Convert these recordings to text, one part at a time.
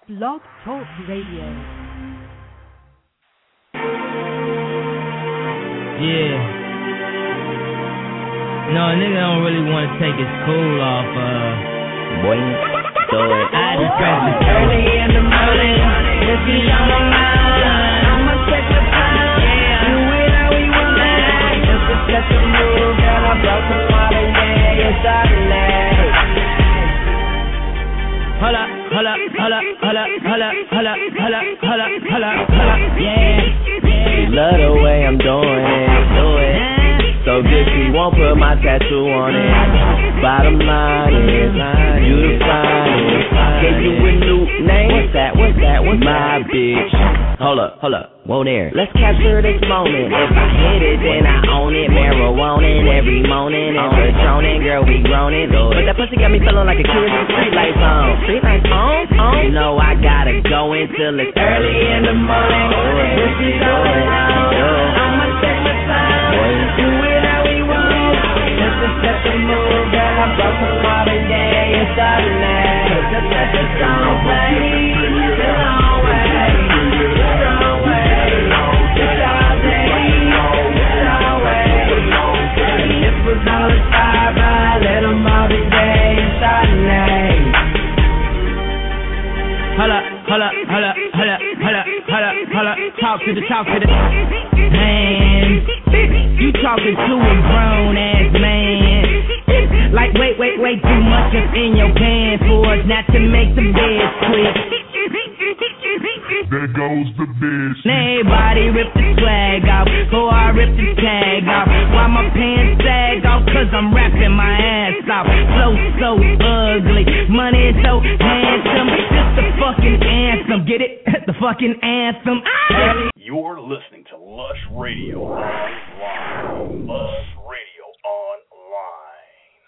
Blog Talk Radio. Yeah. No, a nigga don't really want to take his cool off, boy, throw it. I just press it early in the morning. If you on my mind, I'ma take the time. Yeah, do it how we want it. Just to set the mood, girl, I brought some water, yeah, it's Saturday. Hold up, hold up, hold up, hold up, hold up, hold up, hold up, hold up, hold up, hold up, yeah. Love the way I'm doing it, do it. So good she won't put my tattoo on it. Bottom line is, you the finest. Gave you a new name. What's that? What's my bitch? Hold up, whoa there. Let's capture this moment. If I hit it, then I own it. Marijuana every morning and Patronin', girl, we groanin'. But that pussy got me feeling like a kid with street lights on. Street lights on? You know I gotta go until it's early in the morning. This is all around. I'ma take my time. Do it how we want. Just to set the mood, girl, I brought some water, yeah, it's Saturday. Just let the song play. The long way. Talk to the man. You talking to a grown ass man. Like wait too much up in your pants for us not to make the bed quick. There goes the bitch. Everybody rip the swag off before I rip the tag off. Why my pants sag off? Cause I'm rapping my ass off. Flow so ugly, money so handsome. Just the fucking anthem. Get it? The fucking anthem. You're listening to Lush Radio Online. Lush Radio Online.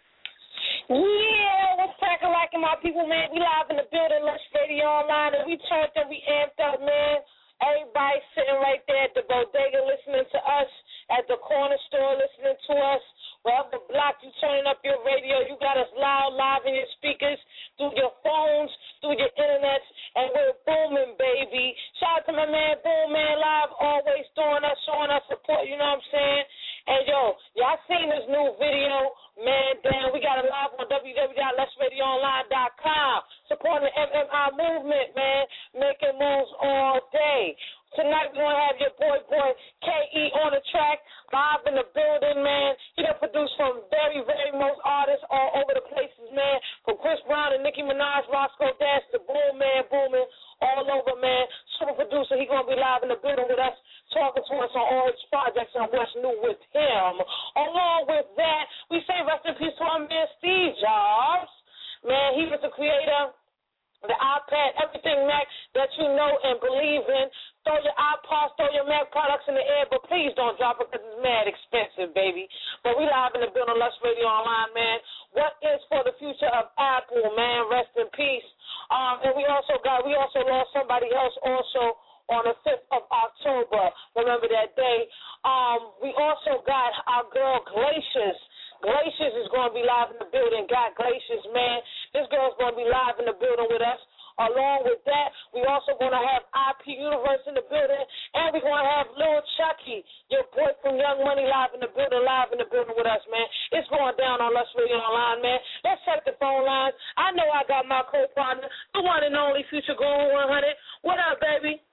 Yeah, what's cracking like my people, man? We live in the building, Lush Radio Online, and we turned and we amped up, man. Everybody sitting right there at the bodega listening to us, at the corner store listening to us. Wherever block you turning up your radio, you got us live in your speakers, through your phones, through your internet, and we're booming, baby. Shout out to my man Boom Man Live, always showing us support, you know what I'm saying? And yo, y'all seen this new video, man, damn, we got it live on www.letsradioonline.com, supporting the MMI movement, man, making moves all day. Tonight we're going to have your boy K.E. on the track, live in the building, man. He done produced from very, very most artists all over the places, man. From Chris Brown and Nicki Minaj, Roscoe Dash, the Boom Man, booming all over, man. Super producer, he going to be live in the building with us, talking to us on all his projects and what's new with him. Along with that, we say rest in peace to our man Steve Jobs. Man, he was the creator, the iPad, everything Mac that you know and believe in. Throw your iPods, throw your Mac products in the air, but please don't drop it because it's mad expensive, baby. But we live in the building, Lush Radio Online, man. What is for the future of Apple, man? Rest in peace. And we also lost somebody else also on the 5th of October. Remember that day. We also got our girl Glaciers. Glaciers is going to be live in the building. Got Glaciers, man. This girl's going to be live in the building with us. Along with that, we also going to have IP Universe in the building, and we're going to have Lil Chucky, your boy from Young Money, live in the building with us, man. It's going down on Lush Radio Online, man. Let's check the phone lines. I know I got my co-partner, the one and only Future Gold 100. What up, baby?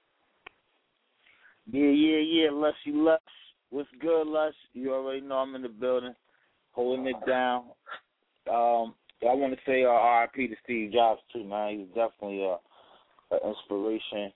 Yeah, Lushy Lush. What's good, Lush? You already know I'm in the building, holding it down. I want to say RIP to Steve Jobs, too, man. He's definitely an inspiration.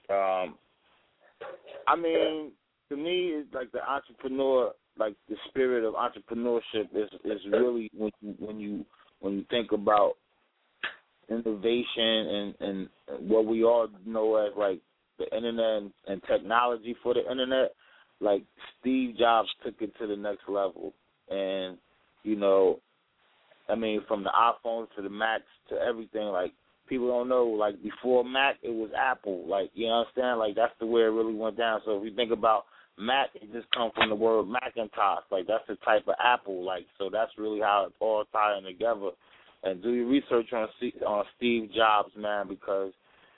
I mean, to me, it's like the entrepreneur, like the spirit of entrepreneurship is really when you think about innovation and what we all know as like the internet and technology for the internet. Like Steve Jobs took it to the next level, and you know. I mean, from the iPhones to the Macs to everything, like, people don't know, like, before Mac, it was Apple. Like, you understand? Like, that's the way it really went down. So if you think about Mac, it just comes from the word Macintosh. Like, that's the type of Apple. Like, so that's really how it's all tying together. And do your research on Steve Jobs, man, because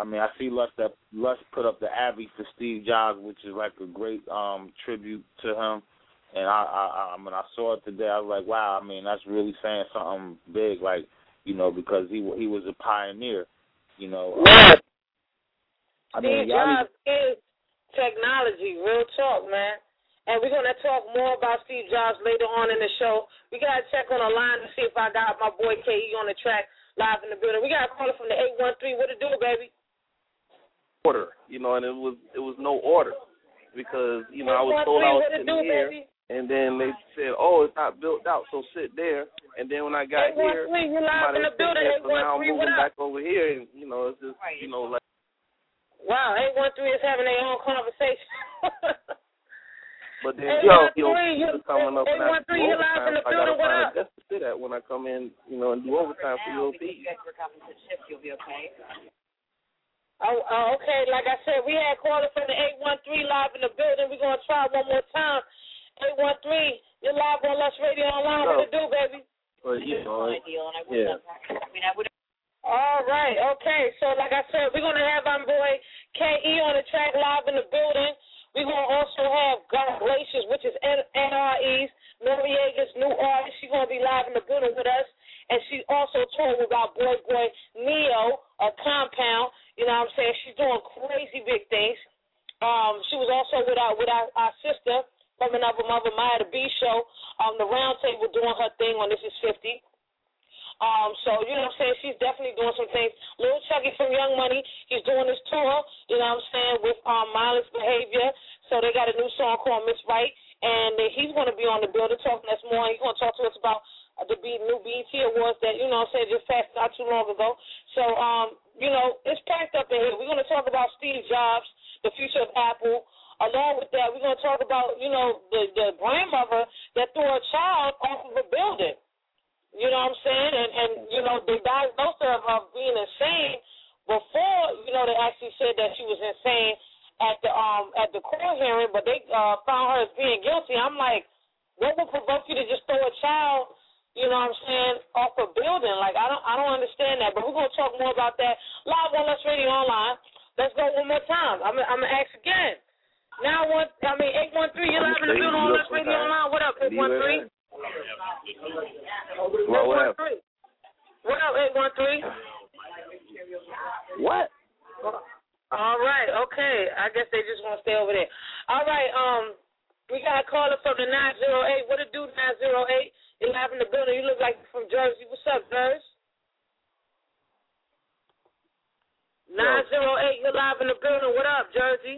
I mean, I see Lush put up the Abbey for Steve Jobs, which is like a great tribute to him. And I mean, I saw it today. I was like, wow. I mean, that's really saying something big, like, you know, because he was a pioneer. You know. Steve Jobs is technology, real talk, man. And we're going to talk more about Steve Jobs later on in the show. We got to check on the line to see if I got my boy K.E. on the track live in the building. We got a caller from the 813. What it do, baby? Order, you know, and it was no order because, you know, I was told I was sitting here, and then they said, oh, it's not built out, so sit there. And then when I got here, somebody said there, so now I'm moving back over here, and, you know, it's just, you know, like. Wow, 813 is having their own conversation. But then, you're coming up and I do overtime, so I got to find a desk to sit at when I come in, you know, and do overtime for your fees. You'll be okay. Oh, okay. Like I said, we had callers from the 813 live in the building. We're going to try one more time. 813, you're live on Lush Radio Online. What it do, baby? Well, you know, yeah. All right, okay. So, like I said, we're going to have our boy K.E. on the track live in the building. We're going to also have God Glaciers, which is NRE's, Noriega's new artist. She's going to be live in the building with us. And she also toured with our boy Neo, a Compound. You know what I'm saying? She's doing crazy big things. She was also with our sister from another mother, Maya the B Show, the round table doing her thing on This Is 50. So, you know what I'm saying, she's definitely doing some things. Lil Chucky from Young Money, he's doing his tour, you know what I'm saying, with Mindless Behavior. So they got a new song called Miss Right, and he's going to be on the building talking to us more. He's going to talk to us about the new BET Awards that, you know what I'm saying, just passed not too long ago. So, you know, it's packed up in here. We're going to talk about Steve Jobs, the future of Apple. Along with that, we're going to talk about, you know, the grandmother that threw a child off of a building. You know what I'm saying? And you know, they diagnosed her of being insane before, you know, they actually said that she was insane at the court hearing, but they found her as being guilty. I'm like, what would provoke you to just throw a child, you know what I'm saying, off a building? Like, I don't understand that. But we're gonna talk more about that live on Lush Radio Online. Let's go one more time. I'm gonna ask again. 813, you're live in the building on Lush Radio Online. What up, 813? Well, what up? What up, 813? What? All right, okay. I guess they just want to stay over there. All right, we got a caller from the 908. What it do, 908? You're live in the building. You look like you're from Jersey. What's up, Jersey? 908, you're live in the building. What up, Jersey?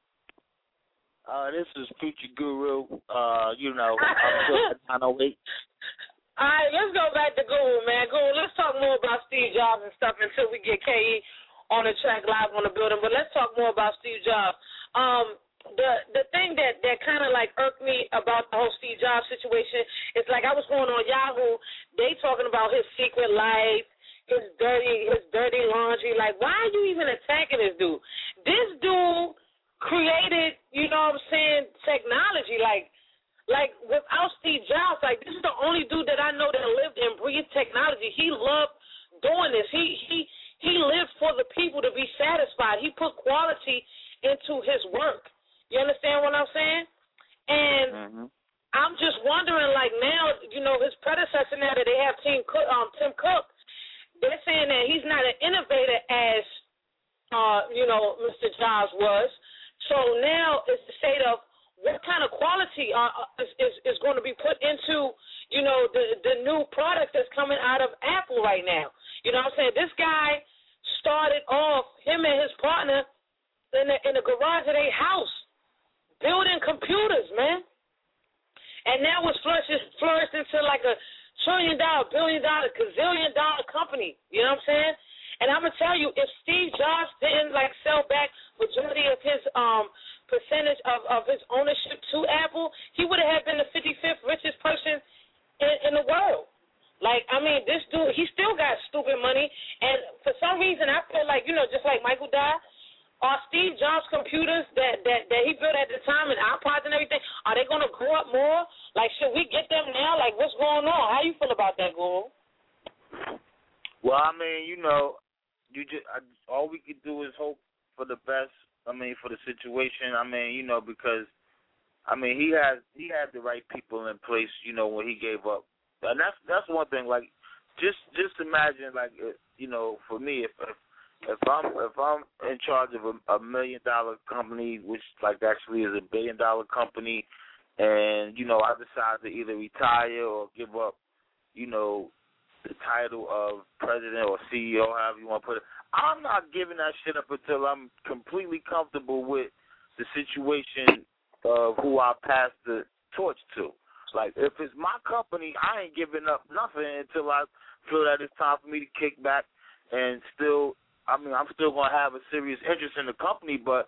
This is Future Guru. You know, I'm still at 908. All right, let's go back to Guru, man. Guru, let's talk more about Steve Jobs and stuff until we get K.E. on the track live on the building. But let's talk more about Steve Jobs. The thing that kind of like irked me about the whole Steve Jobs situation is like I was going on Yahoo. They talking about his secret life, his dirty laundry. Like, why are you even attacking this dude? This dude created, you know what I'm saying, technology. Like without Steve Jobs, like this is the only dude that I know that lived and breathed technology. He loved doing this. He lived for the people to be satisfied. He put quality into his work. You understand what I'm saying? And I'm just wondering, like now, you know, his predecessor now that they have Tim Cook, they're saying that he's not an innovator as, you know, Mr. Jobs was. So now it's the state of what kind of quality is going to be put into, you know, the new product that's coming out of Apple right now. You know what I'm saying? This guy started off, him and his partner, in the garage of their house, building computers, man. And now it's flourished into like a $1 trillion, $1 billion, gazillion-dollar company. You know what I'm saying? And I'm going to tell you, if Steve Jobs didn't, like, sell back majority of his percentage of his ownership to Apple, he would have been the 55th richest person in the world. Like, I mean, this dude, he still got stupid money. And for some reason, I feel like, you know, just like Michael died, are Steve Jobs' computers that he built at the time and iPods and everything, are they going to grow up more? Like, should we get them now? Like, what's going on? How you feel about that, Guru? Well, I mean, you know, all we could do is hope for the best. I mean, for the situation. I mean, you know, because I mean, he had the right people in place. You know, when he gave up, and that's one thing. Like, just imagine, like, you know, for me, if I'm in charge of a $1 million company, which like actually is $1 billion company, and you know, I decide to either retire or give up, you know, the title of president or CEO, however you want to put it, I'm not giving that shit up until I'm completely comfortable with the situation of who I pass the torch to. Like, if it's my company, I ain't giving up nothing until I feel that it's time for me to kick back and still, I mean, I'm still going to have a serious interest in the company, but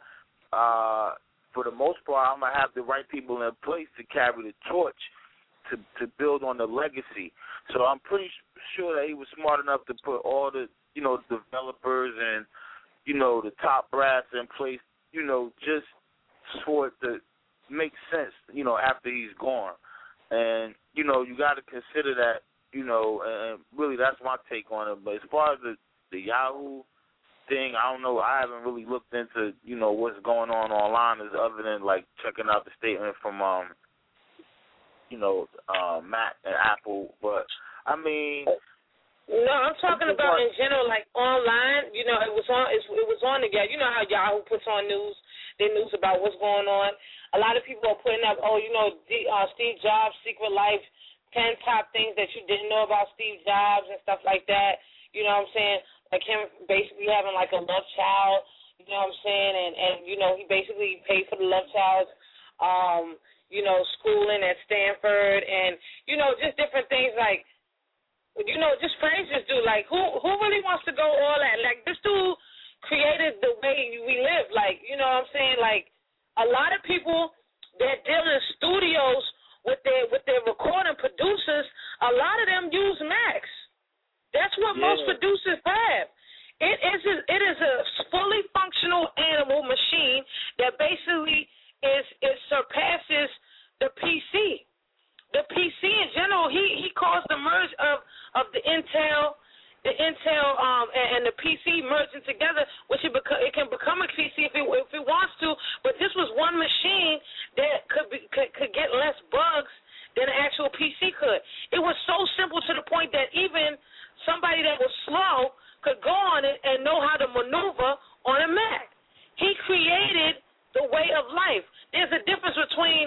for the most part, I'm going to have the right people in place to carry the torch to build on the legacy. So I'm pretty sure that he was smart enough to put all the, you know, developers and, you know, the top brass in place, you know, just for it to make sense, you know, after he's gone. And, you know, you got to consider that, you know, and really that's my take on it. But as far as the Yahoo thing, I don't know. I haven't really looked into, you know, what's going on online other than, like, checking out the statement from, you know, Mac and Apple. But, I mean... No, I'm talking about in general, like online. You know, it was on again. You know how Yahoo puts on their news about what's going on. A lot of people are putting up, you know, Steve Jobs' secret life, 10 top things that you didn't know about Steve Jobs and stuff like that. You know what I'm saying? Like him basically having like a love child. You know what I'm saying? And you know, he basically paid for the love child's, you know, schooling at Stanford, and you know, just different things like. You know, just praise this dude. Like, who really wants to go all that? Like, this dude created the way we live. Like, you know what I'm saying? Like, a lot of people that deal in studios with their recording producers, a lot of them use Macs. That's what most producers have. It is a fully functional animal machine that basically surpasses the PC. The PC in general, he caused the merge of the Intel and the PC merging together, which it can become a PC if it wants to. But this was one machine that could get less bugs than an actual PC could. It was so simple to the point that even somebody that was slow could go on it and know how to maneuver on a Mac. He created the way of life. There's a difference between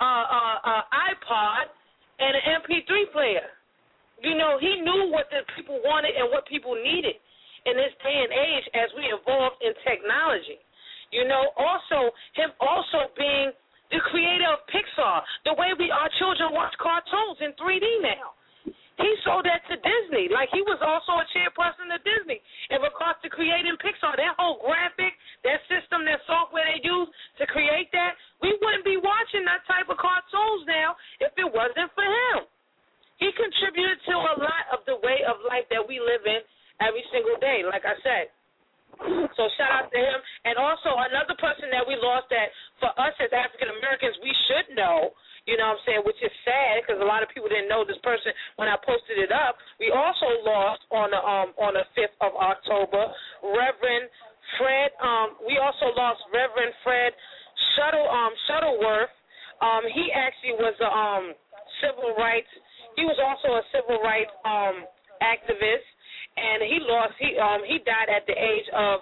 iPod and an MP3 player. You know, he knew what the people wanted and what people needed in this day and age as we evolved in technology. You know, him being the creator of Pixar, the way our children watch cartoons in 3D now. He sold that to Disney. Like, he was also a chairperson of Disney in regards to creating Pixar. That whole graphic, that system, that software they use to create that, we wouldn't be watching that type of cartoons now if it wasn't for him. He contributed to a lot of the way of life that we live in every single day, like I said. So shout out to him. And also another person that we lost that for us as African Americans we should know, you know what I'm saying, which is sad because a lot of people didn't know this person when I posted it up. We also lost on the 5th of October, Reverend Fred. We also lost Reverend Fred Shuttleworth. He actually was a civil rights. He was also a civil rights activist, and he died at the age of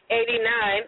98.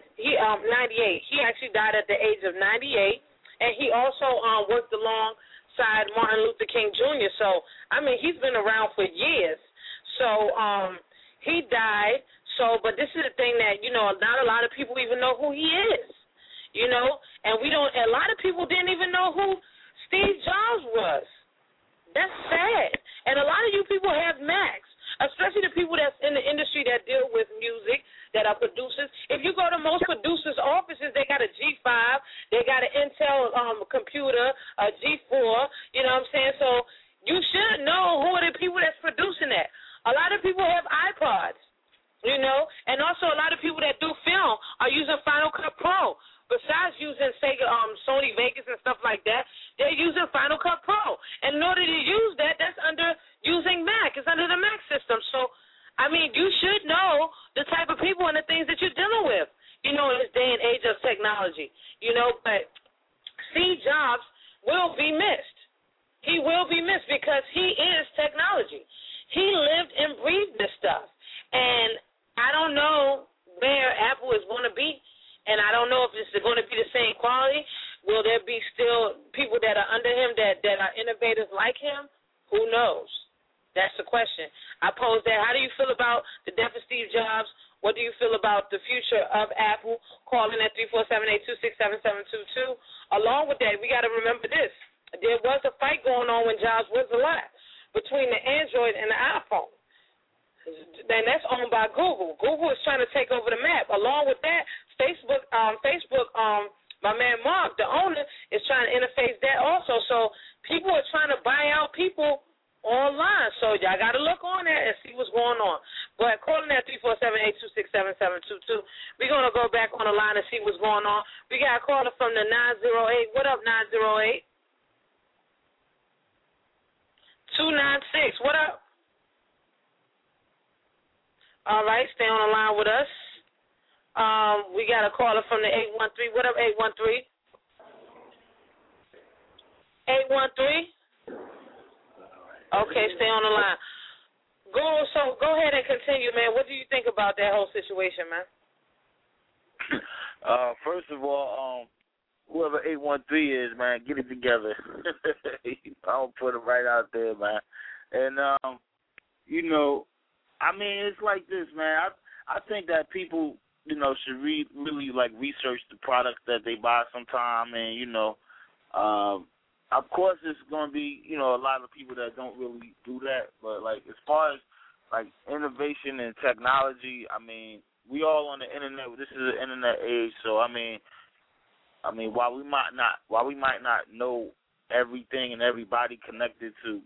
He actually died at the age of 98. And he also worked alongside Martin Luther King Jr. So, I mean, he's been around for years. So, he died. So, but this is the thing that, you know, not a lot of people even know who he is, you know. And a lot of people didn't even know who Steve Jobs was. That's sad. And a lot of you people have Macs, especially the people that's in the industry that deal with music, that are producers. If you go to most producers' offices, they got a G5, they got an Intel computer, a G4, you know what I'm saying? So you should know who are the people that's producing that. A lot of people have iPods, you know, and also a lot of people that do film are using Final Cut Pro. Besides using Sony Vegas and stuff like that, they're using Final Cut Pro. And in order to use that, that's under using Mac. It's under the Mac system. So, I mean, you should know the type of be. And I don't know if it's going to be the same quality. Will there be still people that are under him that are innovators like him? Who knows? That's the question. I pose that. How do you feel about the death of Steve Jobs? What do you feel about the future of Apple? Call in at 347-826-7722. Along with that, we got to remember this. There was a fight going on when Jobs was alive between the Android and the iPhone. And that's owned by Google. Google is trying to take over the map. Along with that, Facebook, my man Mark, the owner, is trying to interface that also. So people are trying to buy out people online. So y'all got to look on there and see what's going on. But calling at 347-826-7722. We're going to go back on the line and see what's going on. We got a caller from the 908. What up, 908? 296. What up? All right, stay on the line with us. We got a caller from the 813. What up, 813? 813? Okay, stay on the line. Go ahead and continue, man. What do you think about that whole situation, man? First of all, whoever 813 is, man, get it together. I'll put it right out there, man. And, I mean, it's like this, man. I think that people, should really research the products that they buy sometime. And, of course it's going to be, a lot of people that don't really do that. But, as far as, innovation and technology, I mean, we all on the internet. This is an internet age. So, I mean, while we might not know everything and everybody connected to,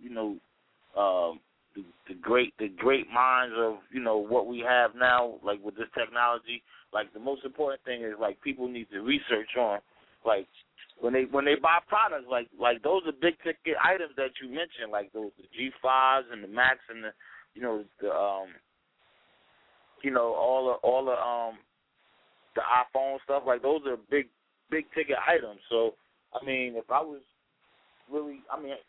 the great minds of, what we have now, with this technology, the most important thing is, people need to research on, when they buy products, those are big ticket items that you mentioned, those the G5s and the Macs and the, all the iPhone stuff, those are big ticket items. So, I mean, if I was really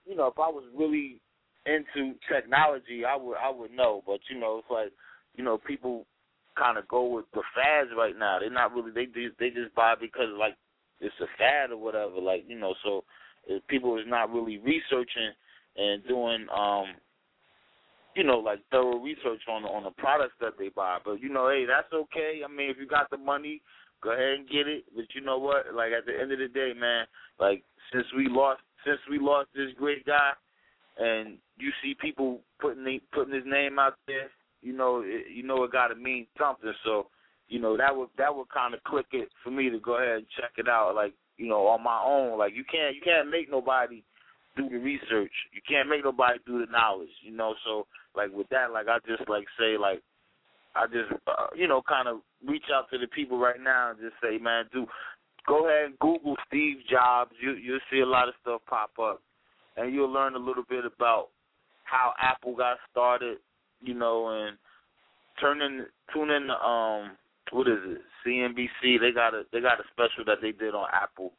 into technology, I would know. But it's people kind of go with the fads right now. They're not really. They just buy because it's a fad or whatever. So if people is not really researching and doing thorough research on the products that they buy. But hey, that's okay. I mean, if you got the money, go ahead and get it. But you know what? At the end of the day, man, since we lost this great guy. And you see people putting his name out there, it got to mean something. So, that would kind of click it for me to go ahead and check it out, on my own. You can't make nobody do the research. You can't make nobody do the knowledge, So, with that, I just say, I just kind of reach out to the people right now and just say, man, go ahead and Google Steve Jobs. You'll see a lot of stuff pop up. And you'll learn a little bit about how Apple got started, and tune in to what is it? CNBC. They got a special that they did on Apple.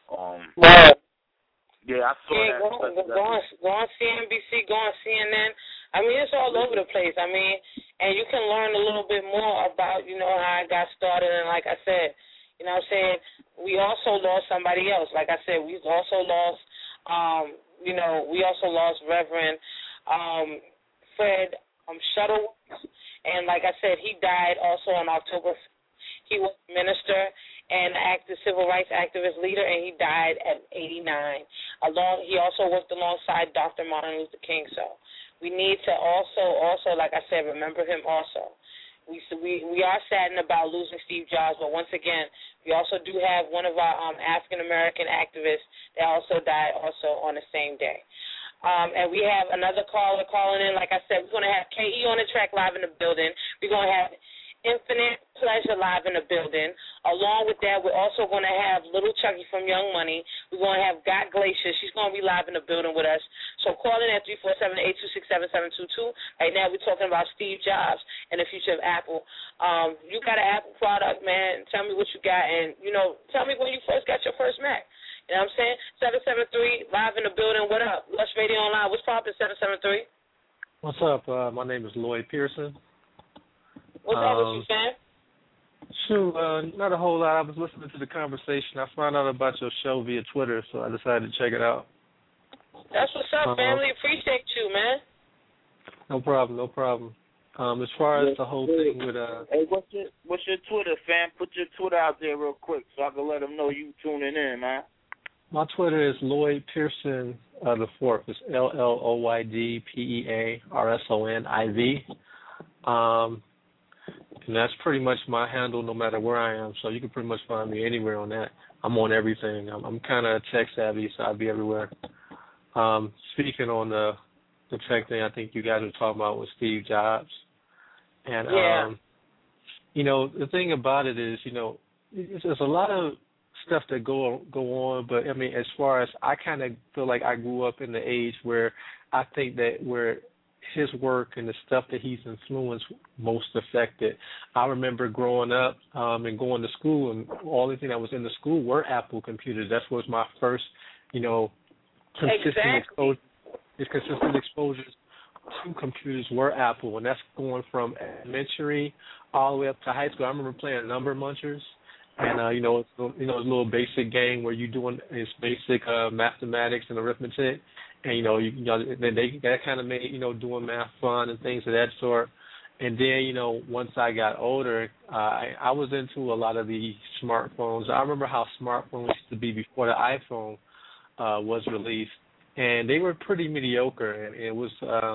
Yeah, I saw that. Go on CNBC, go on CNN. I mean, it's all over the place. I mean, and you can learn a little bit more about, how it got started. And like I said, we also lost somebody else. Like I said, we've also lost. We also lost Reverend Fred Shuttleworth, and like I said, he died also on October. He was a minister and civil rights activist leader, and he died at 89. He also worked alongside Dr. Martin Luther King. So we need to also, like I said, remember him also. We are saddened about losing Steve Jobs, but once again, we also do have one of our African-American activists that also died also on the same day. And we have another caller calling in. Like I said, we're going to have KE on the track live in the building. We're going to have Infinite Pleasure live in the building. Along with that, we're also going to have Little Chucky from Young Money. We're going to have Got Glacier. She's going to be live in the building with us. So call in at 347-826-7722. Right now we're talking about Steve Jobs and the future of Apple. You got an Apple product, man. Tell me what you got. And, tell me when you first got your first Mac. You know what I'm saying? 773, live in the building. What up? Lush Radio Online. What's poppin', 773? What's up? My name is Lloyd Pearson. What's up with you, fam? Shoot, not a whole lot. I was listening to the conversation. I found out about your show via Twitter, so I decided to check it out. That's what's up, family. Appreciate you, man. No problem. As far as the whole thing with Hey, what's your Twitter, fam? Put your Twitter out there real quick so I can let them know you tuning in, man. My Twitter is Lloyd Pearson the Fourth. It's LLOYDPEARSONIV. And that's pretty much my handle no matter where I am. So you can pretty much find me anywhere on that. I'm on everything. I'm kind of tech savvy, so I'll be everywhere. Speaking on the tech thing, I think you guys were talking about with Steve Jobs. And, the thing about it is, there's a lot of stuff that go on, but, I mean, as far as I kind of feel like I grew up in the age where I think that where his work and the stuff that he's influenced most affected. I remember growing up and going to school, and all the thing that was in the school were Apple computers. That was my first, consistent exposure. His consistent exposures to computers were Apple, and that's going from elementary all the way up to high school. I remember playing Number Munchers, and it's a little basic game where you're doing it's basic mathematics and arithmetic. And that kind of made doing math fun and things of that sort. And then once I got older, I was into a lot of the smartphones. I remember how smartphones used to be before the iPhone was released, and they were pretty mediocre. And it was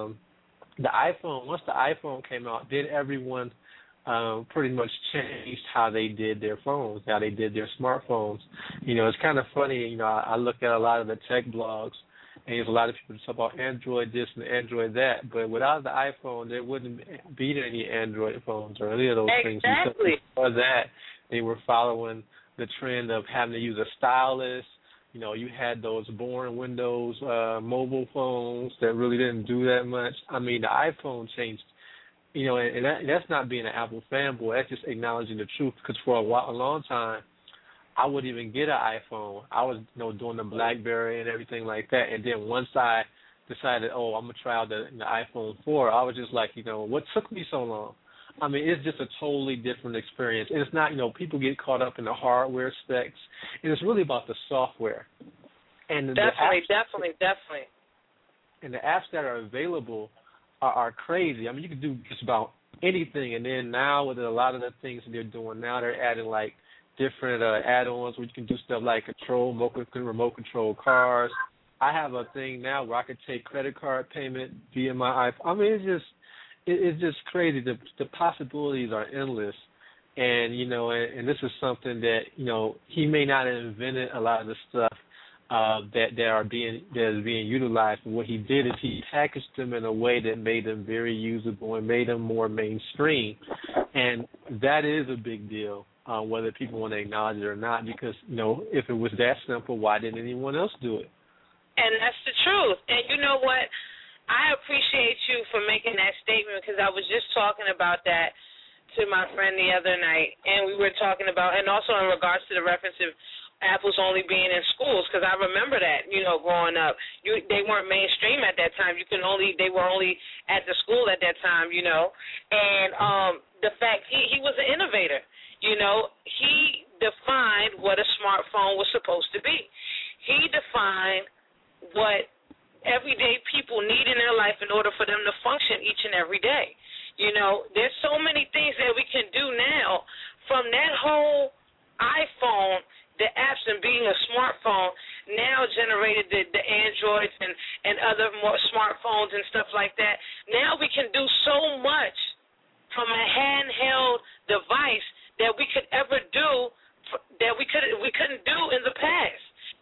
the iPhone. Once the iPhone came out, then everyone pretty much changed how they did their phones, how they did their smartphones. It's kind of funny. I look at a lot of the tech blogs. And there's a lot of people talk about Android this and Android that, but without the iPhone, there wouldn't be any Android phones or any of those things. Exactly. Before that, they were following the trend of having to use a stylus. You had those boring Windows mobile phones that really didn't do that much. I mean, the iPhone changed. And that's not being an Apple fanboy. That's just acknowledging the truth. Because for a long time, I wouldn't even get an iPhone. I was, doing the BlackBerry and everything like that. And then once I decided, I'm going to try out the iPhone 4, I was just like, what took me so long? I mean, it's just a totally different experience. And it's not, people get caught up in the hardware specs. And it's really about the software. And Definitely. And the apps that are available are crazy. I mean, you can do just about anything. And then now with a lot of the things that they're doing now, they're adding, like, different add-ons where you can do stuff like remote control cars. I have a thing now where I could take credit card payment via my iPhone. I mean, it's just crazy. The possibilities are endless, and and this is something that he may not have invented a lot of the stuff that is being utilized. But what he did is he packaged them in a way that made them very usable and made them more mainstream, and that is a big deal. Whether people want to acknowledge it or not, because, if it was that simple, why didn't anyone else do it? And that's the truth. And you know what? I appreciate you for making that statement, because I was just talking about that to my friend the other night, and we were talking about, and also in regards to the reference of Apple's only being in schools, because I remember that, growing up. They weren't mainstream at that time. They were only at the school at that time, And the fact he was an innovator. He defined what a smartphone was supposed to be. He defined what everyday people need in their life in order for them to function each and every day. There's so many things that we can do now. From that whole iPhone, the apps and being a smartphone now generated the Androids and other more smartphones and stuff like that. Now we can do so much from a handheld device that we could ever do that we couldn't do in the past.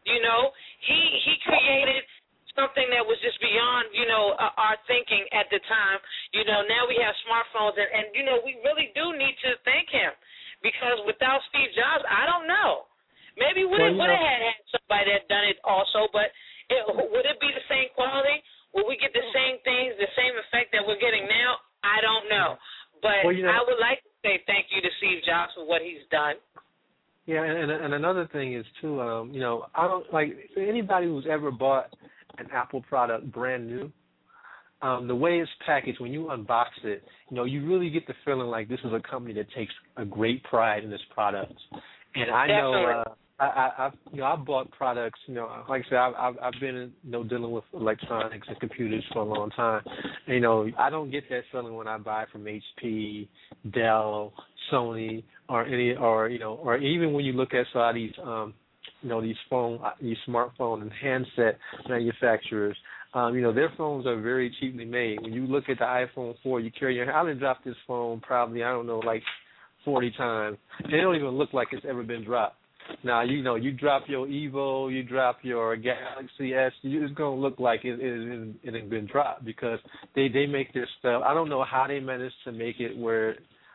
He created something that was just beyond our thinking at the time. Now we have smartphones, and we really do need to thank him, because without Steve Jobs, I don't know. Maybe would have had somebody that done it also, but would it be the same quality? Will we get the same things, the same effect that we're getting now? I don't know. But I would like to say thank you to Steve Jobs for what he's done. Yeah, and another thing is, too, I don't, like, anybody who's ever bought an Apple product brand new, the way it's packaged, when you unbox it, you really get the feeling like this is a company that takes a great pride in its products. And I know, I've bought products. Like I said, I've been dealing with electronics and computers for a long time. And, I don't get that feeling when I buy from HP, Dell, Sony, or even when you look at some of these these smartphone and handset manufacturers. Their phones are very cheaply made. When you look at the iPhone 4, you carry your hand. I've dropped this phone probably 40 times. It don't even look like it's ever been dropped. Now, you drop your Evo, you drop your Galaxy S, it's going to look like it ain't been dropped because they make their stuff. I don't know how they managed to make it where,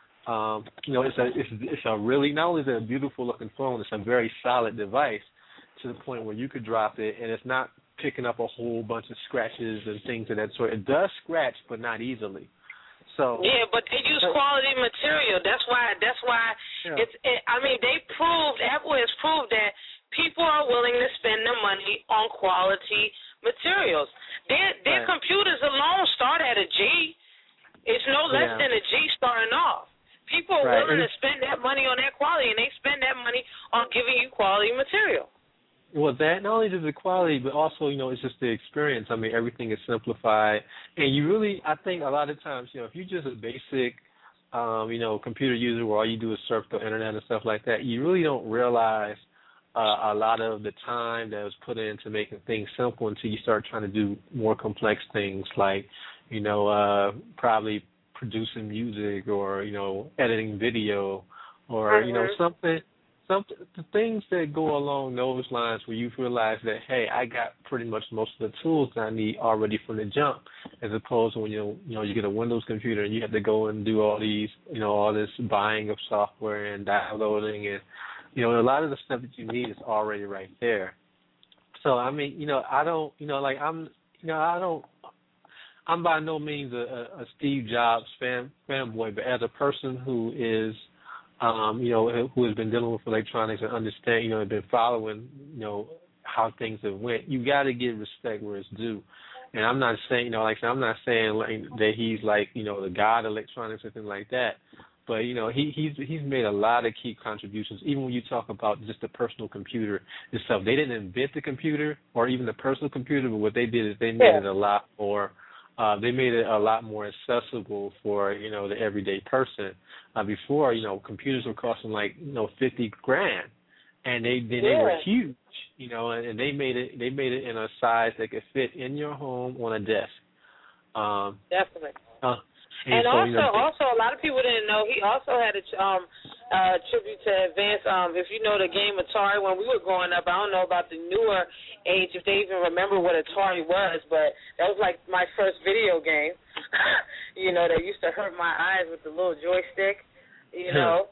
it's a really, not only is it a beautiful looking phone, it's a very solid device to the point where you could drop it and it's not picking up a whole bunch of scratches and things of that sort. It does scratch, but not easily. So yeah, but they use quality material. That's why Apple has proved that people are willing to spend their money on quality materials. Their computers alone start at a G. It's no less than a G starting off. People are willing to spend that money on that quality, and they spend that money on giving you quality material. Well, that not only is the quality, but also, it's just the experience. I mean, everything is simplified. And you really, I think a lot of times, if you're just a basic, computer user where all you do is surf the internet and stuff like that, you really don't realize a lot of the time that was put into making things simple until you start trying to do more complex things like, probably producing music or, editing video or, something. The things that go along those lines where you realize that, hey, I got pretty much most of the tools that I need already from the jump, as opposed to when you get a Windows computer and you have to go and do all these, all this buying of software and downloading and, a lot of the stuff that you need is already right there. So I mean, I'm by no means a Steve Jobs fanboy, but as a person who is who has been dealing with electronics and understand, have been following, how things have went, you got to give respect where it's due. And I'm not saying, I'm not saying that he's the god of electronics or anything like that. But, he's made a lot of key contributions, even when you talk about just the personal computer itself. They didn't invent the computer or even the personal computer, but what they did is they made it a lot more they made it a lot more accessible for, the everyday person. Before, computers were costing $50,000, and they were huge, and they made it in a size that could fit in your home on a desk. Definitely. And also, a lot of people didn't know he also had a tribute to Advance. If you know the game Atari, when we were growing up, I don't know about the newer age, if they even remember what Atari was, but that was like my first video game. That used to hurt my eyes with the little joystick. He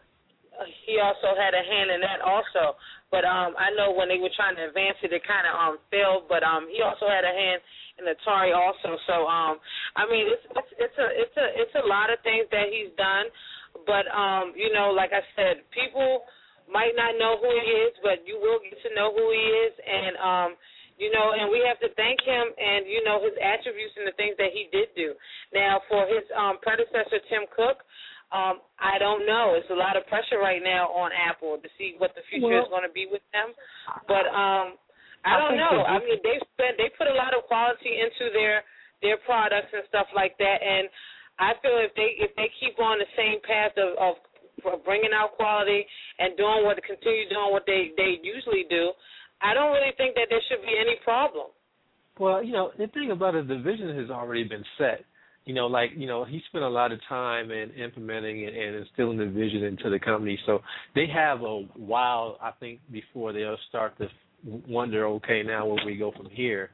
also had a hand in that also. But I know when they were trying to advance it, it kind of failed. But he also had a hand in Atari also. So I mean, it's a lot of things that he's done. But like I said, people might not know who he is, but you will get to know who he is, and and we have to thank him and his attributes and the things that he did do. Now, for his predecessor, Tim Cook. I don't know. It's a lot of pressure right now on Apple to see what the future is going to be with them. But I don't know. I mean, they put a lot of quality into their products and stuff like that. And I feel if they keep on the same path of bringing out quality and continue doing what they usually do, I don't really think that there should be any problem. Well, the thing about it, the vision has already been set. He spent a lot of time in implementing and instilling the vision into the company. So they have a while, I think, before they'll start to wonder, okay, now where we go from here.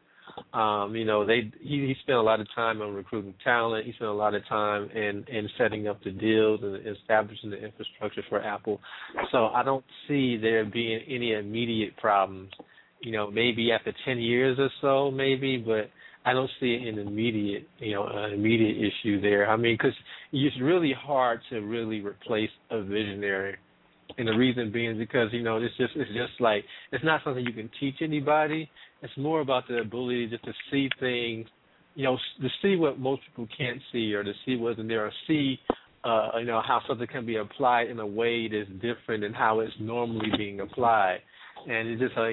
He spent a lot of time on recruiting talent. He spent a lot of time in setting up the deals and establishing the infrastructure for Apple. So I don't see there being any immediate problems. Maybe after 10 years or so, maybe, but I don't see an immediate issue there. I mean, because it's really hard to really replace a visionary, and the reason being is because it's just like it's not something you can teach anybody. It's more about the ability just to see things to see what most people can't see, or to see what's in there, or see, how something can be applied in a way that's different than how it's normally being applied. And it's just,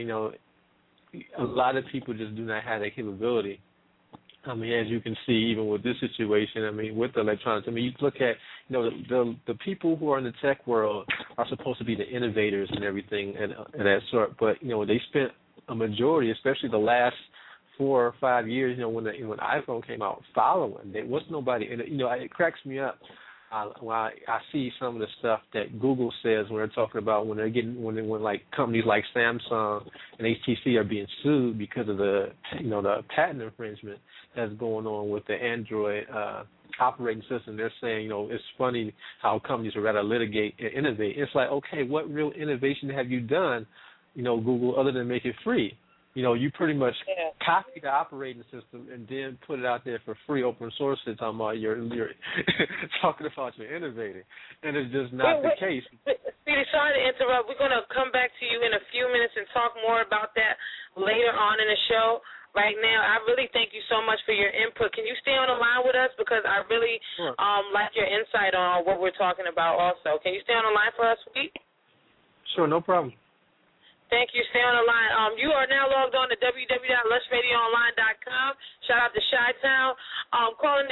a lot of people just do not have that capability. I mean, as you can see, even with this situation, with the electronics, you look at, the people who are in the tech world are supposed to be the innovators and everything and that sort, but, they spent a majority, especially the last 4 or 5 years, when iPhone came out, following. There was nobody, and, it cracks me up when I see some of the stuff that Google says when they're talking about when like companies like Samsung and HTC are being sued because of the patent infringement that's going on with the Android operating system. They're saying, it's funny how companies would rather litigate and innovate. It's like, okay, what real innovation have you done, Google, other than make it free? You pretty much copy the operating system and then put it out there for free, open source. It's talking about you're talking about you're innovating, and it's just not the case. Speedy, sorry to interrupt. We're going to come back to you in a few minutes and talk more about that later on in the show. Right now, I really thank you so much for your input. Can you stay on the line with us, because I really like your insight on what we're talking about also. Can you stay on the line for us, Sweet? Sure, no problem. Thank you. Stay on the line. You are now logged on to www.lushradioonline.com. Shout out to Chi-Town. Calling at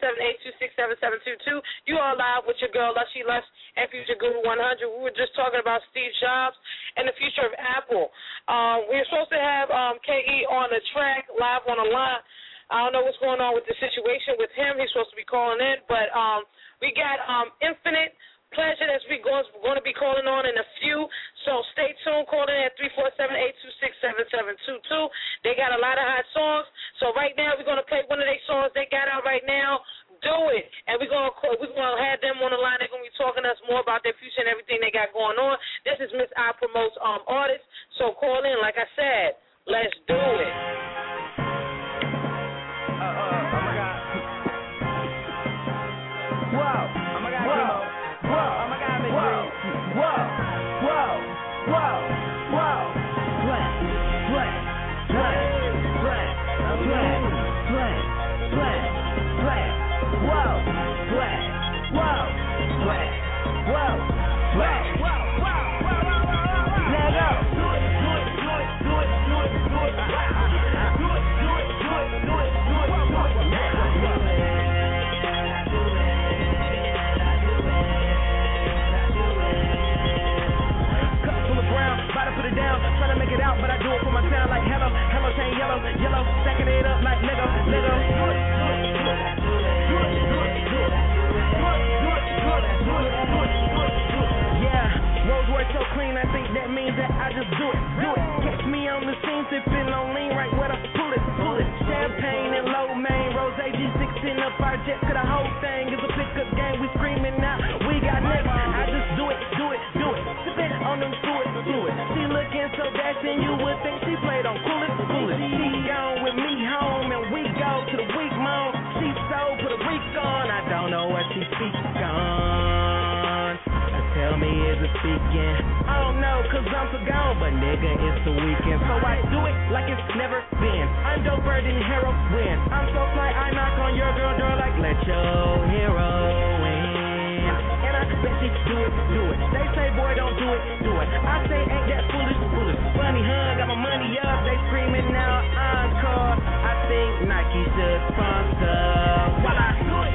347-826-7722. You are live with your girl, Lushy Lush, and Future Guru 100. We were just talking about Steve Jobs and the future of Apple. We were supposed to have K.E. on the track, live on the line. I don't know what's going on with the situation with him. He's supposed to be calling in. But we got Infinite Pleasure that's going to be calling on in a few, so stay tuned. Call in at 347-826-7722. They got a lot of hot songs, so right now we're going to play one of their songs they got out right now, Do It, and we're going to have them on the line. They're going to be talking to us more about their future and everything they got going on. This is Miss I Promotes Artists, so call in. Like I said, let's do it. Oh my God. Whoa. Oh my God, Kimo. Whoa, oh my God, Miss Green. Whoa. Trying to make it out, but I do it for my town like hello, chain yellow, stacking it up like Lego. Yeah, Rolls Royce so clean, I think that means that I just do it. Catch me on the scene, sipping on lean right where I pull it. Champagne and low main, Rose G6 in up our jet, cause the whole thing is a pickup game. We screaming out, we got next. I just do it. Sipping on them fluid. She looking so dashing, you would think she played on Cool It. She gone with me home, and we go to the week moan. She so put a week on, I don't know what she speaks on. Tell me, is it speaking? I don't know, cause I'm so gone, but nigga, it's the weekend. So I do it like it's never been. I'm doper than heroin. I'm so fly, I knock on your girl door like, let your hero in. And I bet she do it. They say, boy, don't do it. I say, ain't that foolish. Funny, got my money up. They screaming now, encore. I think Nike should sponsor. While I do it.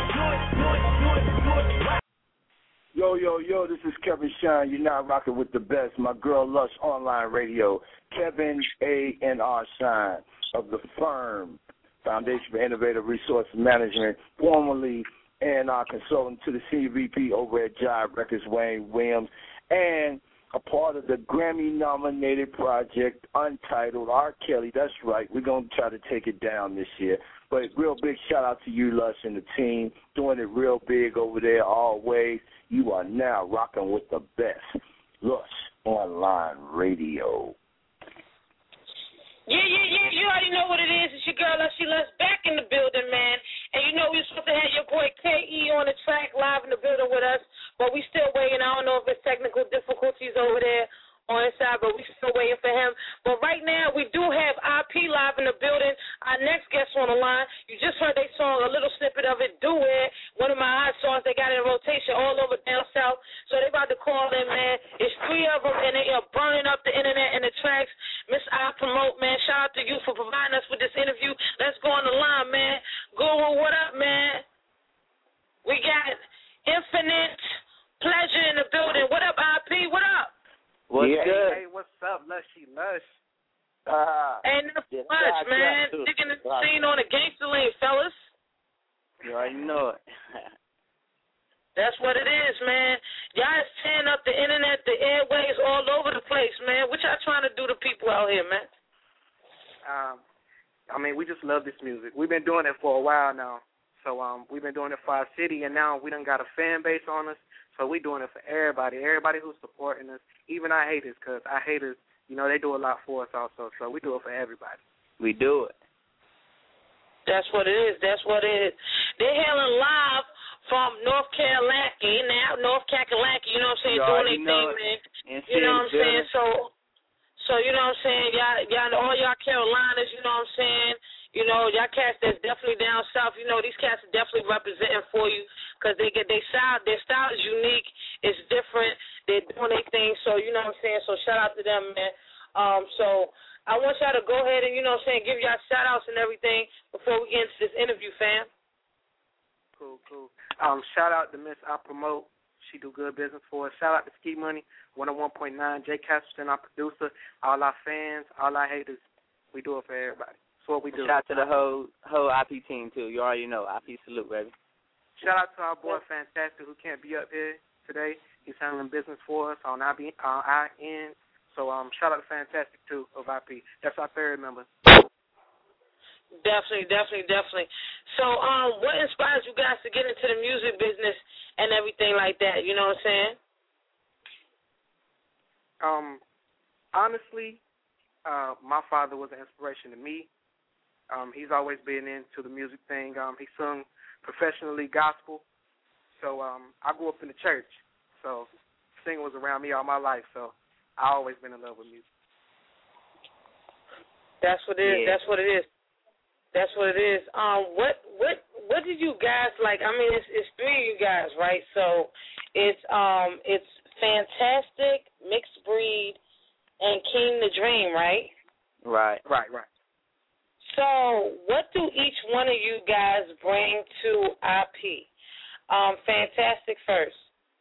Yo, this is Kevin Shine. You're now rocking with the best. My girl Lush Online Radio. Kevin A.N.R. Shine of the firm, Foundation for Innovative Resource Management, formerly A&R consultant to the Senior VP over at Jive Records, Wayne Williams, and a part of the Grammy-nominated project Untitled, R. Kelly. That's right. We're going to try to take it down this year. But real big shout-out to you, Lush, and the team, doing it real big over there always. You are now rocking with the best. Lush Online Radio. Yeah. You already know what it is. It's your girl, Lushy Lush, back in the building, man. And you know we were supposed to have your boy K.E. on the track live in the building with us, but we still waiting. I don't know if it's technical difficulties over there on his side, but we still waiting for him. But right now we do have I IP live in the building. Our next guest on the line, you just heard their song, a little snippet of it, Do It, one of my hot songs. They got in rotation all over down south. So they about to call in, man. It's 3 of them, and they are burning up the internet and the tracks. Miss I Promote, man. Shout out to you for providing us with this interview. Let's go on the line, man. Guru, what up, man? We got Infinite Pleasure in the building. What up, IP? What up? What's good? Hey, what's up, Lushy Lush? Ain't nothing much, man. Sticking the scene on the gangster lane, fellas. You already know it. That's what it is, man. Y'all is tearing up the internet, the airways all over the place, man. What y'all trying to do to people out here, man? I mean, we just love this music. We've been doing it for a while now. So we've been doing it for our city, and now we done got a fan base on us. So we doing it for everybody who's supporting us, even our haters, because our haters, you know, they do a lot for us also. So we do it for everybody. We do it. That's what it is. That's what it is. They're hailing live from North Carolina, you know what I'm saying, doing their thing, man. You know what I'm saying? So you know what I'm saying, y'all, all y'all Carolinas, you know what I'm saying, you know, y'all cats that's definitely down south, you know, these cats are definitely representing for you because their style is unique, it's different, they're doing their thing, so you know what I'm saying, so shout out to them, man. So I want y'all to go ahead and, you know what I'm saying, give y'all shout outs and everything before we get into this interview, fam. Cool. Shout out to Miss I Promote. She do good business for us. Shout out to Ski Money, 101.9, Jay Castleton, our producer, all our fans, all our haters. We do it for everybody. That's what we do. Shout out to the whole IP team, too. You already know. IP salute, baby. Shout out to our boy Fantastic, who can't be up here today. He's handling business for us on our end. So shout out to Fantastic, too, of IP. That's our third member. Definitely. So, what inspires you guys to get into the music business and everything like that? You know what I'm saying? Honestly, my father was an inspiration to me. He's always been into the music thing. He sung professionally gospel. So I grew up in the church. So singing was around me all my life. So I always been in love with music. That's what it is. Yeah. That's what it is. What did you guys like? I mean, it's 3 of you guys, right? So it's Fantastic, Mixed Breed, and King the Dream, right? Right. So what do each one of you guys bring to IP? Fantastic first.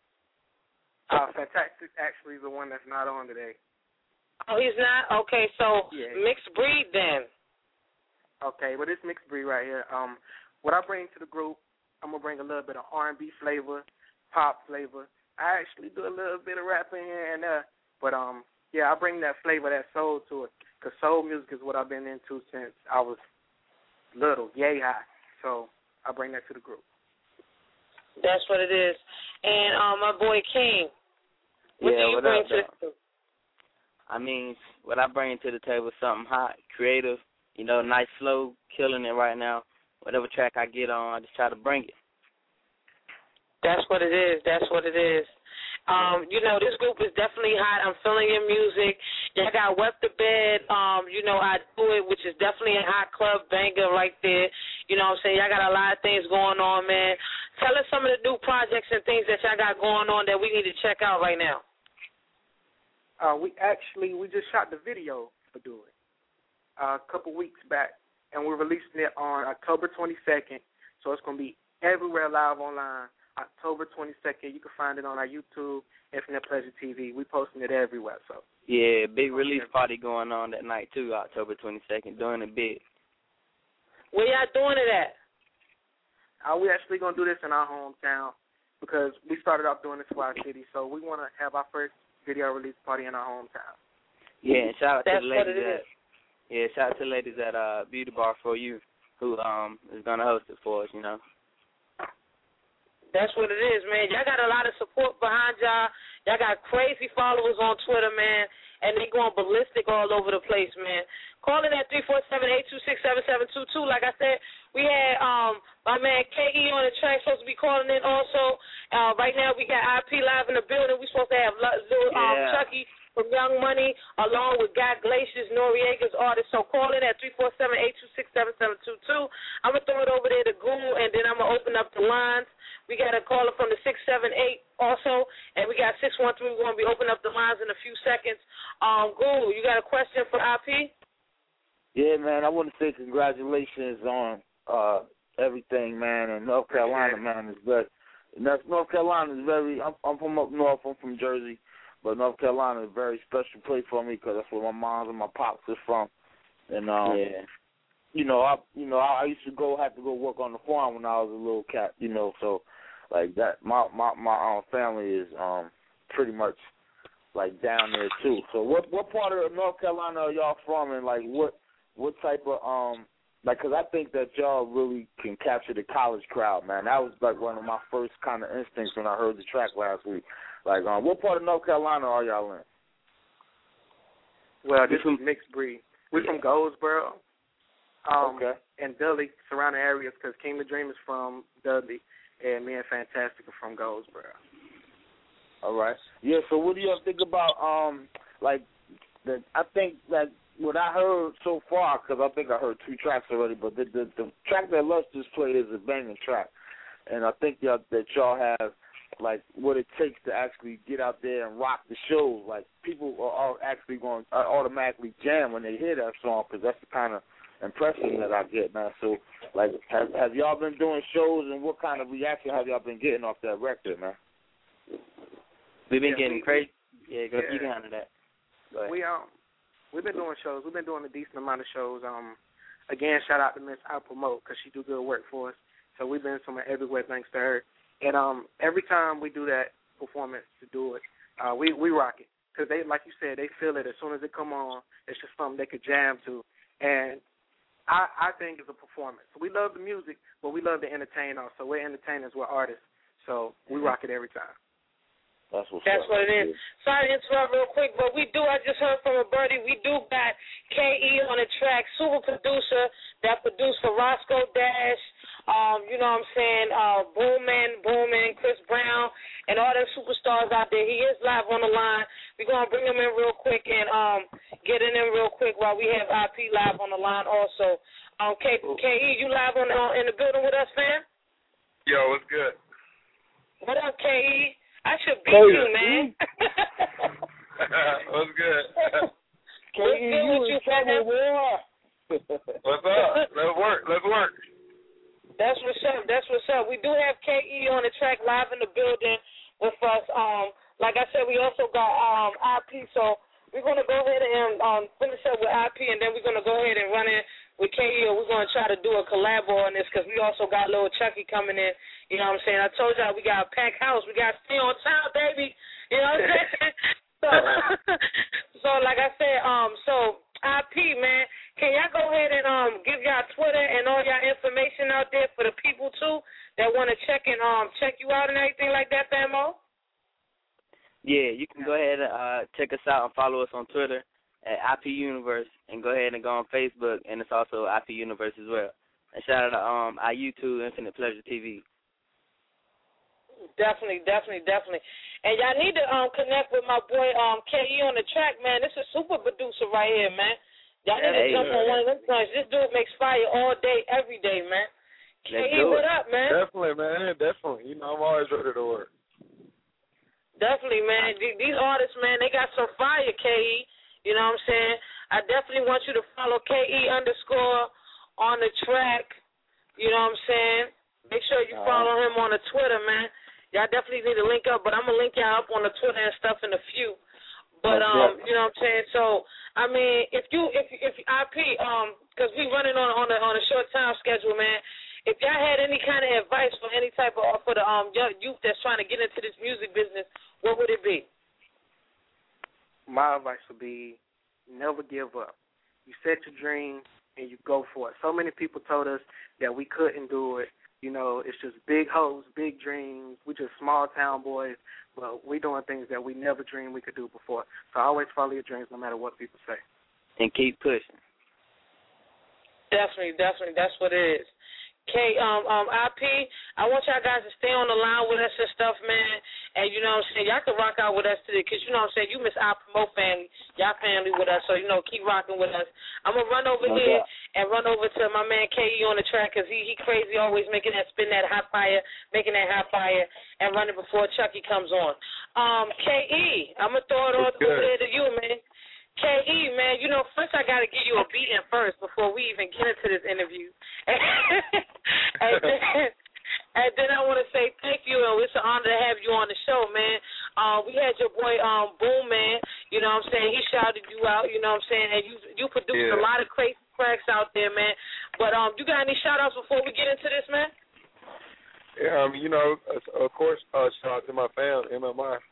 Fantastic actually is the one that's not on today. Oh, he's not? Okay, so yeah. Mixed Breed then. Okay, well, this Mixed Breed right here, what I bring to the group, I'm going to bring a little bit of R&B flavor, pop flavor. I actually do a little bit of rapping here and there, but, yeah, I bring that flavor, that soul to it, because soul music is what I've been into since I was little, yay high. So I bring that to the group. That's what it is. And my boy King, what do you bring to the group? I mean, what I bring to the table is something hot, creative. You know, nice flow, killing it right now. Whatever track I get on, I just try to bring it. That's what it is. You know, this group is definitely hot. I'm feeling your music. Y'all got Wet the Bed. You know, I Do It, which is definitely a hot club banger right there. You know what I'm saying? Y'all got a lot of things going on, man. Tell us some of the new projects and things that y'all got going on that we need to check out right now. We just shot the video for Do It a couple weeks back, and we're releasing it on October 22nd. So it's going to be everywhere live online. October 22nd. You can find it on our YouTube, Infinite Pleasure TV. We posting it everywhere. So yeah, big release party going on that night too, October 22nd. Doing it big. Where y'all doing it at? We actually gonna do this in our hometown because we started off doing this for our city. So we want to have our first video release party in our hometown. Yeah, and shout out to the ladies shout out to the ladies at Beauty Bar For You who is gonna host it for us. You know. That's what it is, man. Y'all got a lot of support behind y'all. Y'all got crazy followers on Twitter, man, and they going ballistic all over the place, man. Call in at 347-826-7722. Like I said, we had my man K.E. on the track, supposed to be calling in also. Right now we got IP live in the building. We supposed to have Chucky from Young Money, along with God Glaciers, Noriega's artist. So call in at 347-826-7722. I'm going to throw it over there to Google, and then I'm going to open up the lines. We got a caller from the 678 also, and we got 613. We're going to be opening up the lines in a few seconds. Google, you got a question for IP? Yeah, man, I want to say congratulations on everything, man, and North Carolina, man, is very. North Carolina is very. I'm from up north. I'm from Jersey, but North Carolina is a very special place for me because that's where my mom and my pops is from. And I used to have to go work on the farm when I was a little cat. So like that. My family is pretty much like down there too. So what part of North Carolina are y'all from, and like what type of because I think that y'all really can capture the college crowd, man. That was like one of my first kind of instincts when I heard the track last week. Like, what part of North Carolina are y'all in? Well, this is mixed breed. We're from Goldsboro, and Dudley, surrounding areas, because King the Dream is from Dudley, and me and Fantastic are from Goldsboro. All right. Yeah. So, what do y'all think about I think that. What I heard so far, because I think I heard 2 tracks already, but the track that Lush just played is a banging track. And I think that y'all have, like, what it takes to actually get out there and rock the shows. Like, people are actually going to automatically jam when they hear that song, because that's the kind of impression that I get, man. So, like, have y'all been doing shows, and what kind of reaction have y'all been getting off that record, man? We've been getting crazy. Yeah, you can handle that. We've been doing shows. We've been doing a decent amount of shows. Again, shout out to Miss I Promote because she do good work for us. So we've been somewhere everywhere thanks to her. And every time we do that performance to do it, we rock it because they, like you said, they feel it as soon as it come on. It's just something they could jam to, and I think it's a performance. We love the music, but we love to entertain also. We're entertainers, we're artists, so we rock it every time. That's what it is. Sorry to interrupt real quick, but I just heard from a birdie, we do got K.E. on the track, super producer that produced for Roscoe Dash, Boomman, Chris Brown, and all them superstars out there. He is live on the line. We're going to bring him in real quick and get in real quick while we have IP live on the line also. K.E., you live in the building with us, fam? Yo, what's good? What up, K.E.? I should beat you, man. What's good? What's good with you, fam? What's up? Let's work. That's what's up. We do have K.E. on the track live in the building with us. Like I said, we also got IP, so we're going to go ahead and finish up with IP, and then we're going to go ahead and run in with K.E., or we're going to try to do a collab on this because we also got Lil Chucky coming in. You know what I'm saying? I told y'all we got a packed house. We got to stay on time, baby. You know what I'm saying? So like I said, so IP, man, can y'all go ahead and give y'all Twitter and all y'all information out there for the people, too, that want to check you out and everything like that, Famo? Yeah, you can go ahead and check us out and follow us on Twitter at IP Universe, and go ahead and go on Facebook, and it's also IP Universe as well. And shout out to IU2 Infinite Pleasure TV. Definitely. And y'all need to connect with my boy K.E. on the track, man. This is a super producer right here, man. Y'all need to jump on one of them joints. This dude makes fire all day, every day, man. K.E., what up, man? Definitely, man. Definitely. I'm always ready to work. Definitely, man. These artists, man, they got some fire, K.E. You know what I'm saying? I definitely want you to follow K.E. _ on the track. You know what I'm saying? Make sure you follow him on the Twitter, man. Y'all definitely need to link up, but I'm going to link y'all up on the Twitter and stuff in a few. But, you know what I'm saying? So, I mean, if IP, because we running on a short time schedule, man, if y'all had any kind of advice for any type of, for the young youth that's trying to get into this music business, what would it be? My advice would be never give up. You set your dream and you go for it. So many people told us that we couldn't do it. It's just big hopes, big dreams. We just small town boys, but we doing things that we never dreamed we could do before. So always follow your dreams no matter what people say. And keep pushing. Definitely. That's what it is. IP, I want y'all guys to stay on the line with us and stuff, man. And, you know what I'm saying, y'all can rock out with us today because, you know what I'm saying, you miss our Promote family, y'all family with us. So, you know, keep rocking with us. I'm going to run over here and run over to my man KE on the track because he crazy, always making that, spin that hot fire, making that hot fire, and running before Chucky comes on. KE, I'm going to throw it over there to you, man. KE, man, you know, first I got to give you a beating first before we even get into this interview. And then I want to say thank you, and it's an honor to have you on the show, man. We had your boy Boom, man, you know what I'm saying? He shouted you out, you know what I'm saying? And you produced a lot of crazy tracks out there, man. But you got any shout-outs before we get into this, man? Yeah, you know, of course, shout out to my fam, MMI.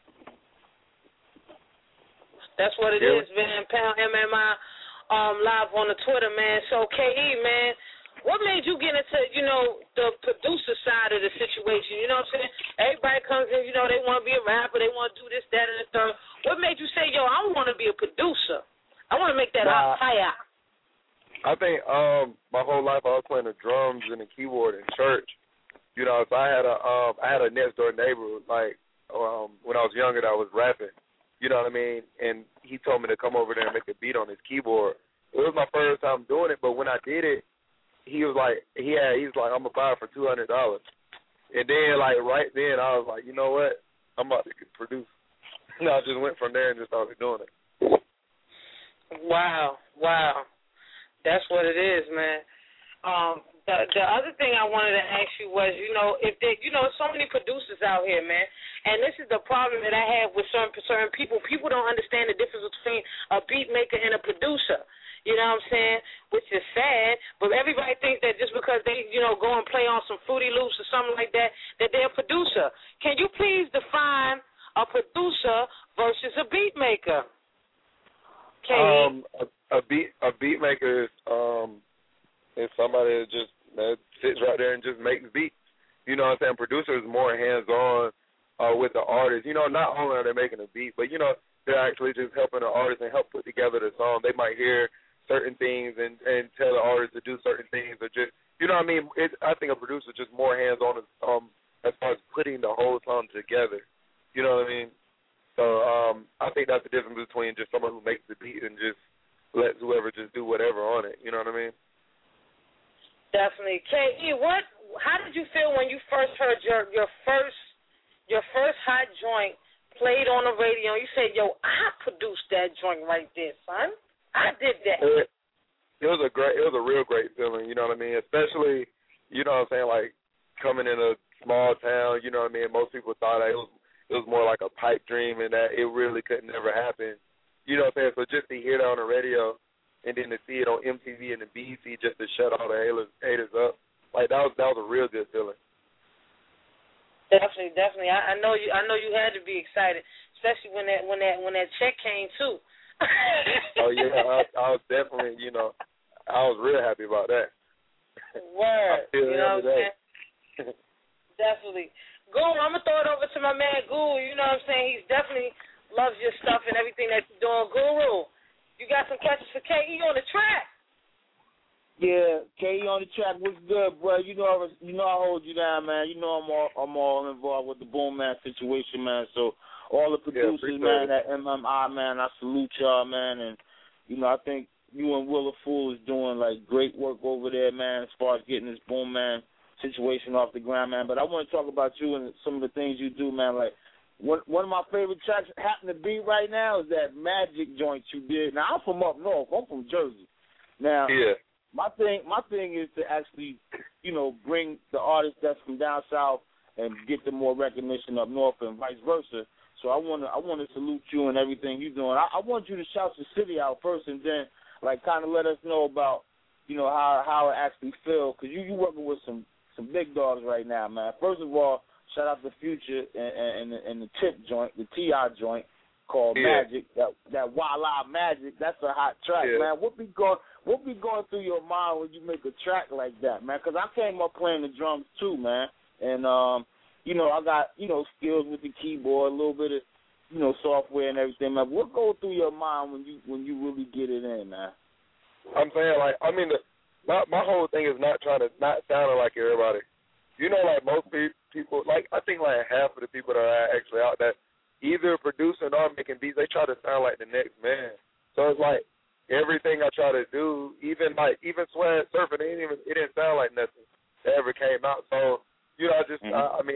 That's what it is, man. Pound MMI live on the Twitter, man. So, KE, man, what made you get into, you know, the producer side of the situation? You know what I'm saying? Everybody comes in, you know, they want to be a rapper, they want to do this, that, and the third. What made you say, yo, I want to be a producer? I want to make that hot fire. I think my whole life I was playing the drums and the keyboard in church. You know, so I had a next door neighbor, like, when I was younger that was rapping. You know what I mean? And he told me to come over there and make a beat on his keyboard. It was my first time doing it, but when I did it, he was like, I'm gonna buy it for $200. And then, like, right then, I was like, you know what? I'm about to produce. And I just went from there and just started doing it. Wow. That's what it is, man. The other thing I wanted to ask you was, you know, so many producers out here, man, and this is the problem that I have with certain people. People don't understand the difference between a beat maker and a producer. You know what I'm saying? Which is sad, but everybody thinks that just because they, you know, go and play on some Fruity Loops or something like that, that they're a producer. Can you please define a producer versus a beat maker? A beat maker is somebody that sits right there and just makes beats. You know what I'm saying? Producer is more hands-on with the artist. You know, not only are they making a beat, but, you know, they're actually just helping the artist and help put together the song. They might hear certain things and tell the artist to do certain things or just, you know what I mean? I think a producer is just more hands-on as far as putting the whole song together. You know what I mean? So I think that's the difference between just someone who makes the beat and just lets whoever just do whatever on it. You know what I mean? Definitely. KE, how did you feel when you first heard your first hot joint played on the radio? You said, yo, I produced that joint right there, son. I did that. It was a real great feeling, you know what I mean? Especially, you know what I'm saying, like coming in a small town, you know what I mean? Most people thought that it was more like a pipe dream and that it really could never happen. You know what I'm saying? So just to hear that on the radio and then to see it on MTV and the BET just to shut all the haters up, like that was a real good feeling. Definitely. I know you had to be excited, especially when that check came too. Oh yeah, I was definitely, you know, I was real happy about that. Word, you know what I'm saying? Definitely. Guru, I'm gonna throw it over to my man Guru. You know what I'm saying? He's definitely loves your stuff and everything that you're doing. Guru, you got some questions for KE on the track? Yeah, KE on the track. What's good, bro? You know I hold you down, man. You know I'm all involved with the Boom Man situation, man. So all the producers, man, at MMI, man, I salute y'all, man. And you know I think you and Willa Fool is doing like great work over there, man, as far as getting this Boom Man situation off the ground, man. But I want to talk about you and some of the things you do, man. Like one of my favorite tracks happen to be right now is that Magic joint you did. Now I'm from up north. I'm from Jersey. Now, yeah. My thing is to actually, you know, bring the artists that's from down south and get them more recognition up north and vice versa. So I want to salute you and everything you're doing. I want you to shout the city out first and then like kind of let us know about, you know, how it actually feels, because you working with some big dogs right now, man. First of all, shout out to Future and the Tip joint, the T.I. joint called Magic. That Walla Magic, that's a hot track, man. What be going through your mind when you make a track like that, man? Because I came up playing the drums too, man. And, you know, I got, you know, skills with the keyboard, a little bit of, you know, software and everything, man. What goes through your mind when you really get it in, man? I'm saying, like, I mean, my whole thing is not sounding like everybody. You know, like most people, like I think like half of the people that are actually out there either producing or making beats, they try to sound like the next man. So it's like everything I try to do, even Swag Surfing, it didn't sound like nothing that ever came out. So, you know, I just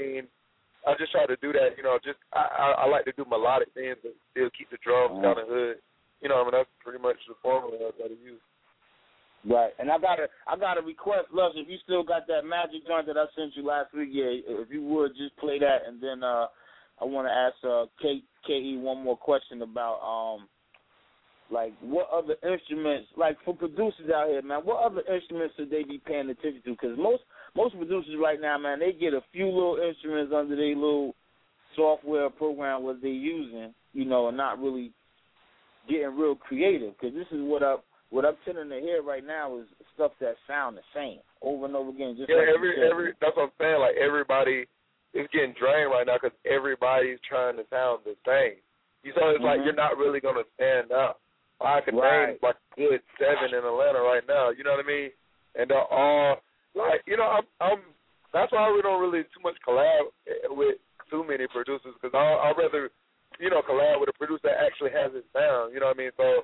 I just try to do that, you know, just I like to do melodic things but still keep the drums kind of hood. You know, I mean that's pretty much the formula I try to use. Right, and I got a request, Love. If you still got that magic joint that I sent you last week, yeah, if you would just play that, and then I want to ask KE one more question about like what other instruments, like for producers out here, man, what other instruments should they be paying attention to? Because most producers right now, man, they get a few little instruments under their little software program what they're using, you know, and not really getting real creative. Because this is what I'm tending to hear right now is stuff that sound the same over and over again. Just like every that's what I'm saying. Like everybody is getting drained right now because everybody's trying to sound the same. You know, it's like you're not really gonna stand out. I can name like a good 7 in Atlanta right now. You know what I mean? And they're all like, you know, I'm. That's why we don't really too much collab with too many producers because I'd rather, you know, collab with a producer that actually has his sound. You know what I mean? So,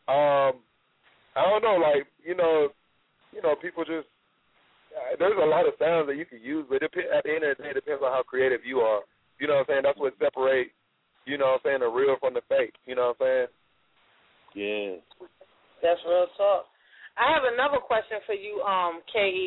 I don't know, like, you know, people just, there's a lot of sounds that you can use, but at the end of the day, it depends on how creative you are. You know what I'm saying? That's what separates, you know what I'm saying, the real from the fake. You know what I'm saying? Yeah. That's real talk. I have another question for you, KE.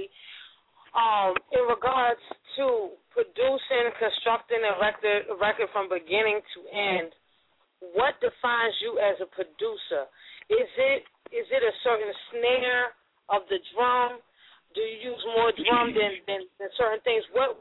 In regards to producing, constructing a record from beginning to end, what defines you as a producer? Is it a certain snare of the drum? Do you use more drum than certain things? What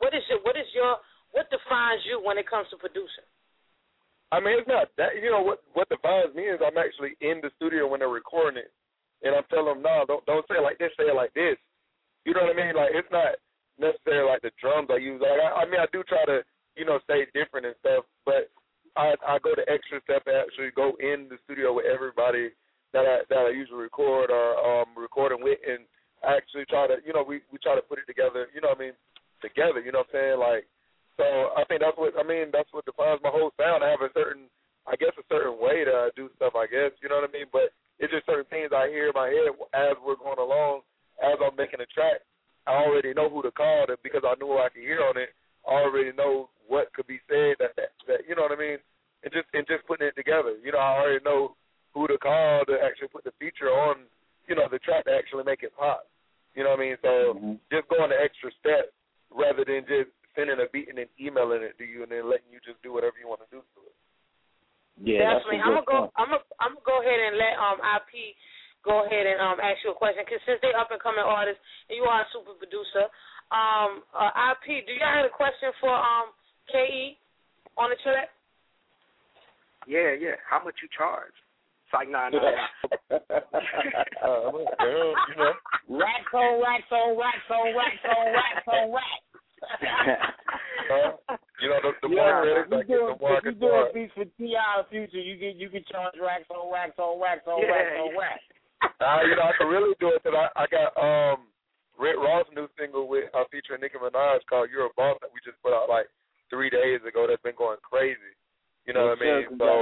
defines you when it comes to producing? I mean, it's not that. You know what defines me is I'm actually in the studio when they're recording it, and I'm telling them, no, don't say it like this, say it like this. You know what I mean? Like it's not necessarily like the drums I use. Like I mean, I do try to, you know, say different and stuff, but I go the extra step and actually go in the studio with everybody that I usually record or recording with, and I actually try to, you know, we try to put it together, you know what I mean, together, you know what I'm saying? Like, so I think that's what defines my whole sound. I have a certain way that I do stuff, I guess, you know what I mean? But it's just certain things I hear in my head as we're going along, as I'm making a track. I already know who to call because I knew I could hear on it. I already know what could be said that you know what I mean? And just putting it together. You know, I already know who to call to actually put the feature on, you know, the track to actually make it pop. You know what I mean? So just going the extra step rather than just sending a beat and then emailing it to you and then letting you just do whatever you want to do to it. Yeah, definitely. I'm gonna go ahead and let IP go ahead and ask you a question because since they're up and coming artists and you are a super producer, IP, do y'all have a question for KE on the track? Yeah. How much you charge? It's like nah. You know. Racks on racks on racks on racks on racks on racks. You know, the more credits I get, the more I can charge. If you do a beat for T.I. Future, you can charge racks on racks on racks on racks on racks. You know, I can really do it because I got Rick Ross' new single with featuring Nicki Minaj called "You're a Boss" that we just put out like 3 days ago. That's been going crazy. You know what I mean? So,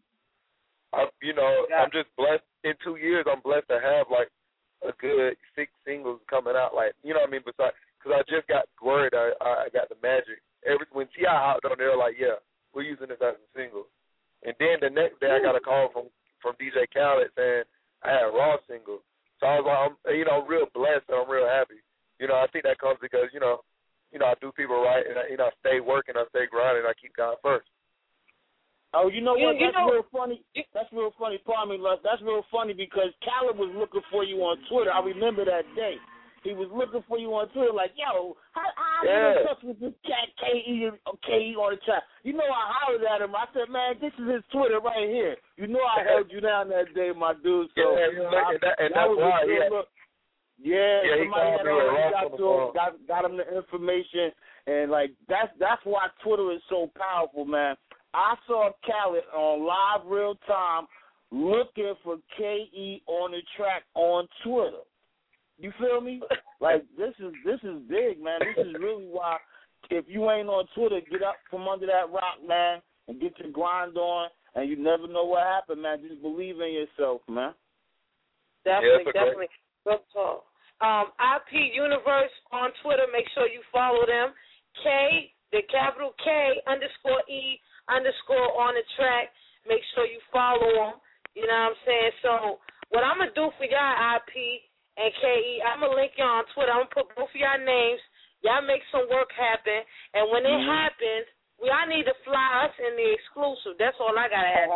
I'm just blessed. In 2 years, I'm blessed to have like a good 6 singles coming out. Like, you know what I mean? Besides, because I just got word I got the Magic. When T.I. hopped on there, like, yeah, we're using this as a single. And then the next day, I got a call from DJ Khaled saying I had a Raw single. So I was like, I'm real blessed and I'm real happy. You know, I think that comes because, you know, I do people right and I stay working, I stay grinding, I keep God first. Oh, you know what? That's real funny. That's real funny. Pardon me, Luz. That's real funny because Khaled was looking for you on Twitter. I remember that day. He was looking for you on Twitter like, yo, how you in touch with this cat KE on the track? You know, I hollered at him. I said, man, this is his Twitter right here. You know I held you down that day, my dude. So that's why. Somebody had already got him the information. And, like, that's why Twitter is so powerful, man. I saw Khaled on live real time looking for KE on the track on Twitter. You feel me? Like this is big, man. This is really why if you ain't on Twitter, get up from under that rock, man, and get your grind on, and you never know what happened, man. Just believe in yourself, man. Definitely. Good talk. IP Universe on Twitter. Make sure you follow them. The capital K _E_ on the track. Make sure you follow them. You know what I'm saying? So what I'm going to do for y'all, IP and KE, I'm going to link y'all on Twitter. I'm going to put both of y'all names. Y'all make some work happen. And when it happens, y'all need to fly us in the exclusive. That's all I got to ask.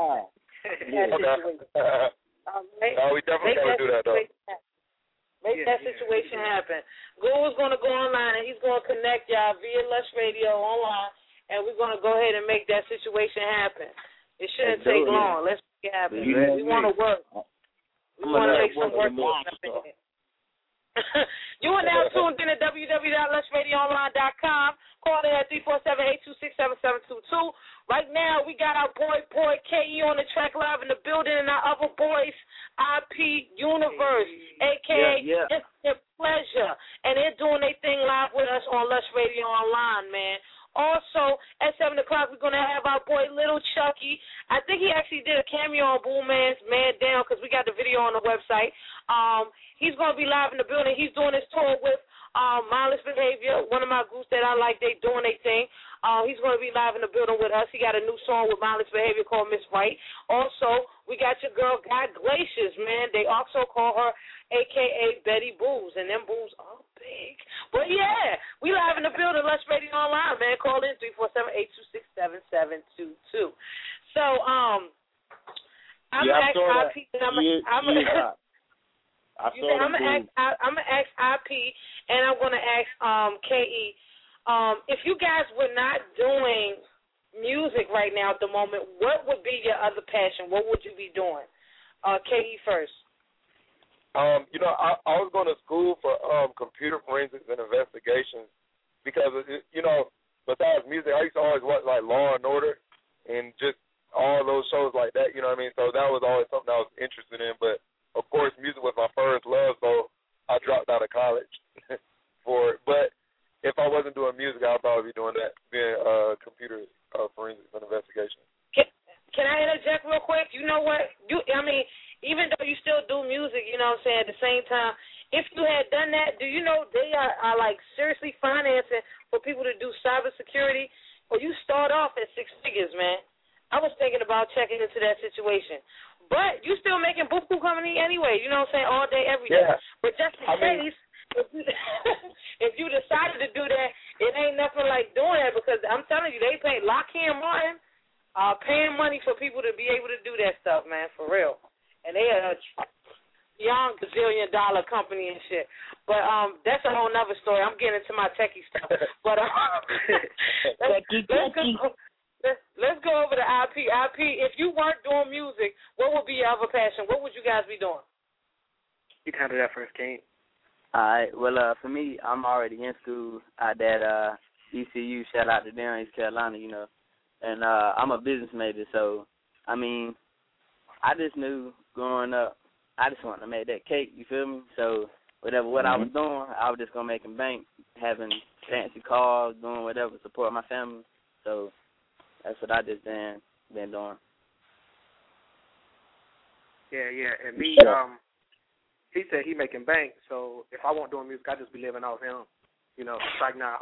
We definitely got to do that, though. Make that situation happen. Guru is going to go online, and he's going to connect y'all via Lush Radio online, and we're going to go ahead and make that situation happen. It shouldn't take long. Let's make it happen. We want to work. We want to make some work happen. You are now tuned in at www.lushradioonline.com. Call in at 347-826-7722. Right now, we got our boy KE on the track live in the building, and our other boys, IP Universe, a.k.a. Instant Pleasure. And they're doing their thing live with us on Lush Radio Online, man. Also, at 7 o'clock, we're going to have our boy Little Chucky. I think he actually did a cameo on Boom Man's Man Down because we got the video on the website. He's going to be live in the building. He's doing his tour with Mindless Behavior, one of my groups that I like. They doing their thing. He's going to be live in the building with us. He got a new song with Mindless Behavior called Miss Right. Also, we got your girl, God Glaciers, man. They also call her a.k.a. Betty Boos, and them boos are big. But, yeah, we live in the building, Lush Radio Online, man. Call in 347-826-7722. So, I'm going to ask IP, I'm going to ask IP, and I'm going to ask KE, if you guys were not doing music right now at the moment, what would be your other passion? What would you be doing? KE first. I was going to school for computer forensics and investigations because, besides music, I used to always watch, like, Law and Order and just all those shows like that, you know what I mean? So that was always something I was interested in. But, of course, music was my first love, so I dropped out of college for it. But if I wasn't doing music, I'd probably be doing that, being computer forensics and investigation. Can I interject real quick? You know what? Even though you still do music, you know what I'm saying, at the same time, if you had done that, do you know they are like seriously financing for people to do cybersecurity? Or you start off at 6 figures, man. I was thinking about checking into that situation. But you still making buku company anyway, you know what I'm saying, all day, every day. Yeah. But just in case, if you decided to do that, it ain't nothing like doing that because I'm telling you, they pay Lockheed Martin paying money for people to be able to do that stuff, man, for real. And they are a young gazillion-dollar company and shit. But that's a whole nother story. I'm getting into my techie stuff. But let's go over to IP. IP, if you weren't doing music, what would be your other passion? What would you guys be doing? You can handle that first, King. All right. Well, for me, I'm already in school at that ECU. Shout out to them, East Carolina, And I'm a business major, so, I just knew growing up, I just wanted to make that cake, you feel me? So what I was doing, I was just going to make them bank, having fancy cars, doing whatever, support my family. So that's what I just been doing. Yeah. And me, he said he making bank, so if I wasn't doing music, I'd just be living off him. It's like, nah,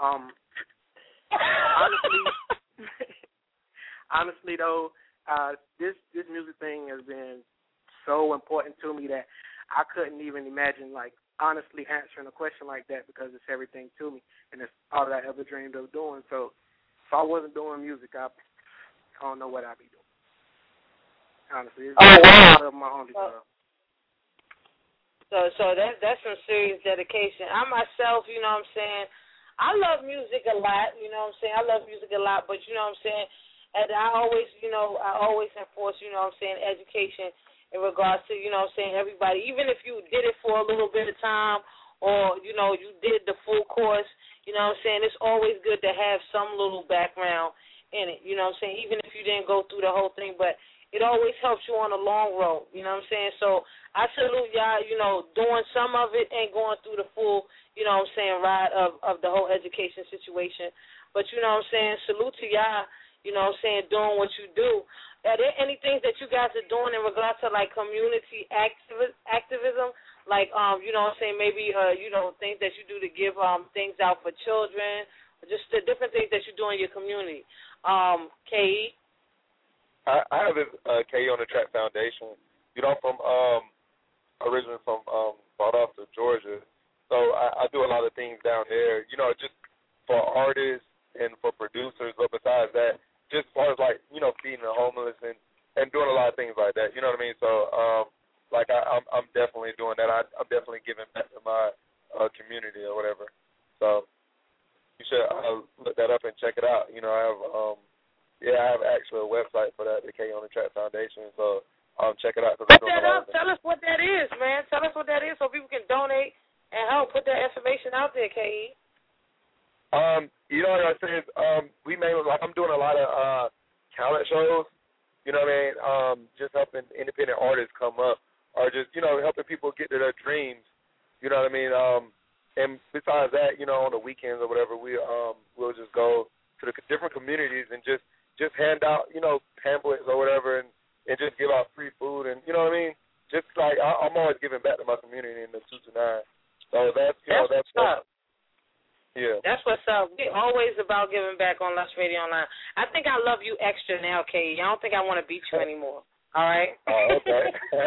honestly though, this music thing has been so important to me that I couldn't even imagine, like, honestly answering a question like that because it's everything to me and it's all that I ever dreamed of doing. So if I wasn't doing music, I don't know what I'd be doing. Honestly, it's my only job. So that's some serious dedication. I myself, you know what I'm saying, I love music a lot, you know what I'm saying. I love music a lot, but you know what I'm saying, and I always enforce, you know what I'm saying, education in regards to, you know what I'm saying, everybody. Even if you did it for a little bit of time or, you did the full course, you know what I'm saying, it's always good to have some little background in it, you know what I'm saying, even if you didn't go through the whole thing. But it always helps you on the long road. You know what I'm saying? So I salute y'all, you know, doing some of it and going through the full, you know what I'm saying, ride of the whole education situation. But, you know what I'm saying, salute to y'all, you know what I'm saying, doing what you do. Are there any things that you guys are doing in regards to, like, community activism? Like, you know what I'm saying, maybe, you know, things that you do to give things out for children, just the different things that you do in your community. K.E.? I have this K.E. on the Track Foundation. You know, from originally from Valdosta, Georgia. So I do a lot of things down there, you know, just for artists and for producers. But besides that, just as far as, like, you know, feeding the homeless and doing a lot of things like that. You know what I mean? So, like, I'm definitely doing that. I'm definitely giving back to my community or whatever. So you should look that up and check it out. You know, I have actually a website for that, the K.E. on the Track Foundation. So check it out. Put that up. Tell us what that is, man. Tell us what that is so people can donate and help put that information out there, K.E. You know what I said? We mainly, like, I'm doing a lot of talent shows. You know what I mean? Just helping independent artists come up, or just, you know, helping people get to their dreams. You know what I mean? And besides that, you know, on the weekends or whatever, we'll just go to the different communities and just hand out, you know, pamphlets or whatever, and just give out free food, and, you know what I mean? Just like, I'm always giving back to my community in the 2 to 9. So that's what's up. Yeah. That's what's up. We're always about giving back on Lush Radio Online. I think I love you extra now, K.E. I don't think I want to beat you anymore. All right? Oh, okay.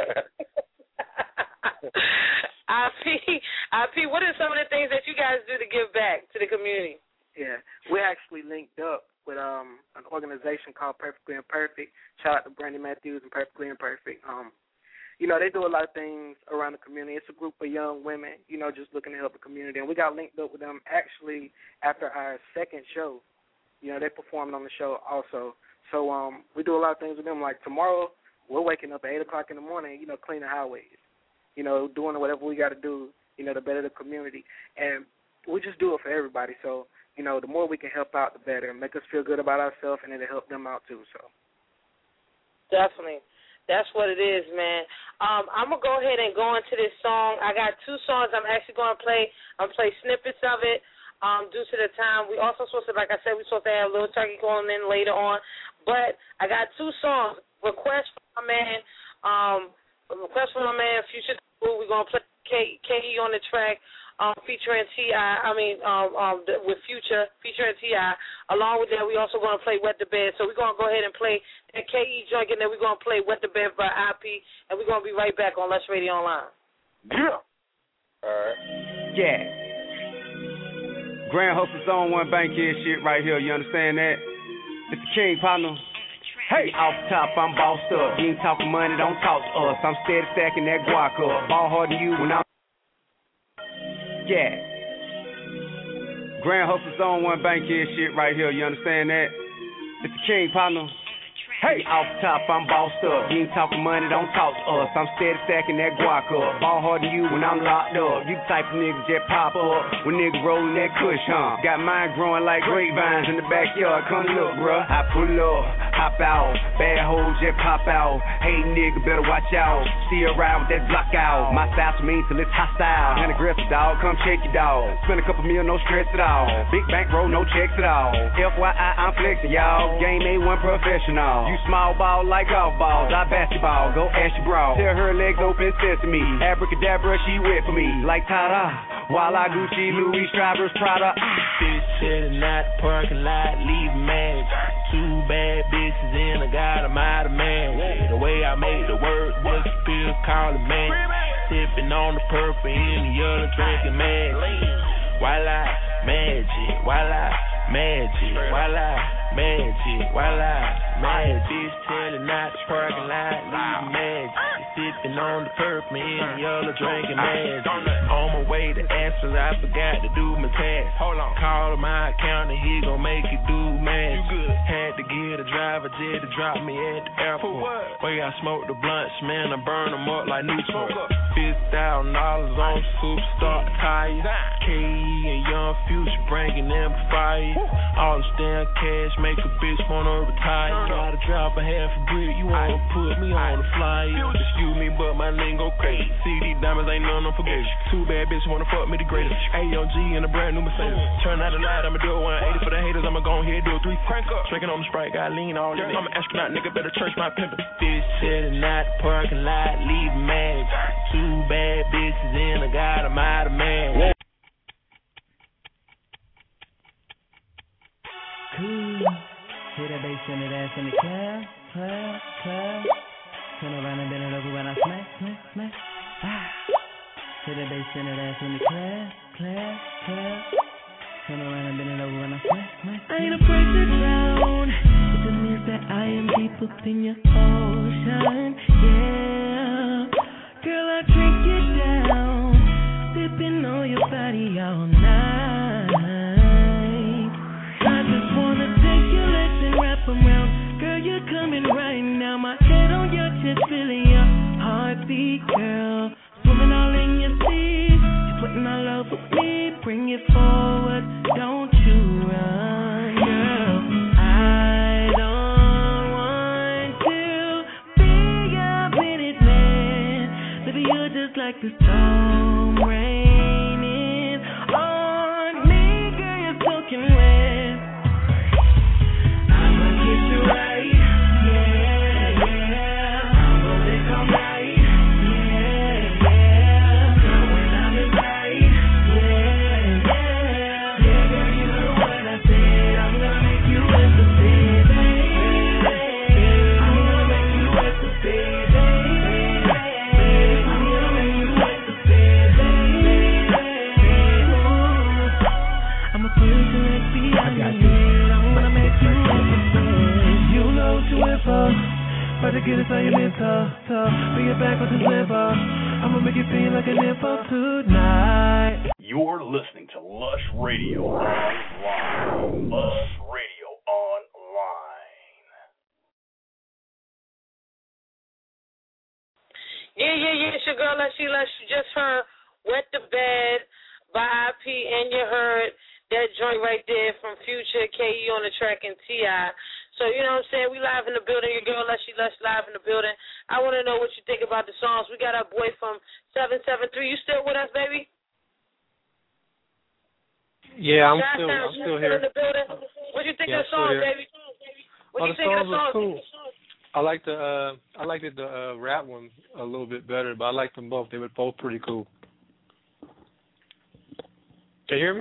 IP, what are some of the things that you guys do to give back to the community? Yeah, we actually linked up with an organization called Perfectly Imperfect. Shout out to Brandy Matthews and Perfectly Imperfect. You know, they do a lot of things around the community. It's a group of young women, you know, just looking to help the community. And we got linked up with them actually after our second show. You know, they performed on the show also. So we do a lot of things with them. Like tomorrow, we're waking up at 8 o'clock in the morning, you know, cleaning highways, you know, doing whatever we got to do, you know, to better the community. And we just do it for everybody. So, you know, the more we can help out, the better, and make us feel good about ourselves, and it'll help them out too. So definitely. That's what it is, man. I'm going to go ahead and go into this song. I got 2 songs I'm actually going to play. I'm going to play snippets of it due to the time. We also supposed to, like I said, we're supposed to have Lil Turkey calling in later on. But I got 2 songs. Request from my man, Future. We're going to play K.E. on the track. Featuring T.I., with Future, featuring T.I. Along with that, we also going to play Wet the Bed. So we're going to go ahead and play that K.E. joint, and then we're going to play Wet the Bed by IP, and we're going to be right back on Lush Radio Online. Yeah. All right. Yeah. Grand Hustle Zone 1 Bankhead shit right here, you understand that? It's the King, partner. Hey, off top, I'm bossed up. You ain't talking money, don't talk to us. I'm steady stacking that guac up. Ball harder than you when I'm... Yeah. Grand Hustle Zone 1 Bankhead shit right here, you understand that? It's the King, partner. Hey, off top, I'm bossed up. You ain't talking money, don't talk to us. I'm steady stacking that guac up. Ball harder than you when I'm locked up. You type of niggas just pop up when niggas rolling that kush, huh? Got mine growing like grapevines in the backyard. Come look, bruh. I pull up, hop out. Bad hoes just pop out. Hey, nigga, better watch out. See a ride with that block out. My style's mean till it's hostile. And aggressive, dog. Come check your dog. Spend a couple mil, no stress at all. Big bankroll, no checks at all. FYI, I'm flexing, y'all. Game A1 professional. You small ball like golf balls. I basketball. Go ask your bra. Tell her legs open, sesame. Abracadabra, she wet for me. Like ta-da. While I Gucci, Louis, Strivers, Prada. Bitch chillin' out the parking lot, leaving mad. 2 bad bitches in, I got 'em out of man. The way I made the word disappear, call it man. Sipping on the purple in the other drinking man. Voila, magic, voila, magic, voila, magic, voila, magic. Bitch chillin' out the parking lot, leaving magic. sipping on the purple and yellow drinking magic. On my way to Aspens, I forgot to do my tax. Hold on. Call my accountant, he gon' make it do magic. Had to get a driver just to drop me at the airport. Way I smoke the blunts, man, I burn them up like Newport. $50,000 on Superstar tires. KE and Young Future bringing them fire. All the damn cash make a bitch wanna retire. Gotta drop a half a brick, you wanna put me on the flyer. Excuse me, but my lingo crazy. See these diamonds ain't none for gauge. Two bad bitches wanna fuck me the greatest. AOG and a brand new Mercedes. Turn out the light, I'ma do a 180 for the haters. I'ma go ahead do a 3 crank up. Drinking on the Sprite, got lean all day. I'm an astronaut, nigga, better church my pimpin'. Bitch sitting out the parking lot, leaving mad. Two bad bitches in, I got them out of man. Cool. Hear that bass in the ass in the club. Turn around and bend it over when I smack. Ah. Hear that bass in the ass in the club. Turn around and bend it over when I smack. I ain't afraid to drown. It means that I am deep up in your ocean. Yeah. Girl, I drink you down. Sipping on your body all night. I just wanna take your legs and wrap them around. Girl, you're coming right now. My head on your chest, feeling your heartbeat, girl. Swimming all in your sea. You're putting all over me. Bring it forward, don't you run, girl. I don't want to be a minute man. Baby, you're just like the storm raining on me. Girl, you're soaking wet. I'ma get you right, yeah. I'm gonna lick all night, yeah. Girl, when I'm in right, yeah. Girl, you know what I said. I'm gonna make you wet the baby. I'm gonna make you wet the baby. I'm gonna make you wet the baby. I'ma put it to it behind your head. I'm gonna make you wet the baby. You know what you went for. Try to get it how you meant to. Bring it back with this liver. I'ma make it feel like an info tonight. You're listening to Lush Radio Online. Lush Radio Online. Yeah. It's your girl, Lush. You just heard Wet the Bed by IP, and you heard that joint right there from Future, KE on the track, and T.I. So, you know what I'm saying? We live in the building. Your girl, Lush live in the building. I want to know what you think about the songs. We got our boy from 773. You still with us, baby? Yeah, I'm still here. In the building. What do you think of the song, baby? What do you think of the song? Cool. I liked the rap one a little bit better, but I liked them both. They were both pretty cool. Can you hear me?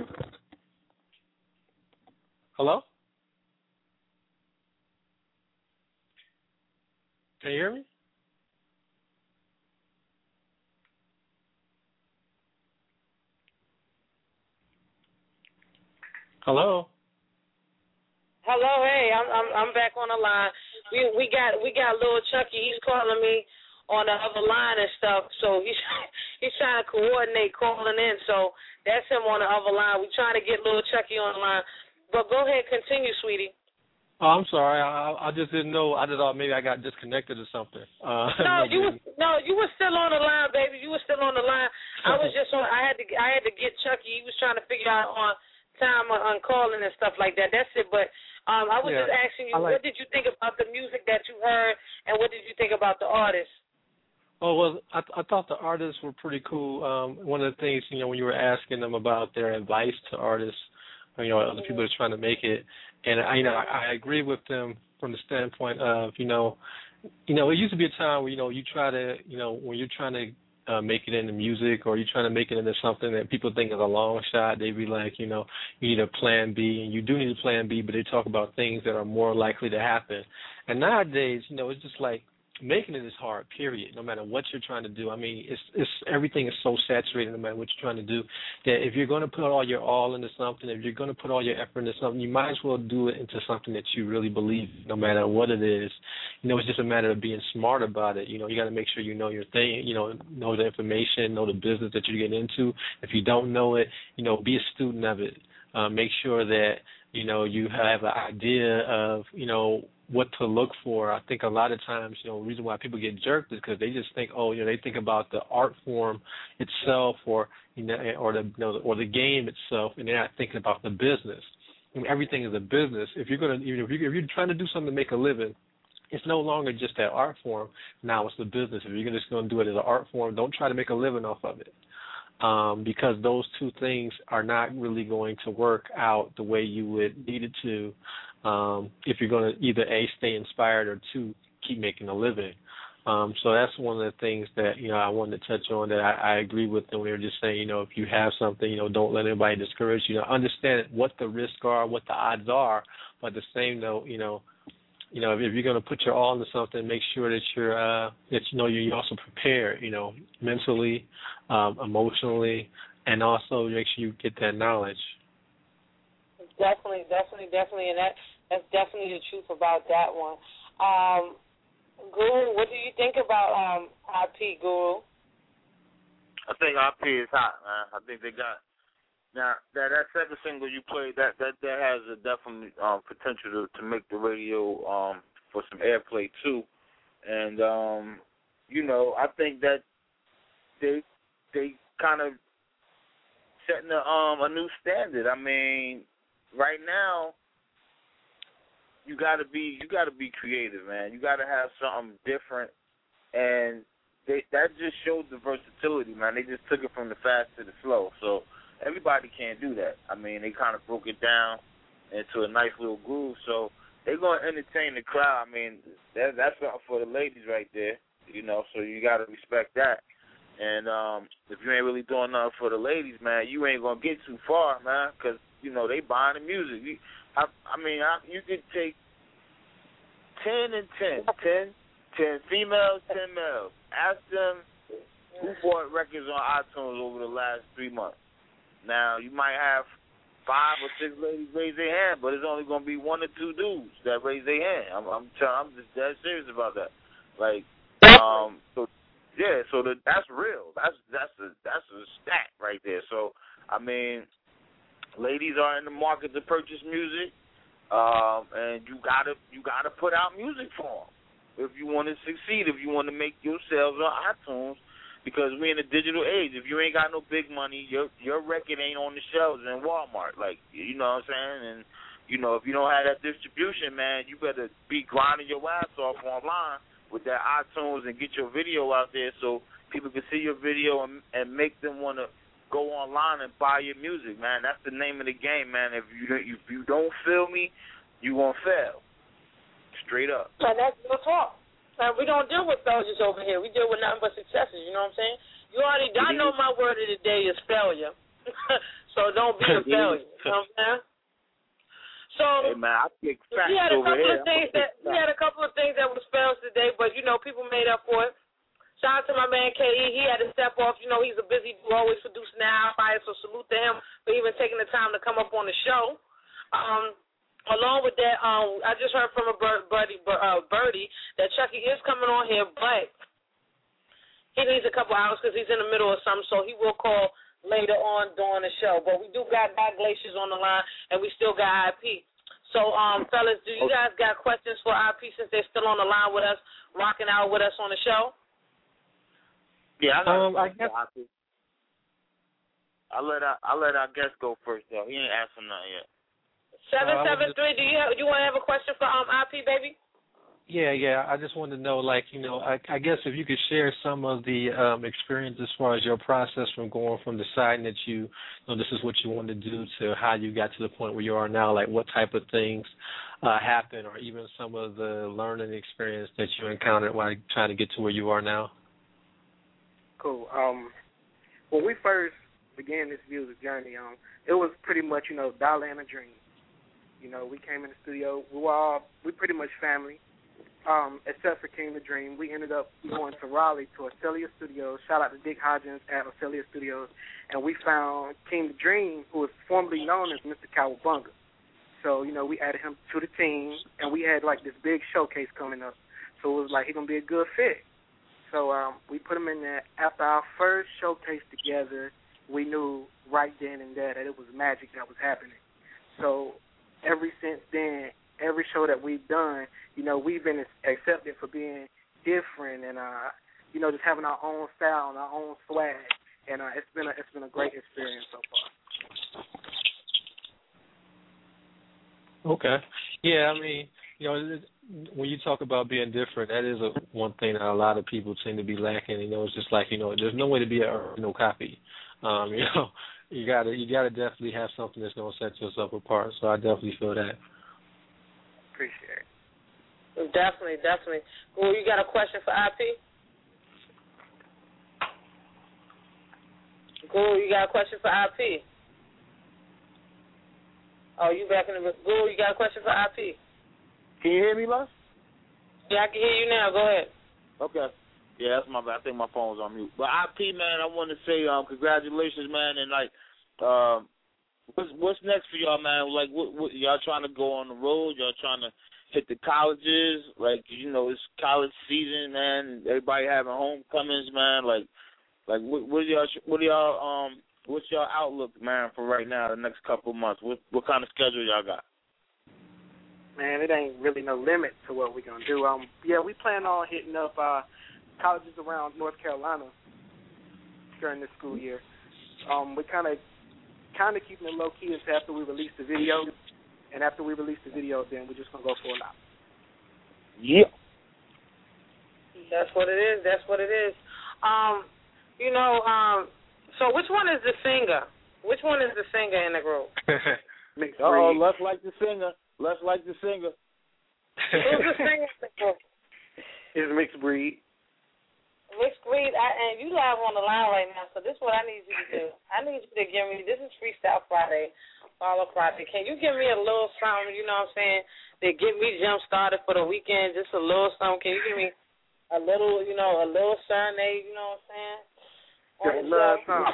Hello? Can you hear me? Hello? Hello, hey, I'm back on the line. We got little Chucky. He's calling me on the other line and stuff. So he's trying to coordinate calling in. So that's him on the other line. We're trying to get little Chucky on the line. But go ahead, continue, sweetie. Oh, I'm sorry. I just didn't know. I just thought maybe I got disconnected or something. No, you were still on the line, baby. You were still on the line. I was just on. I had to get Chucky. He was trying to figure out on time on calling and stuff like that. That's it. But I was just asking you, what did you think about the music that you heard, and what did you think about the artists? Oh, well, I thought the artists were pretty cool. One of the things, when you were asking them about their advice to artists, other people that are trying to make it, and I agree with them from the standpoint of, it used to be a time where, you try to, when you're trying to make it into music or you're trying to make it into something that people think is a long shot, they'd be like, you need a plan B, and you do need a plan B, but they talk about things that are more likely to happen. And nowadays, it's just like, making it is hard, period, no matter what you're trying to do. I mean, it's everything is so saturated no matter what you're trying to do, that if you're going to put all your all into something, if you're going to put all your effort into something, you might as well do it into something that you really believe, no matter what it is. It's just a matter of being smart about it. You got to make sure you know your thing, know the information, know the business that you're getting into. If you don't know it, be a student of it. Make sure that, you have an idea of, what to look for. I think a lot of times, the reason why people get jerked is because they just think, they think about the art form itself, or or the game itself, and they're not thinking about the business. Everything is a business. If you're trying to do something to make a living, it's no longer just that art form. Now it's the business. If you're just going to do it as an art form, don't try to make a living off of it. Because those two things are not really going to work out the way you would need it to, if you're going to either A, stay inspired, or two, keep making a living. So that's one of the things that, I wanted to touch on, that I agree with them. We were just saying, if you have something, don't let anybody discourage you. Understand what the risks are, what the odds are, but at the same note, if you're going to put your all into something, make sure that you're also prepared, mentally, emotionally, and also make sure you get that knowledge. Definitely, and that's definitely the truth about that one. Guru, what do you think about IP, Guru? I think IP is hot, man. I think they got now that second single you played, that has a definite potential to make the radio for some airplay too, and I think that they kind of setting a new standard. I mean, right now you gotta be creative, man. You gotta have something different, and that just showed the versatility, man. They just took it from the fast to the slow, so everybody can't do that. I mean, they kind of broke it down into a nice little groove, so they're gonna entertain the crowd. I mean, that's something for the ladies right there, so you gotta respect that. And if you ain't really doing nothing for the ladies, man, you ain't gonna get too far, man, because they buying the music. You could take 10 and 10 females, 10 males. Ask them who bought records on iTunes over the last 3 months. Now, you might have 5 or 6 ladies raise their hand, but it's only going to be 1 or 2 dudes that raise their hand. I'm just dead serious about that. That's real. That's a stat right there. So, I mean, ladies are in the market to purchase music, and you gotta put out music for them if you want to succeed. If you want to make your sales on iTunes, because we're in a digital age. If you ain't got no big money, your record ain't on the shelves in Walmart. You know what I'm saying? And if you don't have that distribution, man, you better be grinding your ass off online with that iTunes and get your video out there so people can see your video and make them want to go online and buy your music, man. That's the name of the game, man. If you don't feel me, you won't fail. Straight up. And that's real talk. We don't deal with failures over here. We deal with nothing but successes, you know what I'm saying? I know my word of the day is failure. So don't be a failure, you know what I'm saying? So hey man, I pick facts we had a over couple here. We had a couple of things that was fails today, but people made up for it. Shout out to my man KE. He had to step off. He's a busy dude, always producing the album, so salute to him for even taking the time to come up on the show. Along with that, I just heard from a Birdie that Chucky is coming on here, but he needs a couple hours because he's in the middle of something, so he will call later on during the show. But we do got Doc Glaciers on the line, and we still got IP. So, fellas, do you guys got questions for IP since they're still on the line with us, rocking out with us on the show? Yeah, I guess I'll let our guest go first, though. He ain't asking nothing yet. 773. Do you want to have a question for IP, baby? Yeah. I just wanted to know, I guess if you could share some of the experience as far as your process from going from deciding that this is what you want to do to how you got to the point where you are now. Like what type of things happened, or even some of the learning experience that you encountered while trying to get to where you are now. Cool. When we first began this music journey, it was pretty much dollar and a dream. We came in the studio. We pretty much family. except for King the Dream. We ended up going to Raleigh to Acelia Studios. Shout out to Dick Hodgins at Acelia Studios. And we found King the Dream, who was formerly known as Mr. Cowabunga. So, we added him to the team, and we had, like, this big showcase coming up. So it was like, he's going to be a good fit. So we put him in there. After our first showcase together, we knew right then and there that it was magic that was happening. So ever since then, every show that we've done, we've been accepted for being different and, just having our own style and our own swag. And it's been a great experience so far. Okay. Yeah, I mean, when you talk about being different, that is one thing that a lot of people seem to be lacking. It's just like, there's no way to be an original copy. You gotta definitely have something that's gonna set yourself apart. So I definitely feel that. Appreciate it. Definitely. Well, you got a question for IP? Cool, you got a question for IP? Oh, you back in the Cool, you got a question for IP? Can you hear me, Les? Yeah, I can hear you now. Go ahead. Okay. Yeah, that's my bad. I think my phone was on mute. But IP, man, I want to say congratulations, man, and what's next for y'all, man? Like, what y'all trying to go on the road? Y'all trying to hit the colleges? Like, it's college season, man. Everybody having homecomings, man. What's your outlook, man, for right now, the next couple of months? What kind of schedule y'all got? Man, it ain't really no limit to what we're going to do. We plan on hitting up colleges around North Carolina during this school year. We're kind of keeping it low-key until after we release the video. And after we release the video, then we're just going to go full out. Yeah. That's what it is. So which one is the singer? Which one is the singer in the group? Mixed breed. Oh, let's like the singer. Who's the singer in the group? It's Mixed Breed. Mixed Breed, and you live on the line right now, so this is what I need you to do. I need you to give me, this is Freestyle Friday, Follow Friday. Can you give me a little something, to get me jump-started for the weekend, just a little something? Can you give me a little, a little serenade, you know what I'm saying? Love song.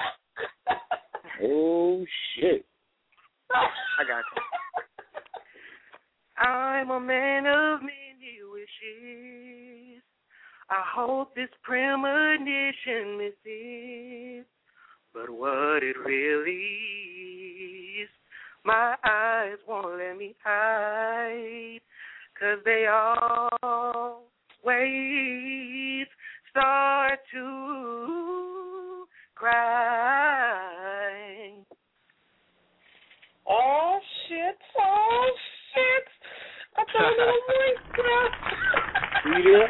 Oh, shit. I got you. I'm a man of many wishes. I hope this premonition misses, but what it really is, my eyes won't let me hide, 'cause they always start to cry. Oh, shit. I thought it was Freestyle. You there?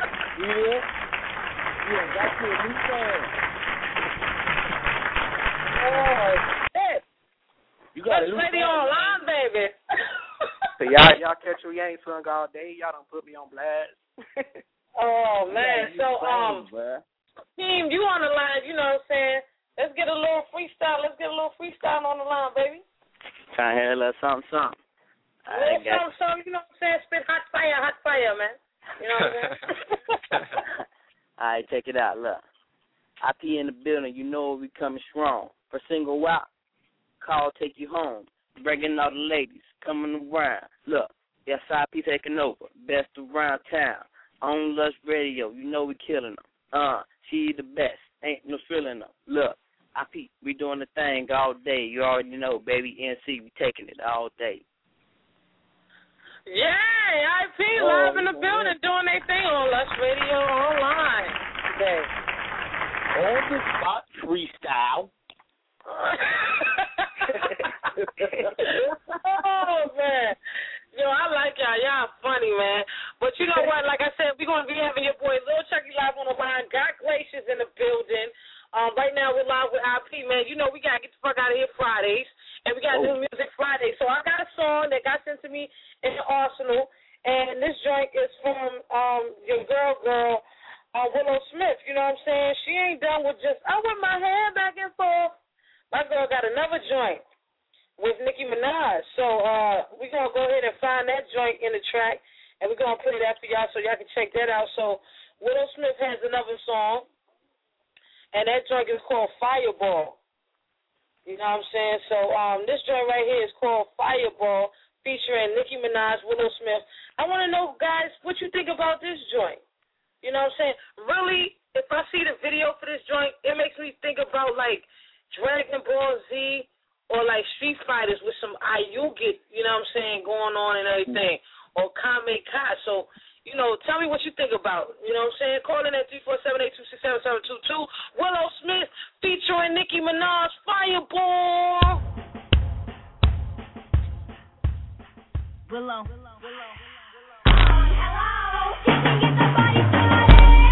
Yeah, that's your new song. Oh, shit. You got Let's play online, baby. So y'all catch your Yang song all day. Y'all don't put me on blast. Oh, man. So, team, you on the line, you know what I'm saying? Let's get a little freestyle. On the line, baby. Trying to hear a little something. Something, you know what I'm saying? Spit hot fire, man. You know what I'm saying? All right, check it out. Look, IP in the building. You know we coming strong. For single out, call take you home. Bringing all the ladies coming around. Look, yes, IP taking over. Best around town. On Lush Radio, you know we killing them. She the best. Ain't no feeling them. Look, IP, we doing the thing all day. You already know, baby. NC, we taking it all day. Yay! IP live in the building doing their thing on Lush Radio Online today. On the spot freestyle. Oh, man. Yo, I like y'all. Y'all funny, man. But you know what? Like I said, we're going to be having your boy Lil Chucky live on the line. Got Glaciers in the building. Right now we're live with IP, man. You know we got to get the fuck out of here Fridays. And we got to do Music Friday. So I got a song that got sent to me in the arsenal. And this joint is from your girl, Willow Smith. You know what I'm saying? She ain't done with just, I want my hair back and forth. My girl got another joint with Nicki Minaj. So we're going to go ahead and find that joint in the track. and we're going to play that for y'all so y'all can check that out. So Willow Smith has another song, and that joint is called Fireball. You know what I'm saying? So this joint right here is called Fireball, featuring Nicki Minaj, Willow Smith. I want to know, guys, what you think about this joint. You know what I'm saying? Really, if I see the video for this joint, it makes me think about, like, Dragon Ball Z or, like, Street Fighters with some Ayugi, you know what I'm saying, going on and everything, or Kame Ka. So, you know, tell me what you think about it. You know what I'm saying? Call in at 347-826-7722. Willow Smith featuring Nicki Minaj, Fireball. Willow. Hello. Can we get the body started?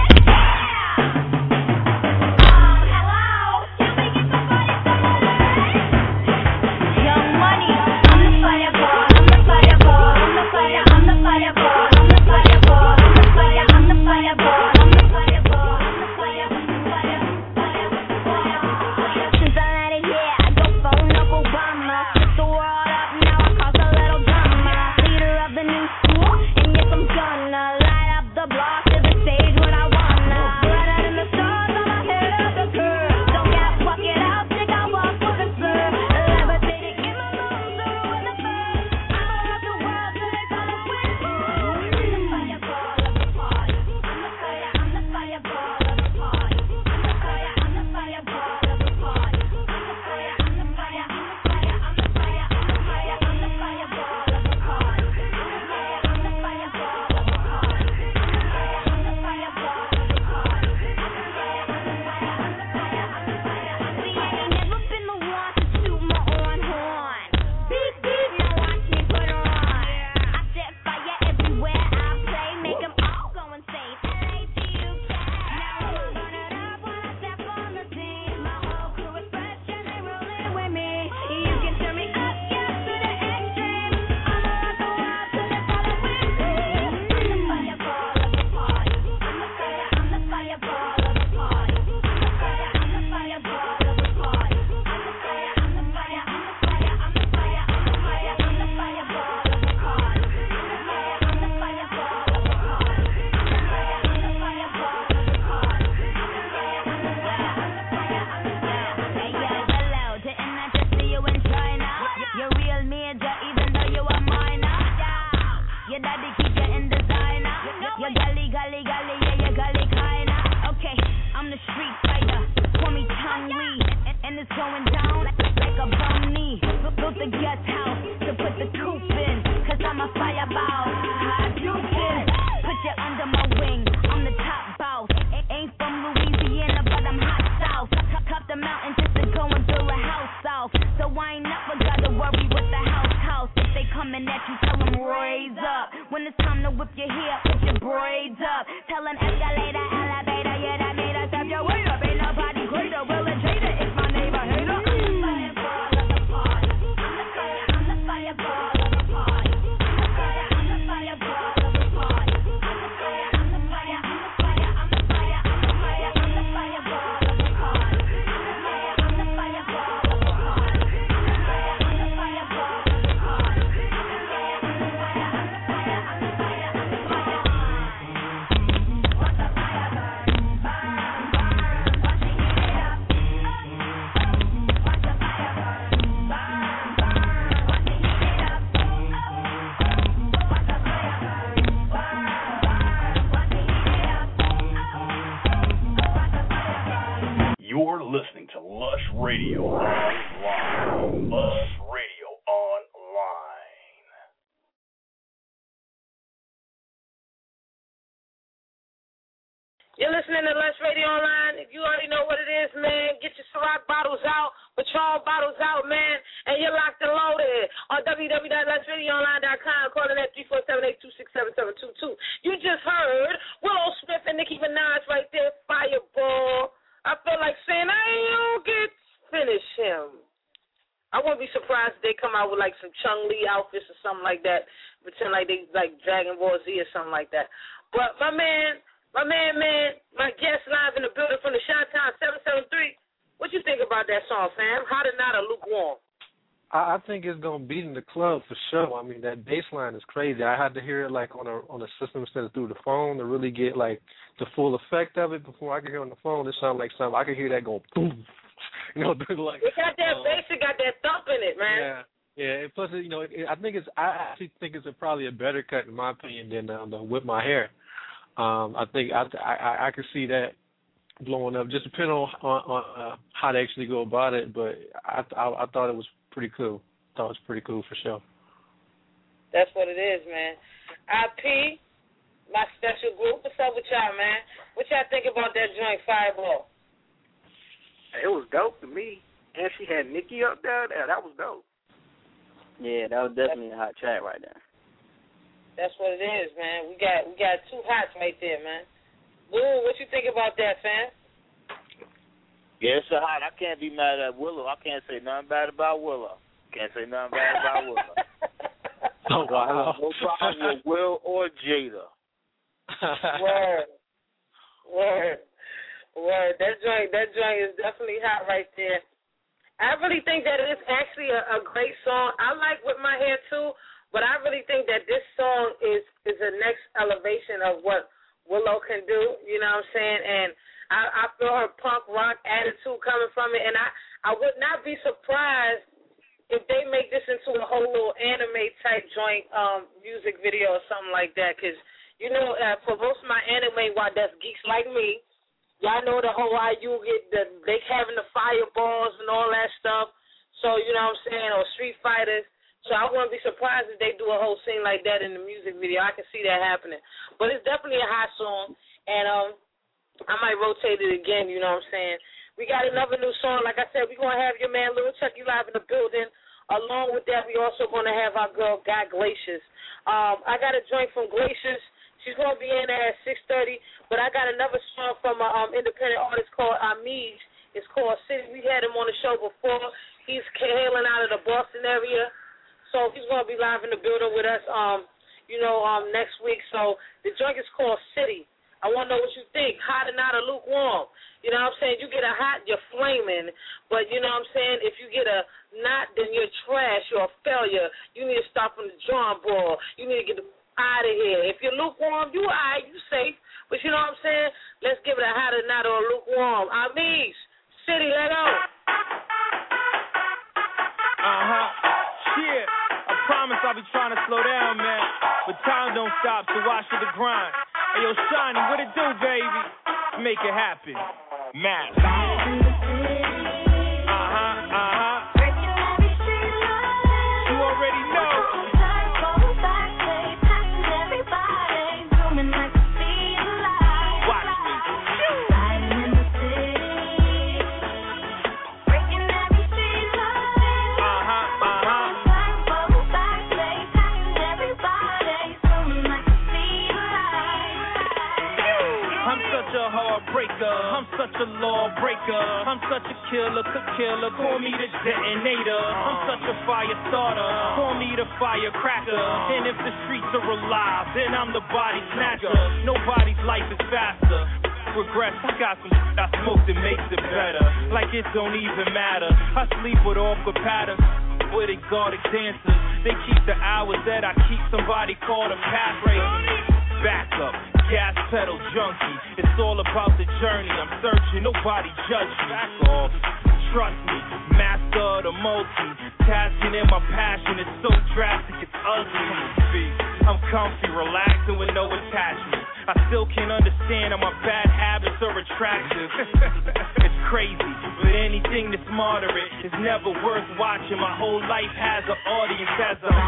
Radio Online. Lush Radio Online. You're listening to Lush Radio Online. If you already know what it is, man, get your Ciroc bottles out, Patron bottles out, man, and you're locked and loaded on www.lushradioonline.com. Calling at 347-826-7722. You just heard Willow Smith and Nicki Minaj right there, Fireball. I feel like saying, I don't get finish him. I wouldn't be surprised if they come out with like some Chung-Li outfits or something like that, pretend like they like Dragon Ball Z or something like that. But my guest live in the building from the Chi-Town 773. What you think about that song, fam? Hot or not or lukewarm? I think it's gonna beat in the club for sure. I mean, that bass line is crazy. I had to hear it like on a system instead of through the phone to really get like the full effect of it. Before I could hear on the phone, it sounded like something I could hear that go boom. You know, like it got that bass, it got that thump in it, man. Yeah. Yeah, and plus, you know, I actually think it's probably a better cut in my opinion than the Whip My Hair. I think I could see that blowing up, just depending on how they actually go about it. But I thought it was pretty cool. I thought it was pretty cool for sure. That's what it is, man. IP, my special group. What's up with y'all, man? What y'all think about that joint Fireball? It was dope to me, and she had Nikki up there. That was dope. Yeah, that was definitely a hot track right there. That's what it is, man. We got two hots right there, man. Boo, what you think about that, fam? Yeah, it's a hot. I can't be mad at Willow. I can't say nothing bad about Willow. Can't say nothing bad about Willow. Oh, wow. No problem with Will or Jada. Word. That joint is definitely hot right there. I really think that it's actually a great song. I like With My Hair too, but I really think that this song is the next elevation of what Willow can do. You know what I'm saying? And I feel her punk rock attitude coming from it, and I would not be surprised if they make this into a whole little anime type joint music video or something like that. Because you know, for most of my anime, why that's geeks like me. Y'all know the whole IU they having the fireballs and all that stuff. So, you know what I'm saying, or Street Fighters. So I wouldn't be surprised if they do a whole scene like that in the music video. I can see that happening. But it's definitely a hot song, and I might rotate it again, you know what I'm saying. We got another new song. Like I said, we're going to have your man Lil Chucky live in the building. Along with that, we also going to have our girl, Guy Glaciers. I got a joint from Glaciers. She's going to be in there at 6:30, but I got another song from an independent artist called Amige. It's called City. We had him on the show before. He's hailing out of the Boston area, so he's going to be live in the building with us, next week. So the joint is called City. I want to know what you think, hot or not or lukewarm. You know what I'm saying? You get a hot, you're flaming, but you know what I'm saying? If you get a not, then you're trash, you're a failure. You need to stop from the drawing board. You need to get the out of here. If you're lukewarm, you all right, you safe. But you know what I'm saying? Let's give it a hot or not or a lukewarm. Amis, City, let go. Shit. I promise I'll be trying to slow down, man. But time don't stop, so why should it grind? Hey, yo, Shiny, what it do, baby? Make it happen. Man. You already know. I'm such a lawbreaker. I'm such a killer, call me the detonator. I'm such a fire starter, call me the firecracker. And if the streets are alive, then I'm the body snatcher. Nobody's life is faster. Regrets, I got some I smoke that makes it better. Like it don't even matter. I sleep with awkward patterns, with exotic dancers. They keep the hours that I keep. Somebody called a pass rate. Back up. Gas pedal junkie, it's all about the journey. I'm searching, nobody judge me. Back off, trust me, master of the multi. Tasking in my passion, it's so drastic, it's ugly. I'm comfy, relaxing with no attachment. I still can't understand how my bad habits are attractive. It's crazy, but anything that's moderate is never worth watching. My whole life has an audience as a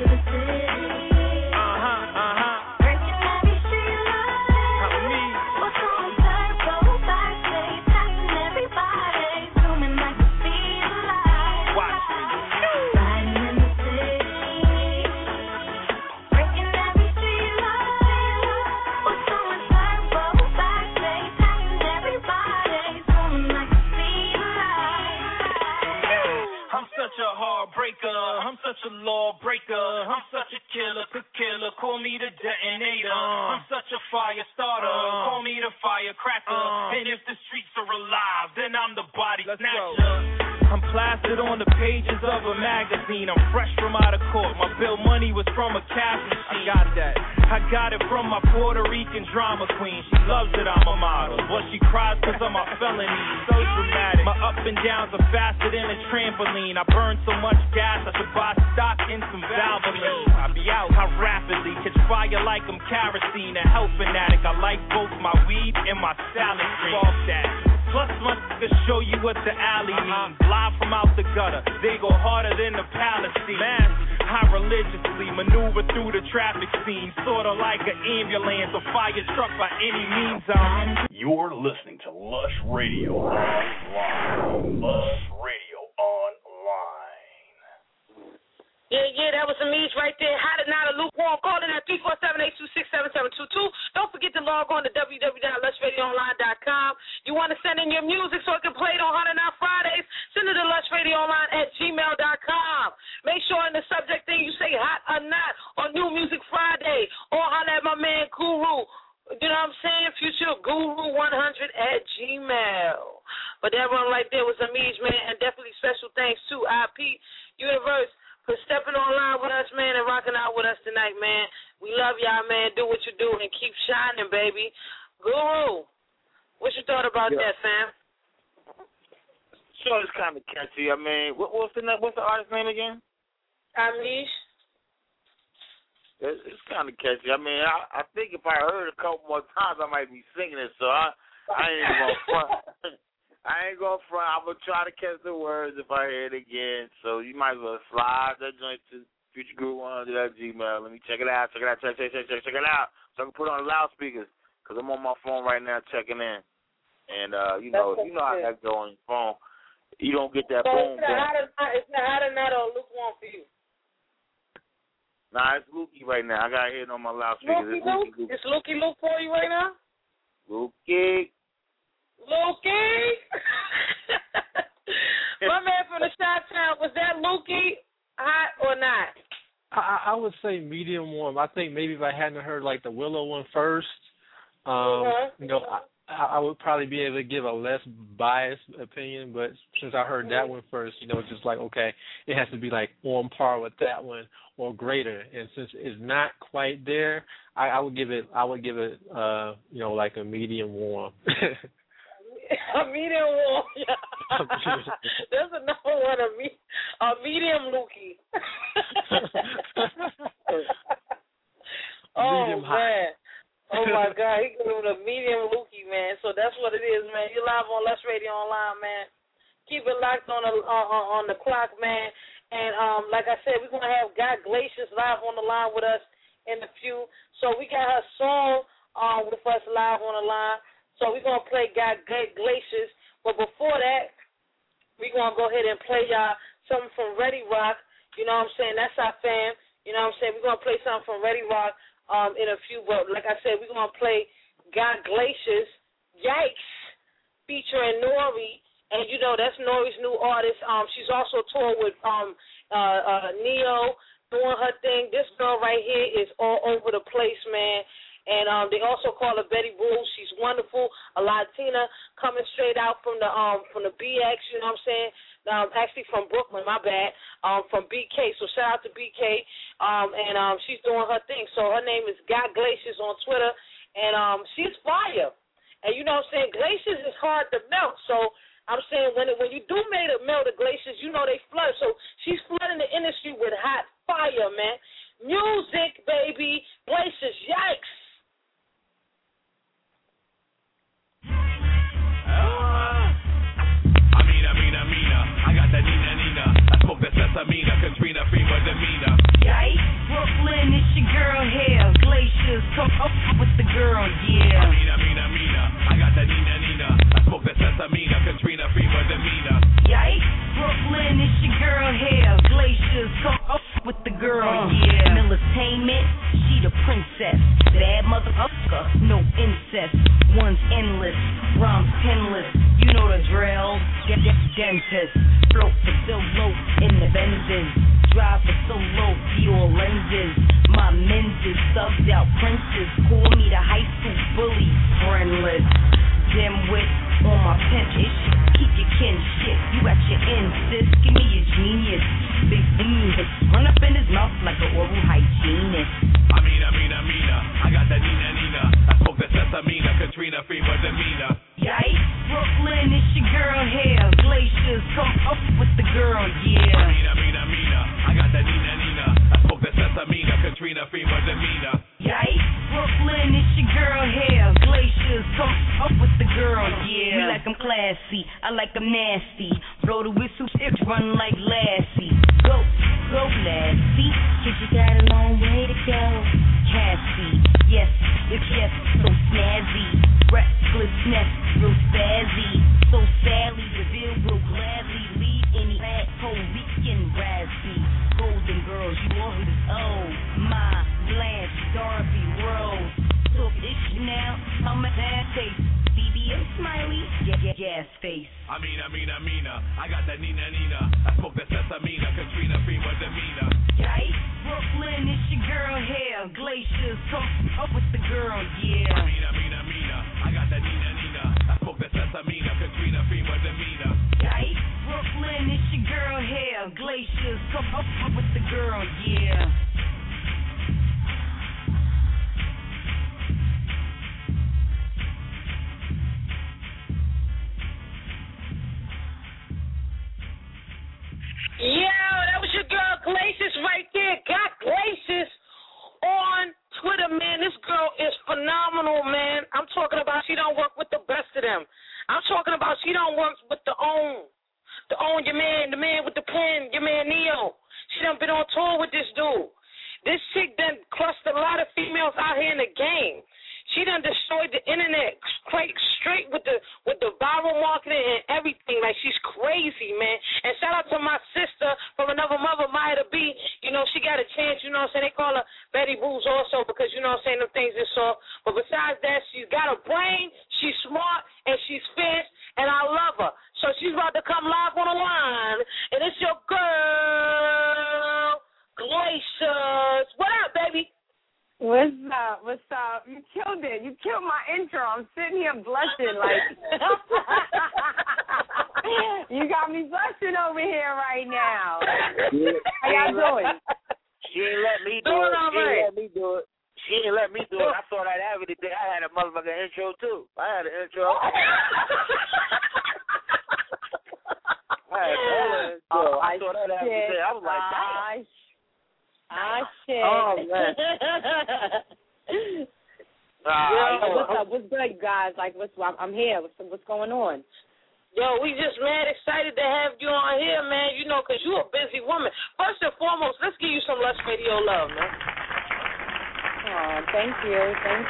I'm such a lawbreaker. I'm such a killer, call me the detonator. I'm such a fire starter, call me the firecracker. And if the streets are alive, then I'm the body snatcher. I'm plastered on the pages of a magazine. I'm fresh from out of court. My bill money was from a cash machine. I got that. I got it from my Puerto Rican drama queen. She loves that I'm a model, but she cries cause of my felony. So dramatic. My up and downs are faster than a trampoline. I burn so much gas, I should buy stock in some Valvoline. I be out how rapidly, catch fire like I'm kerosene. A health fanatic, I like both my weed and my salad cream. Off that. Plus my niggas show you what the alley means. Live from out the gutter, they go harder than the Palestine. Man, I religiously maneuver through the traffic scene, sorta like an ambulance or fire truck by any means. You're listening to Lush Radio Online. Lush Radio Online. Yeah, that was Amish right there. Hot or not a lukewarm. Call in at 347-826-7722. Don't forget to log on to www.lushradioonline.com. You want to send in your music so it can play it on Hot or Not Fridays? Send it to lushradioonline@gmail.com. Make sure in the subject thing you say Hot or Not on New Music Friday. Or holler at my man Guru. You know what I'm saying? Future Guru100@gmail. But that one right there was Amish, man. And definitely special thanks to IP Universe for stepping online with us, man, and rocking out with us tonight, man. We love y'all, man. Do what you do and keep shining, baby. Guru, what you thought about that, fam? Sure, it's kind of catchy. I mean, what's the artist's name again? Amish. It's kind of catchy. I mean, I think if I heard it a couple more times, I might be singing it. So I ain't even gonna front. I ain't gonna front. I'm gonna try to catch the words if I hear it again. So you might as well slide that joint to futureguru100@gmail. Let me check it out. Check it out. Check it out. So I can put it on the loudspeakers because I'm on my phone right now checking in. And you know how that go on your phone. You don't get that boom. It's not hot or not or lukewarm for you. Nah, it's Lukey right now. I got it on my loudspeakers. It's Lukey Luke for you right now? Lukey. My man from the Chi-Town, was that Lukey hot or not? I would say medium warm. I think maybe if I hadn't heard like the Willow one first, you know, I would probably be able to give a less biased opinion. But since I heard that one first, you know, it's just like, okay, it has to be like on par with that one or greater. And since it's not quite there, I would give it, you know, like a medium warm. A medium warm. Yeah. There's another one, a medium Lukey. Medium man. Oh, my God. He gave it a medium Lukey, man. So that's what it is, man. You're live on Lush Radio Online, man. Keep it locked on the clock, man. And like I said, we're going to have God Glaciers live on the line with us in a few. So we got her song with us live on the line. So we're going to play God Glaciers. But before that, we're going to go ahead and play y'all something from Ready Rock. You know what I'm saying? That's our fam. You know what I'm saying? We're going to play something from Ready Rock in a few. But like I said, we're going to play God Glaciers, Yikes, featuring Nori. And, you know, that's Nori's new artist. She's also toured with Neo, doing her thing. This girl right here is all over the place, man. And they also call her Betty Boo. She's wonderful, a Latina coming straight out from the BX, you know what I'm saying? Actually from Brooklyn, my bad, from BK. So shout out to BK. And she's doing her thing. So her name is God Glaciers on Twitter. And she's fire. And you know what I'm saying? Glaciers is hard to melt. So I'm saying when you do melt the glaciers, you know they flood. So she's flooding the industry with hot fire, man. Music, baby. Glaciers, yikes. I got that Nina. I spoke that Sesamina, Katrina, Freema, demeanor. Yikes, Brooklyn, it's your girl here. Glaciers, come up with the girl, yeah. Amina. I got that Nina. I spoke that Sesamina, Katrina, Freema, demeanor. Yikes, Brooklyn, it's your girl here. Glaciers, come up with the girl, yeah. Militainment, she the princess. Bad motherfucker, no incest. One's endless, rhymes penless. You know the drill. Dentist, float for so low in the Benzes. Drive for so low, Dior lenses. My menses, thugged out princes. Call me the high school bully, friendless. Dimwit on my pinch. Keep your kinship. You at your end, sis. Give me your genius. Big beans. Run up in his mouth like an oral hygienist. I got that Nina. I spoke that Sesamina, Katrina, FEMA, demeanor. Yikes, Brooklyn, it's your girl here. Glaciers, come up with the girl, yeah. I got that Nina. I spoke that Sesamina, Katrina, FEMA, demeanor. Yikes, Brooklyn, it's your girl here. Glaciers, come up with the girl, yeah. We like them classy, I like them nasty. Blow the whistle, it run like Lassie. Go, Lassie, 'cause you got a long way to go. Cassie, yes, it's yes, so snazzy. Recklessness, real spazzy. So sadly, reveal will gladly lead any bad Puerto Rican raspy. Golden girls, you want who this old. My Blanche, Dorothy, Rose. Talk issue now, I'm a bad face. BBM smiley, gas face. I got that Nina. I spoke that Sesamina, Katrina, FEMA, demeanor. Yikes, Brooklyn, it's your girl here. Glaciers, come up with the girl, yeah. I got that Nina. I spoke that Sesamina, Katrina, FEMA, demeanor. Yikes, Brooklyn, it's your girl here. Glaciers, come up with the girl, yeah. Yo, that was your girl Glaciers right there. Got Glaciers on Twitter, man. This girl is phenomenal, man. I'm talking about she don't work with the best of them. I'm talking about she don't work with the own your man, the man with the pen, your man Neo. She done been on tour with this dude. This chick done crushed a lot of females out here in the game. She done destroyed the internet straight with the viral marketing and everything. Like, she's crazy, man. And shout out to my sister from another mother, Maya the B. You know, she got a chance, you know what I'm saying? They call her Betty Boos also because, you know what I'm saying, them things is soft. But besides that, she's got a brain, she's smart, and she's fierce, and I love her. So she's about to come live on the line. And it's your girl, Glaciers. What up, baby? What's up? You killed it. You killed my intro. I'm sitting here blushing like you got me blushing over here right now. How y'all doing? She ain't let me do it. She ain't let me do it. I thought I'd have it today. I had a motherfucking intro too. I had an intro. I thought I'd have it today. I was like, damn. Shit. Oh, man. What's up? What's good, guys? Like, I'm here. What's going on? Yo, we just mad excited to have you on here, man. You know, because you're a busy woman. First and foremost, let's give you some Lush Radio love, man. Oh, thank you.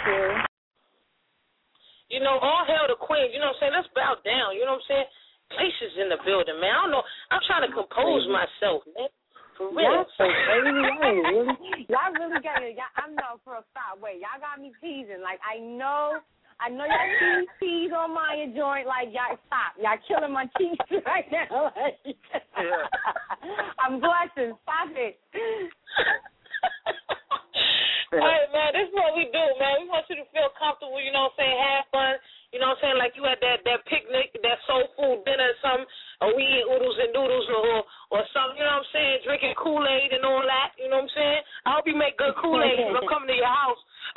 You know, all hail the queen. You know what I'm saying? Let's bow down. You know what I'm saying? Places in the building, man. I don't know. I'm trying to compose myself, man. For real. Y'all so crazy. Y'all really got it. I know for a fact. Wait, y'all got me teasing. Like, I know y'all see me tease on my joint. Like, y'all stop. Y'all killing my cheeks right now. Like, I'm blushing. Stop it. All right, man, this is what we do, man. We want you to feel comfortable, you know what I'm saying, have fun. You know what I'm saying, like you had that picnic, that soul food dinner or something, or we eat oodles and noodles or something, you know what I'm saying, drinking Kool-Aid and all that, you know what I'm saying? I hope you make good Kool-Aid because I'm coming to your house.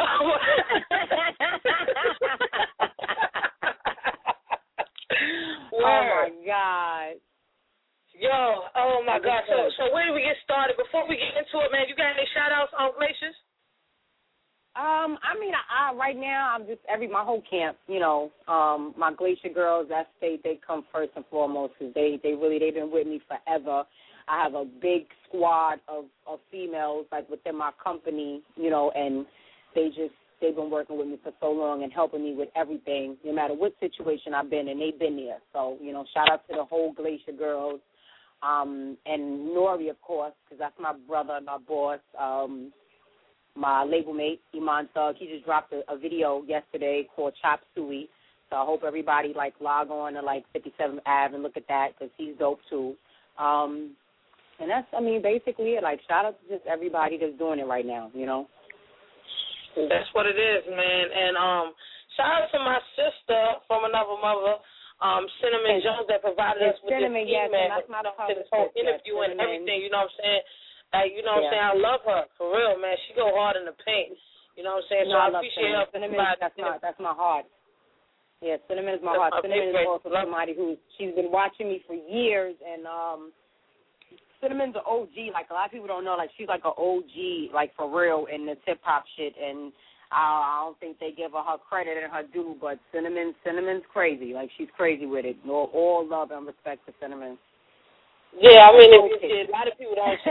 Oh, my God. Yo, oh, my God. So where do we get started? Before we get into it, man, you got any shout-outs on Glaciers? I mean, I right now I'm just my whole camp, you know, my Glacier girls, they come first and foremost because they've been with me forever. I have a big squad of females like within my company, you know, and they've been working with me for so long and helping me with everything, no matter what situation I've been in, they've been there. So, you know, shout out to the whole Glacier girls, and Nori, of course, because that's my brother, my boss. My label mate, Iman Thug, he just dropped a video yesterday called Chop Suey. So I hope everybody, log on to, 57th Ave and look at that because he's dope, too. And that's, basically it. Shout out to just everybody that's doing it right now, you know? That's what it is, man. And shout out to my sister from another mother, Cinnamon Jones that provided us with Cinnamon, this email, that's my this whole interview and everything. You know what I'm saying? Like, you know what I'm saying? I love her for real, man. She go hard in the paint. You know what I'm saying? So I appreciate her. Cinnamon, that's my heart. Yeah, Cinnamon is my heart. Cinnamon is also somebody who she's been watching me for years, and Cinnamon's an OG. Like, a lot of people don't know. Like, she's like an OG, like, for real, in this hip hop shit. And I don't think they give her credit and her due. But Cinnamon's crazy. Like, she's crazy with it. All love and respect to Cinnamon. Yeah, I mean, a lot of people don't.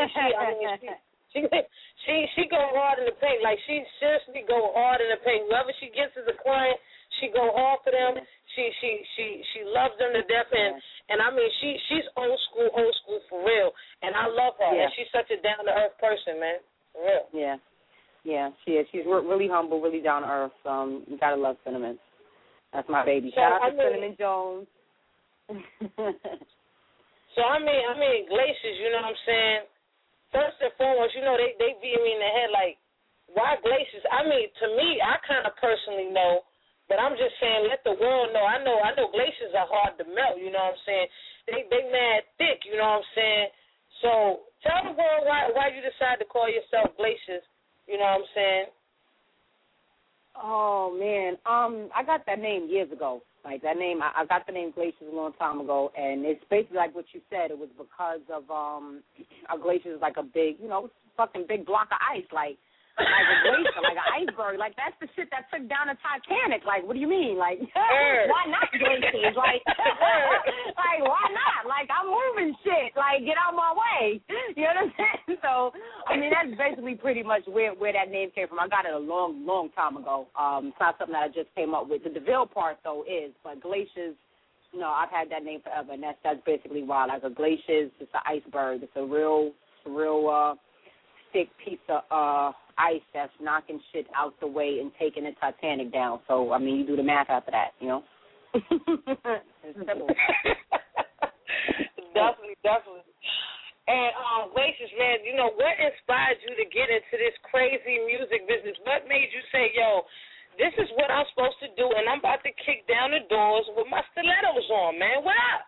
She go hard in the paint. Like, she seriously go hard in the paint. Whoever she gets as a client, she go hard for them. She loves them to death, and I mean, she's old school for real. And I love her. Yeah. And she's such a down to earth person, man. For real. Yeah, she is. She's really humble, really down to earth. You gotta love Cinnamon. That's my baby. Shout out to Cinnamon Jones. So I mean, Glaciers. You know what I'm saying? First and foremost, you know they beat me in the head like, why Glaciers? I mean, to me, I kind of personally know, but I'm just saying, let the world know. I know Glaciers are hard to melt. You know what I'm saying? They mad thick. You know what I'm saying? So tell the world why you decided to call yourself Glaciers. You know what I'm saying? Oh man, I got that name years ago. Like that name, I got the name Glaciers a long time ago, and it's basically like what you said. It was because of a glacier is like a big, fucking big block of ice, like a glacier, like an iceberg. Like that's the shit that took down the Titanic. Like, what do you mean? Like, why not glaciers? Like, why not? Like, I'm moving shit. Like, get out my way. You know what I'm saying? So, I mean, that's basically pretty much where that name came from. I got it a long, long time ago. It's not something that I just came up with. The DeVille part, though, is. But Glaciers, I've had that name forever, and that's basically why. Like, a Glaciers, it's an iceberg. It's a real thick piece of ice that's knocking shit out the way and taking the Titanic down. So, I mean, you do the math after that, It's simple. Definitely. And Glaciers, man, what inspired you to get into this crazy music business? What made you say, yo, this is what I'm supposed to do, and I'm about to kick down the doors with my stilettos on, man? What up?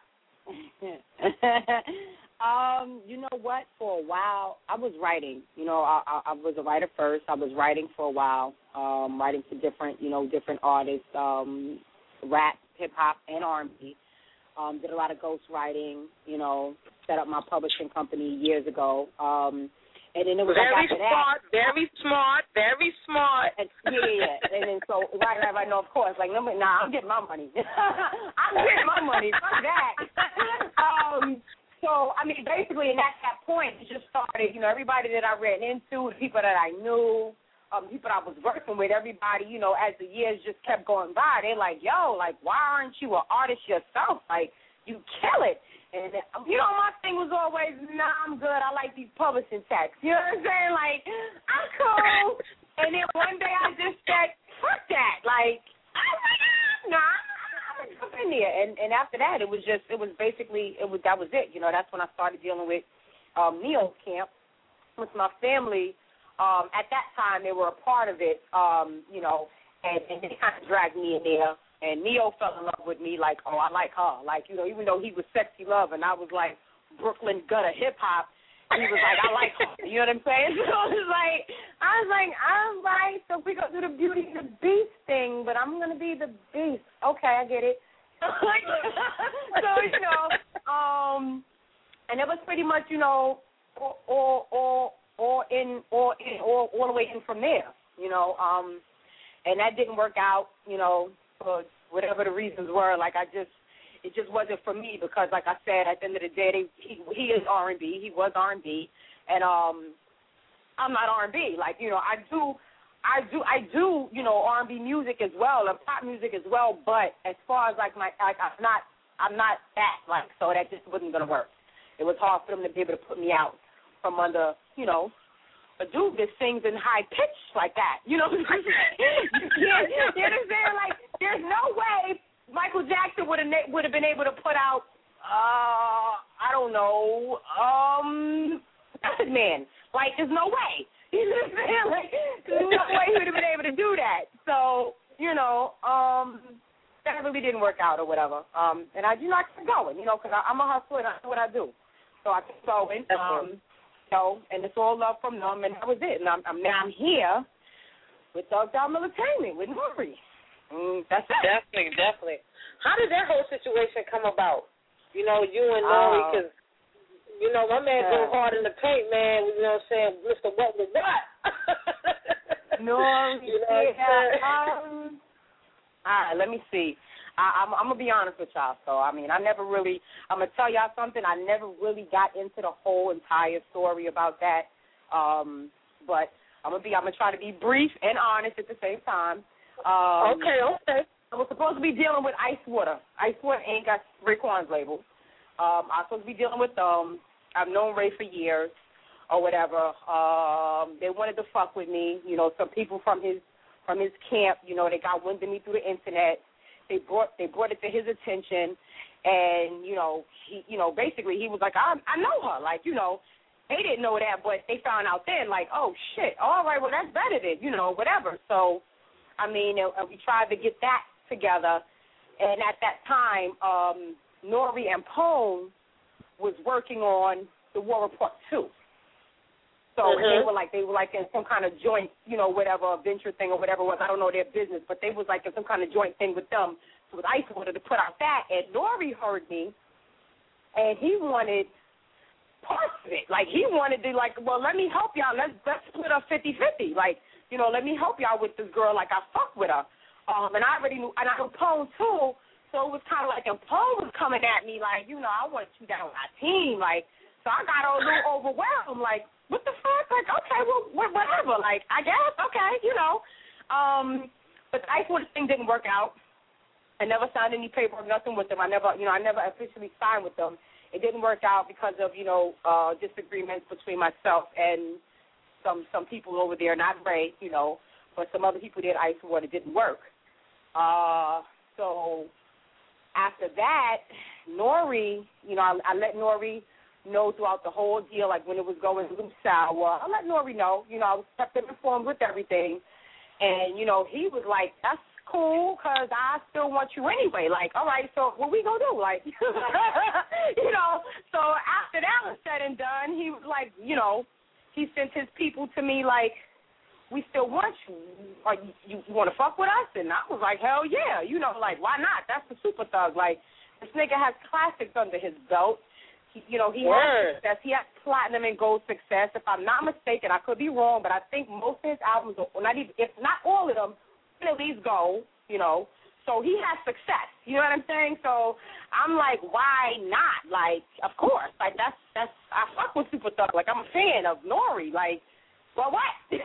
You know what? For a while, I was writing. I was a writer first. I was writing for a while, writing for different artists, rap, hip hop, and R&B. Did a lot of ghost writing. Set up my publishing company years ago. And then it was very after smart, that. very smart. Yeah. And then so right, no, of course. Like, I'm getting my money. I'm getting my money. Fuck that. So, I mean, basically, and at that point, it just started, everybody that I ran into, the people that I knew, people I was working with, everybody, as the years just kept going by, they're like, yo, like, why aren't you an artist yourself? Like, you kill it. And, my thing was always, I'm good. I like these publishing checks. You know what I'm saying? Like, I'm cool. And then one day I just said, fuck that. Like, I'm like, nah, I'm jump in there. And after that, that was it. That's when I started dealing with Neo's camp with my family. At that time, they were a part of it, and they kind of dragged me in there. And Neo fell in love with me like, oh, I like her. Like, even though he was sexy love and I was like Brooklyn gutter hip hop, he was like, I like her. You know what I'm saying? So I was like, all right, so we go do the Beauty and the Beast thing, but I'm going to be the Beast. Okay, I get it. So, and it was pretty much, all the way in from there, and that didn't work out, for whatever the reasons were. Like, it just wasn't for me because, like I said, at the end of the day, he is R&B. He was R&B, and I'm not R&B. Like, I do R&B music as well and pop music as well. But as far as I'm not that. Like, so that just wasn't gonna work. It was hard for them to be able to put me out from under, a dude that sings in high pitch like that. You know what I'm saying? You understand? Like, there's no way Michael Jackson would have been able to put out, I don't know, Method Man. Like, there's no way. You know what I'm saying? Like, there's no way he would have been able to do that. So, that really didn't work out or whatever. And I kept going, because I'm a hustler and I know what I do. So I kept going, and it's all love from them, and that was it. And I'm here with Thug Down Entertainment with Nori. That's it. Definitely. How did that whole situation come about? You and Nori, because, my man go hard in the paint, man, Mr. What was what? Nori, all right, let me see. I'm going to be honest with y'all. So, I'm going to tell y'all something. I never really got into the whole entire story about that. But I'm going to try to be brief and honest at the same time. Okay. I was supposed to be dealing with Ice Water. Ice Water Inc. got Raekwon's label. I was supposed to be dealing with them. I've known Ray for years or whatever. They wanted to fuck with me. Some people from his camp, they got wind of me through the internet. They brought it to his attention, and basically he was like, I know her, they didn't know that, but they found out then, oh shit, all right, well that's better than, whatever. So, we tried to get that together, and at that time, Nori and Pone was working on the War Report 2. So they were like in some kind of joint, whatever venture thing or whatever it was. I don't know their business, but they was like in some kind of joint thing with them. So with Ice Water to put out that, and Nori heard me, and he wanted parts of it. He wanted to well, let me help y'all. Let's split up 50-50. Let me help y'all with this girl. I fuck with her. And I already knew, and I knew Pone too. So it was kind of and Pone was coming at me I want you down on my team. So I got a little overwhelmed. What the fuck? Okay, well, whatever. I guess, okay, But the Ice Water thing didn't work out. I never signed any paperwork, nothing with them. I never officially signed with them. It didn't work out because of, disagreements between myself and some people over there, not Ray, but some other people did Ice Water. It didn't work. So after that, Nori, I let Nori know throughout the whole deal, when it was going loose sour. I let Nori know, I was kept him informed with everything. And, he was like, that's cool because I still want you anyway. All right, so what we going to do? So after that was said and done, he was like, he sent his people to me we still want you. You want to fuck with us? And I was like, hell yeah. Why not? That's the super thug. This nigga has classics under his belt. He has success. He has platinum and gold success. If I'm not mistaken, I could be wrong, but I think most of his albums, if not all of them, at least gold, So he has success. You know what I'm saying? So I'm like, why not? Of course. That's I fuck with Super Thug. I'm a fan of Nori. Well, what? So,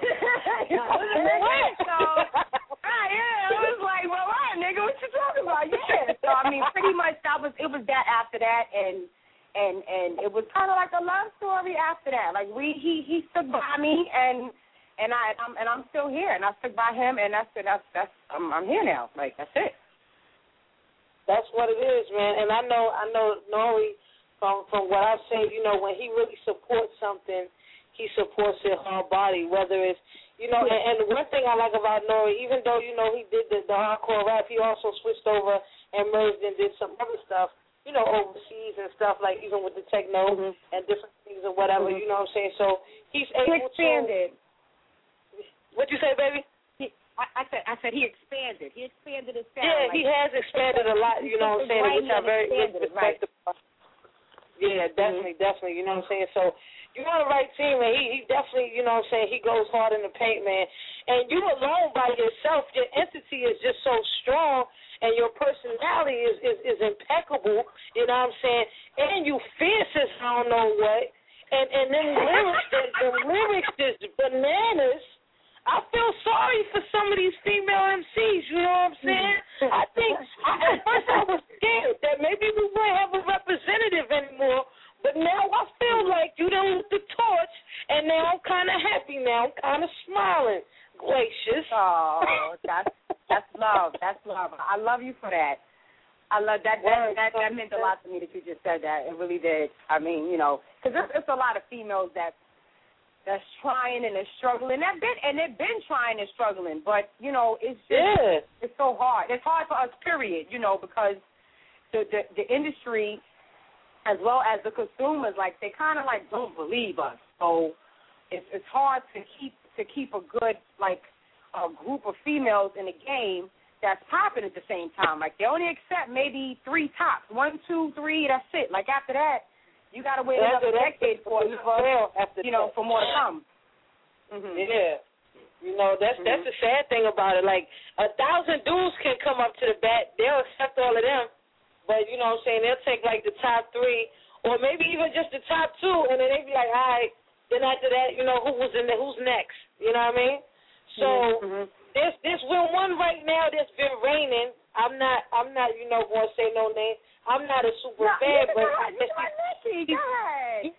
I was like, well, what, nigga? What you talking about? Yeah. So, pretty much it was that after that, and it was kind of like a love story after that. He stood by me, and I'm still here, and I stood by him, and I'm here now. That's it. That's what it is, man. And I know Nori from what I've seen, when he really supports something, he supports it hard body, whether it's, and one thing I like about Nori, even though, he did the hardcore rap, he also switched over and merged and did some other stuff, overseas and stuff, even with the techno and different things or whatever, you know what I'm saying? So he's able he expanded. What'd you say, baby? I said he expanded. He expanded his sound. Yeah, he has expanded a lot, you know what I'm saying, which I very respect. Yeah, definitely, you know what I'm saying? So you're on the right team, and he definitely, you know what I'm saying, he goes hard in the paint, man. And you alone by yourself, your entity is just so strong, and your personality is impeccable, you know what I'm saying? And you fierce as I don't know what. And them lyrics is bananas. I feel sorry for some of these female MCs, you know what I'm saying? I think at first I was scared that maybe we wouldn't have a representative anymore, but now I feel like you done lit the torch, and now I'm kind of happy now. I'm kind of smiling. Gracious. Oh, that's love. That's love. I love you for that. I love that. That meant a lot to me that you just said that. It really did. Because it's a lot of females that that's trying and is struggling. They've been trying and struggling, but you know, it's just it's so hard. It's hard for us, period. You know, because the industry, as well as the consumers, like they kind of like don't believe us. So it's hard to keep a good like a group of females in the game that's popping at the same time. Like they only accept maybe 3 tops, 1, 2, 3. That's it. Like after that, you got to wait another decade for for more to come. Mm-hmm. Yeah. You know, that's the sad thing about it. Like 1,000 dudes can come up to the bat, they'll accept all of them, but you know what I'm saying, they'll take like the top 3 or maybe even just the top 2, and then they be like, all right, then after that, you know, who's next? You know what I mean? So there's been one right now that's been reigning. I'm not you know, going to say no name. I'm not a super fan, but Nikki, go ahead.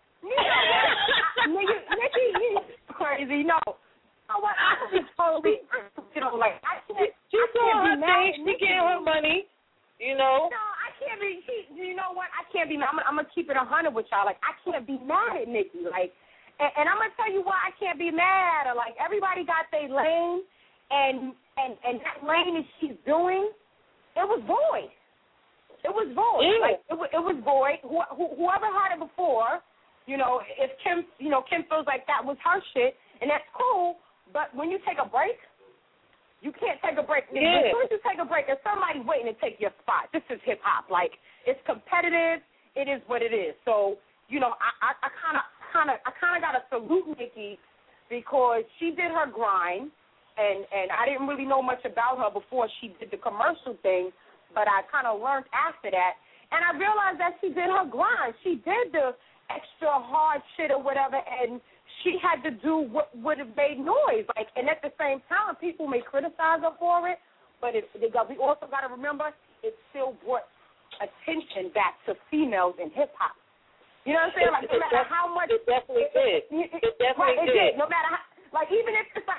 Nikki, you crazy. No. What? I just totally, you know, like I can't. She's doing her thing. She getting her money. You know. No, I can't be. You know what? I can't be. I'm gonna keep it 100 with y'all. Like I can't be mad at Nikki. Like, and I'm gonna tell you why I can't be mad. Or like everybody got their lane, and that lane that she's doing, it was void. It was void. Yeah. Like it was void. Whoever had it before, you know, if Kim feels like that was her shit, and that's cool. But when you take a break, you can't take a break. Yeah. As soon as you take a break, there's somebody waiting to take your spot. This is hip hop. Like it's competitive. It is what it is. So you know, I kind of got to salute Nikki because she did her grind, and I didn't really know much about her before she did the commercial thing. But I kind of learned after that, and I realized that she did her grind. She did the extra hard shit or whatever, and she had to do what would have made noise. Like, and at the same time, people may criticize her for it, but we also got to remember it still brought attention back to females in hip hop. You know what I'm saying? Like, no matter how much it definitely did. It definitely did. No matter how, like, even if it's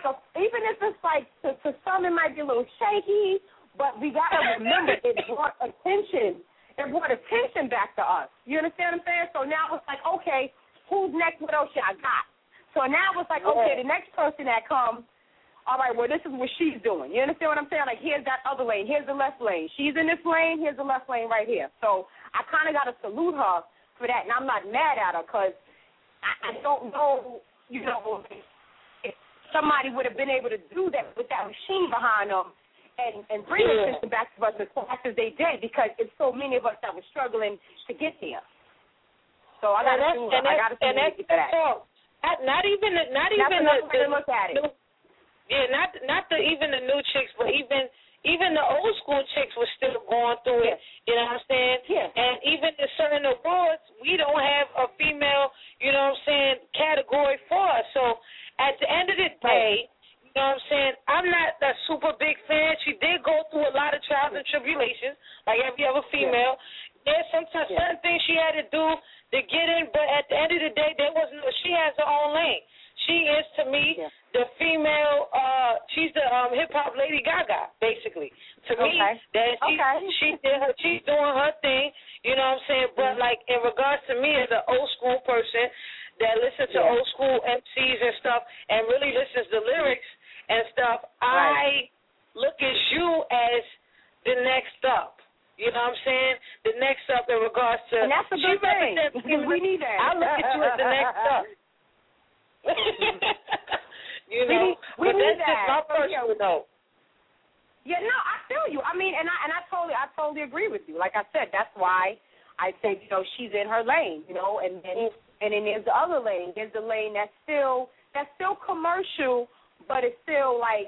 like to some it might be a little shaky. But we got to remember it brought attention. It brought attention back to us. You understand what I'm saying? So now it's like, okay, who's next? What else I got? So now it's like, okay, the next person that comes, all right, well, this is what she's doing. You understand what I'm saying? Like, here's that other lane. Here's the left lane. She's in this lane. Here's the left lane right here. So I kind of got to salute her for that, and I'm not mad at her because I don't know, you know, if somebody would have been able to do that with that machine behind them. And bring the system back to us as fast as they did because it's so many of us that were struggling to get there. So I got to do that. Not even the look at it. Yeah, not even the new chicks, but even the old school chicks were still going through it. You know what I'm saying? Yeah. And even in certain awards, we don't have a female, you know what I'm saying, category for us. So at the end of the day. You know what I'm saying? I'm not a super big fan. She did go through a lot of trials and tribulations, like every other female. There's sometimes certain things she had to do to get in, but at the end of the day, she has her own lane. She is, to me, the female, she's the hip-hop Lady Gaga, basically. To me, that she's doing her thing, you know what I'm saying? But, like, in regards to me as an old-school person that listens to old-school MCs and stuff and really listens to lyrics, and stuff, I look at you as the next up. You know what I'm saying? The next up in regards to... And that's a good thing. We need that. I look at you as the next up. You know? We but need that's just my personal note. Yeah, no, I feel you. I mean, and I totally agree with you. Like I said, that's why I say, you know, she's in her lane, you know, and then there's the other lane. There's the lane that's still commercial, but it's still like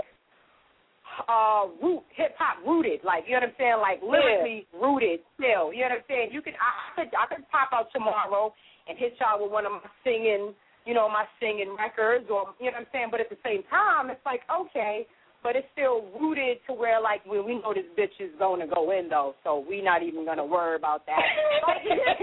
hip hop rooted, like, you know what I'm saying, like lyrically rooted still. You know what I'm saying? I could pop out tomorrow and hit y'all with one of my singing records, or you know what I'm saying. But at the same time, it's like okay, but it's still rooted to where like we know this bitch is gonna go in though, so we not even gonna worry about that. Like,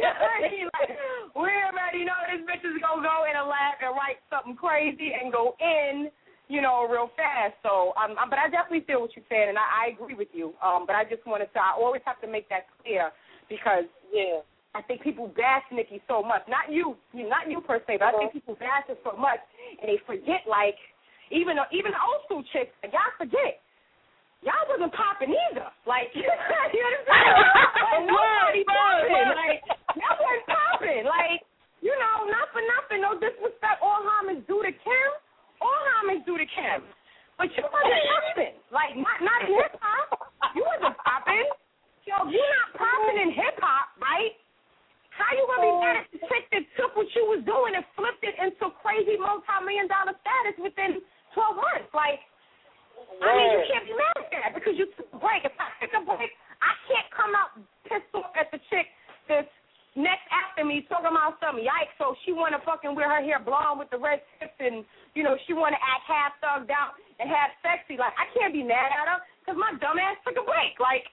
we already know this bitch is gonna go in a lab and write something crazy and go in. You know, real fast. So, but I definitely feel what you're saying, and I agree with you. But I just wanted to. I always have to make that clear because, at think people bash Nikki so much. Not you per se, but I think people bash her so much, and they forget, like, even the old school chicks, y'all forget. Y'all wasn't popping either. Like, you understand? Nobody popping. Like, y'all wasn't popping. Like, you know, not for nothing, no disrespect. All homage due to Kim. All homage due to Kim. But you wasn't popping. Like, not in hip-hop. You wasn't popping. Yo, you're not popping in hip-hop, right? How you going to be mad at the chick that took what you was doing and flipped it into crazy multi-million-dollar status within 12 months? Like, I mean, you can't be mad at that because you took a break. If I took a break, I can't come out pissed off at the chick that's next after me talking about something. Yikes, so she want to fucking wear her hair blonde with the red tips and, you know, she want to act half thugged out and half sexy. Like, I can't be mad at her because my dumb ass took a break. Like,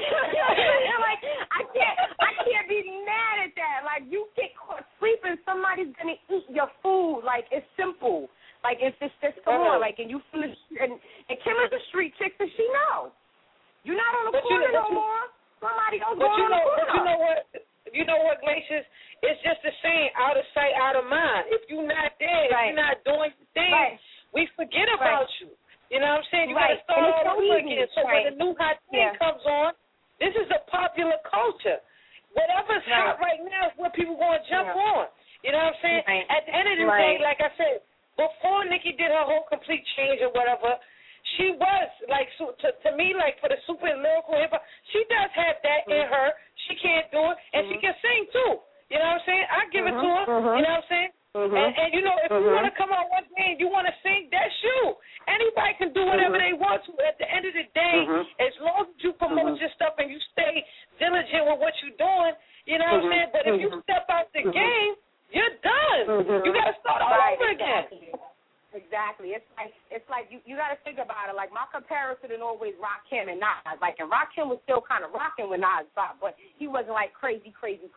like I can't be mad at that. Like, you get caught sleeping, somebody's going to eat your food. Like, it's simple. Like, it's just come on. Like, and you from the and Kim is a street chick, so she know. You're not on the corner no more. Somebody else going on the corner. You know what, Glaciers? It's just the same, out of sight, out of mind. If you're not there, if you're not doing things, we forget about you. You know what I'm saying? You got to start all over again. So when the new hot thing comes on, this is a popular culture. Whatever's hot right now is what people going to jump on. You know what I'm saying? At the end of the day, like I said, before Nikki did her whole complete change or whatever, she was, like, to me, like, for the super lyrical hip-hop, she does have that in her. She can't do it, and she can sing, too. You know what I'm saying? I give it to her. You know what I'm saying? And, you know, if you want to come out one day and you want to sing, that's you. Anybody can do whatever they want to. At the end of the day, as long as you promote your stuff and you stay diligent with what you're doing, you know what I'm saying? But if you step out the game, you're done. You got to start all over again. Exactly. It's like you got to think about it. Like, my comparison is always Rakim and Nas. Like, and Rakim was still kind of rocking when Nas dropped, but he wasn't like crazy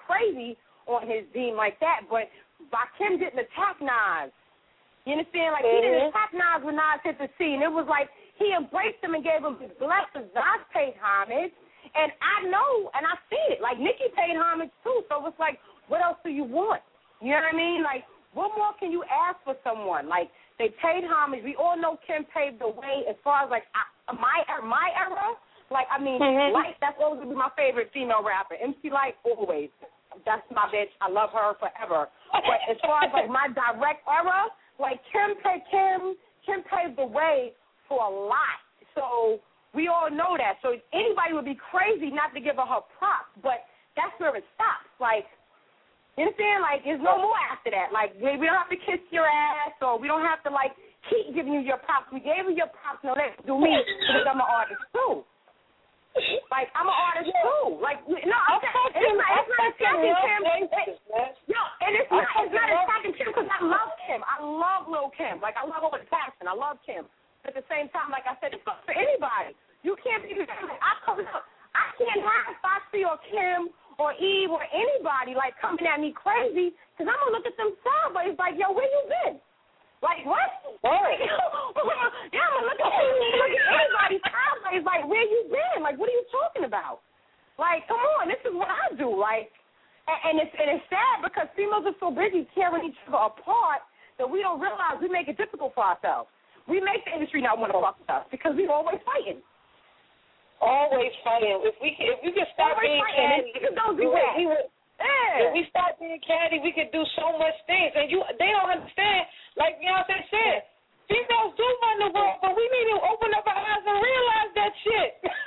on his theme like that. But Rakim didn't attack Nas. You understand? Like, he didn't attack Nas when Nas hit the scene. It was like he embraced him and gave him his blessings. Nas paid homage, and I know and I see it. Like, Nicki paid homage too. So it's like, what else do you want? You know what I mean? Like, what more can you ask for someone? Like, they paid homage. We all know Kim paved the way as far as, like, my era. Like, I mean, Light, that's always going to be my favorite female rapper. MC Light, always. That's my bitch. I love her forever. But as far as, like, my direct era, like, Kim paved the way for a lot. So we all know that. So anybody would be crazy not to give her props, but that's where it stops. Like, you understand? Like, there's no more after that. Like, we don't have to kiss your ass, or we don't have to, like, keep giving you your props. We gave you your props. No, let's do me, because I'm an artist, too. Like, I'm an artist, too. Like, no, it's not attacking Kim. Yo, and it's not attacking Kim, because I love Kim. I love Lil' Kim. Like, I love her with passion. I love Kim. At the same time, like I said, it's not for anybody. You can't be, I can't have Foxy or Kim or Eve or anybody, like, coming at me crazy, because I'm going to look at them sideways like, yo, where you been? Like, what? Like, yeah, I'm going to look at anybody sideways like, where you been? Like, what are you talking about? Like, come on, this is what I do. Like, and it's sad because females are so busy tearing each other apart that we don't realize we make it difficult for ourselves. We make the industry not want to fuck with us because we're always fighting. Always fighting. If we can stop being catty, don't do that. If we stop being catty, we can do so much things. And they don't understand. Like Beyonce said, females do run the world, but we need to open up our eyes and realize that shit.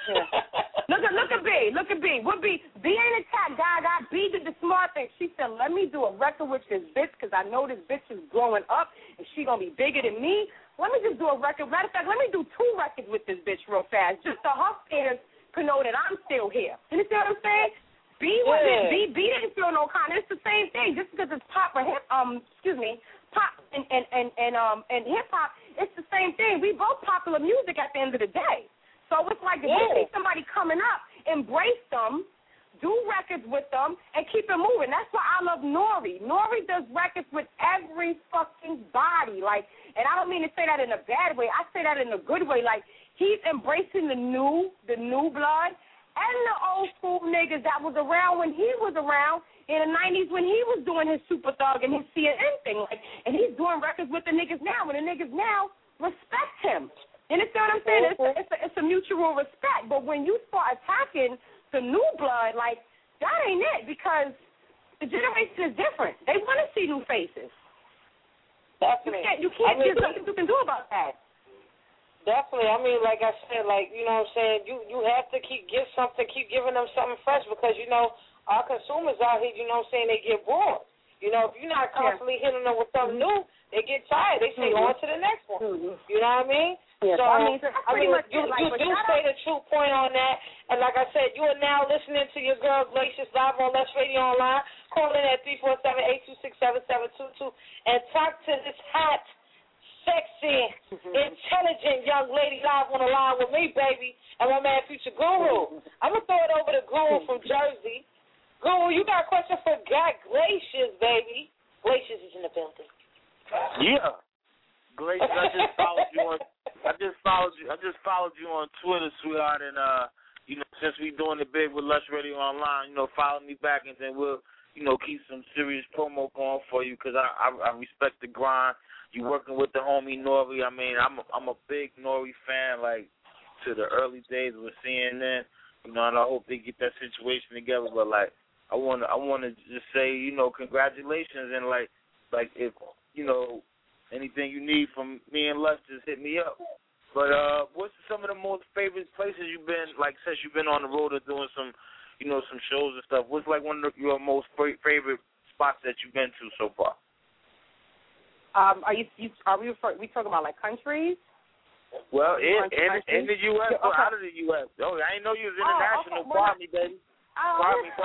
Look at B. What B ain't attacked Gaga. B did the smart thing. She said, let me do a record with this bitch because I know this bitch is growing up and she going to be bigger than me. Let me just do a record. Matter of fact, let me do 2 records with this bitch real fast just so her fans can know that I'm still here. You understand what I'm saying? B didn't feel no kind. It's the same thing. Just because it's pop and pop and hip hop, it's the same thing. We both popular music at the end of the day. So it's like if you see somebody coming up, embrace them, do records with them, and keep it moving. That's why I love Nori. Nori does records with every fucking body. Like, and I don't mean to say that in a bad way. I say that in a good way. Like, he's embracing the new blood and the old school niggas niggas that was around when he was around in the 90s when he was doing his Super Thug and his CNN thing. Like, and he's doing records with the niggas now, and the niggas now respect him. You understand what I'm saying? It's a mutual respect. But when you start attacking the new blood, like, that ain't it, because the generation is different. They want to see new faces. Definitely. You can't there's nothing you can do about that. Definitely. I mean, like I said, like, you know what I'm saying, you have to keep giving them something fresh, because, you know, our consumers out here, you know what I'm saying, they get bored. You know, if you're not constantly hitting them with something new, they get tired. They say, on to the next one. You know what I mean? Yes, so, I mean, you do say the true point on that. And like I said, you are now listening to your girl Glacius live on Lush Radio Online. Call in at 347-826-7722 and talk to this hot, sexy, intelligent young lady live on the line with me, baby, and my man Future Guru. I'm going to throw it over to Guru from Jersey. Guru, you got a question for Glacius, baby. Glacius is in the building. Yeah. Glacius, I just followed you on Twitter, sweetheart, and you know, since we doing it big with Lush Radio Online, you know, follow me back, and then we'll, you know, keep some serious promo going for you, because I respect the grind. You working with the homie Nori. I mean, I'm a big Nori fan, like, to the early days with CNN, you know, and I hope they get that situation together. But like, I wanna just say, you know, congratulations, and like if, you know, anything you need from me and Lush, just hit me up. But what's some of the most favorite places you've been, like, since you've been on the road or doing some, you know, some shows and stuff? What's like one of your most favorite spots that you've been to so far? We talking about like countries? Well, in the U.S. or out of the U.S. Oh, I didn't know you was international. Pardon me, baby. Pardon me.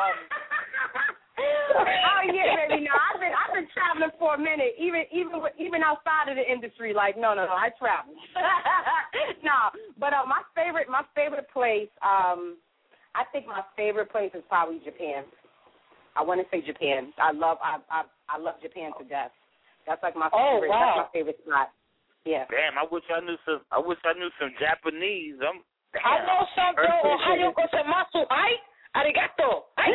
Oh yeah, baby. No, I've been traveling for a minute, even outside of the industry. Like, no, I travel. No, but my favorite place. I think my favorite place is probably Japan. I want to say Japan. I love Japan to death. That's like my favorite. Oh, wow. That's my favorite spot. Yeah. Damn, I wish I knew some Japanese. I know something. Ohayo gozaimasu. Ai, arigato. I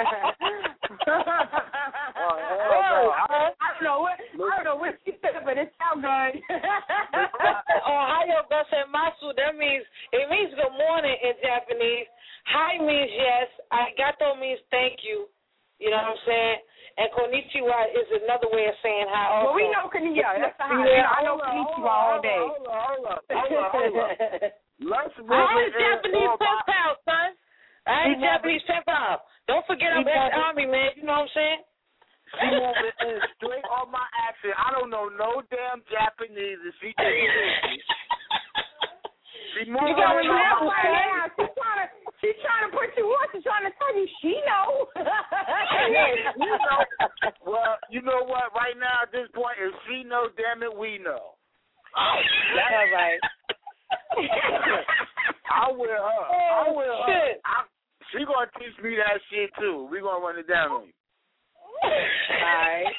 don't know what she said, but it sounds good. Ohayo gozaimasu. That means good morning in Japanese. Hi means yes. Arigato means thank you. You know what I'm saying? And konnichiwa is another way of saying hi also. Well, we know konnichiwa. That's the hi. I know konnichiwa all day. Hold up. I ain't Japanese pen pal, son. I ain't Japanese pen pal. Don't forget I'm ex-Army, man. You know what I'm saying? She moving in straight on my accent. I don't know no damn Japanese. If she thinks she moving on my accent. She's trying to put you on. She's trying to tell you she know. Well, you know what? Right now at this point, if she knows, damn it, we know. That's all right. I'm with her. Shit. She gonna teach me that shit too. We gonna run it down on you. All right.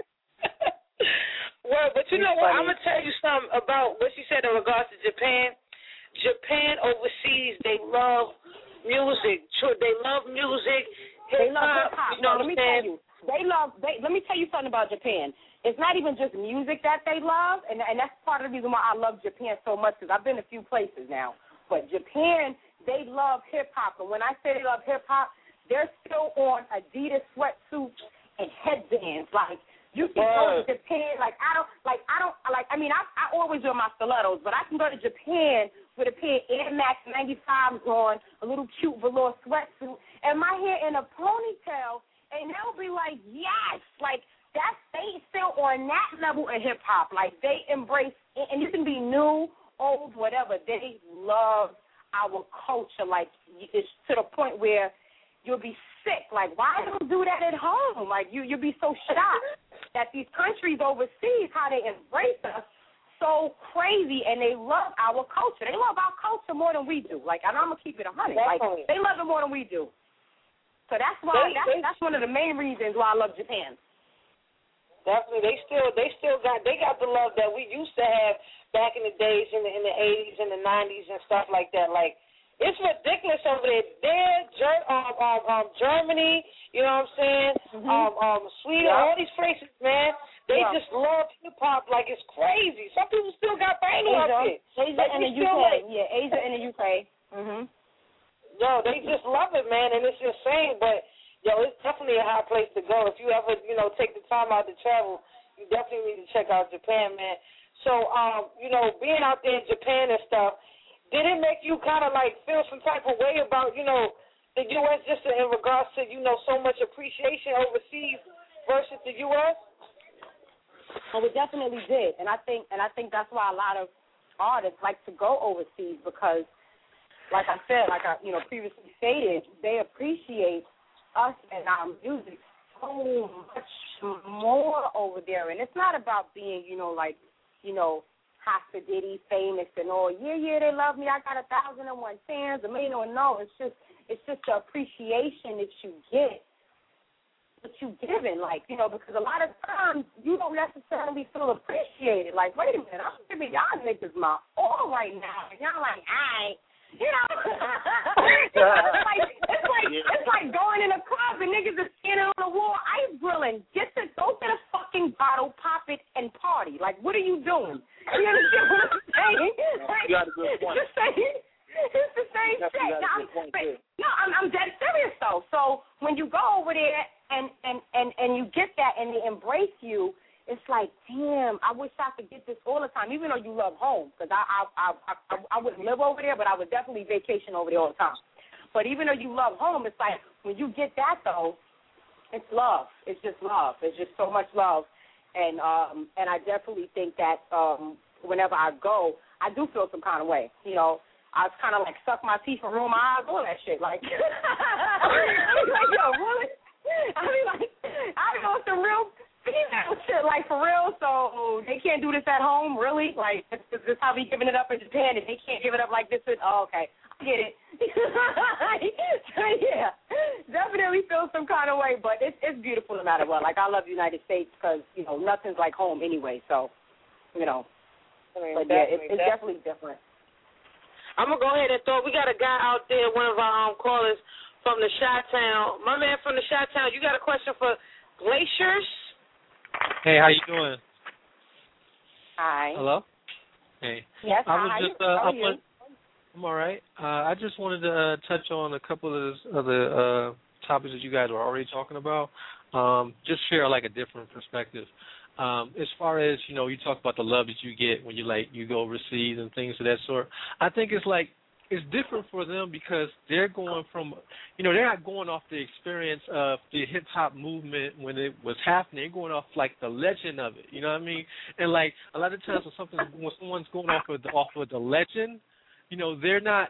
Well, but you know what? I'm gonna tell you something about what she said in regards to Japan. Japan overseas, they love music. They love music. They love hip-hop. You know what I'm saying? Let me tell you something about Japan. It's not even just music that they love, and that's part of the reason why I love Japan so much, because I've been a few places now. But Japan, they love hip-hop. And when I say they love hip-hop, they're still on Adidas sweatsuits and headbands. Like, you can go to Japan. I always wear my stilettos, but I can go to Japan with a pair of Air Max 95s on, a little cute velour sweatsuit, and my hair in a ponytail, and they'll be like, yes, like, they still on that level of hip-hop. Like, they embrace, and you can be new, old, whatever. They love our culture. Like, it's to the point where you'll be sick. Like, why don't do that at home? Like, you'll be so shocked that these countries overseas, how they embrace us, so crazy, and they love our culture. They love our culture more than we do. Like, and I'm gonna keep it 100. Like, they love it more than we do. So that's why that's one of the main reasons why I love Japan. Definitely, they got the love that we used to have back in the days in the 80s and the 90s and stuff like that. Like, It's ridiculous over there. Germany, you know what I'm saying? Sweden, all these places, man. They just love hip hop like it's crazy. Some people still got brainwashed. Asia and the UK. Asia and the UK. Yo, they just love it, man, and it's insane. But yo, it's definitely a high place to go. If you ever, take the time out to travel, you definitely need to check out Japan, man. So, being out there in Japan and stuff, did it make you kind of like feel some type of way about, the U.S. just in regards to, so much appreciation overseas versus the U.S.? Oh, it definitely did, and I think that's why a lot of artists like to go overseas because, like I said, previously stated, they appreciate us and our music so much more over there, and it's not about being, Hasta Diddy famous and all. Yeah, they love me. I got 1,001 fans. I mean, no, it's just the appreciation that you get. What you given, because a lot of times you don't necessarily feel appreciated. Like, wait a minute, I'm giving y'all niggas my all right now, and y'all like, alright, it's like going in a club and niggas are standing on the wall ice grilling. Go get a fucking bottle, pop it, and party. Like, what are you doing? You understand what I'm saying? You got a good point. It's the same shit. I'm dead serious though. So when you go over there and you get that and they embrace you, it's like, damn, I wish I could get this all the time, even though you love home, because I wouldn't live over there, but I would definitely vacation over there all the time. But even though you love home, it's like when you get that though, it's love. It's just love. It's just so much love, and I definitely think that whenever I go, I do feel some kind of way, I was kind of like suck my teeth and roll my eyes, all that shit. Like, like, yo, really? I know some real female shit, like, for real. So they can't do this at home, really? Like, this is how we giving it up in Japan, and they can't give it up like this. Okay, I get it. So, yeah, definitely feel some kind of way, but it's beautiful no matter what. Like, I love the United States because, nothing's like home anyway. So, but yeah, it's definitely different. I'm going to go ahead and we got a guy out there, one of our callers from the Chi-Town. My man from the Chi-Town, you got a question for Glaciers? Hey, how you doing? Hi. Hello? Hey. Yes, how are you? I'm all right. I just wanted to touch on a couple of the topics that you guys were already talking about. Just share, like, a different perspective. As far as, you talk about the love that you get when you go overseas and things of that sort, I think it's different for them because they're going from, they're not going off the experience of the hip-hop movement when it was happening. They're going off, like, the legend of it, you know what I mean? And, like, a lot of times when someone's going off of the legend, they're not,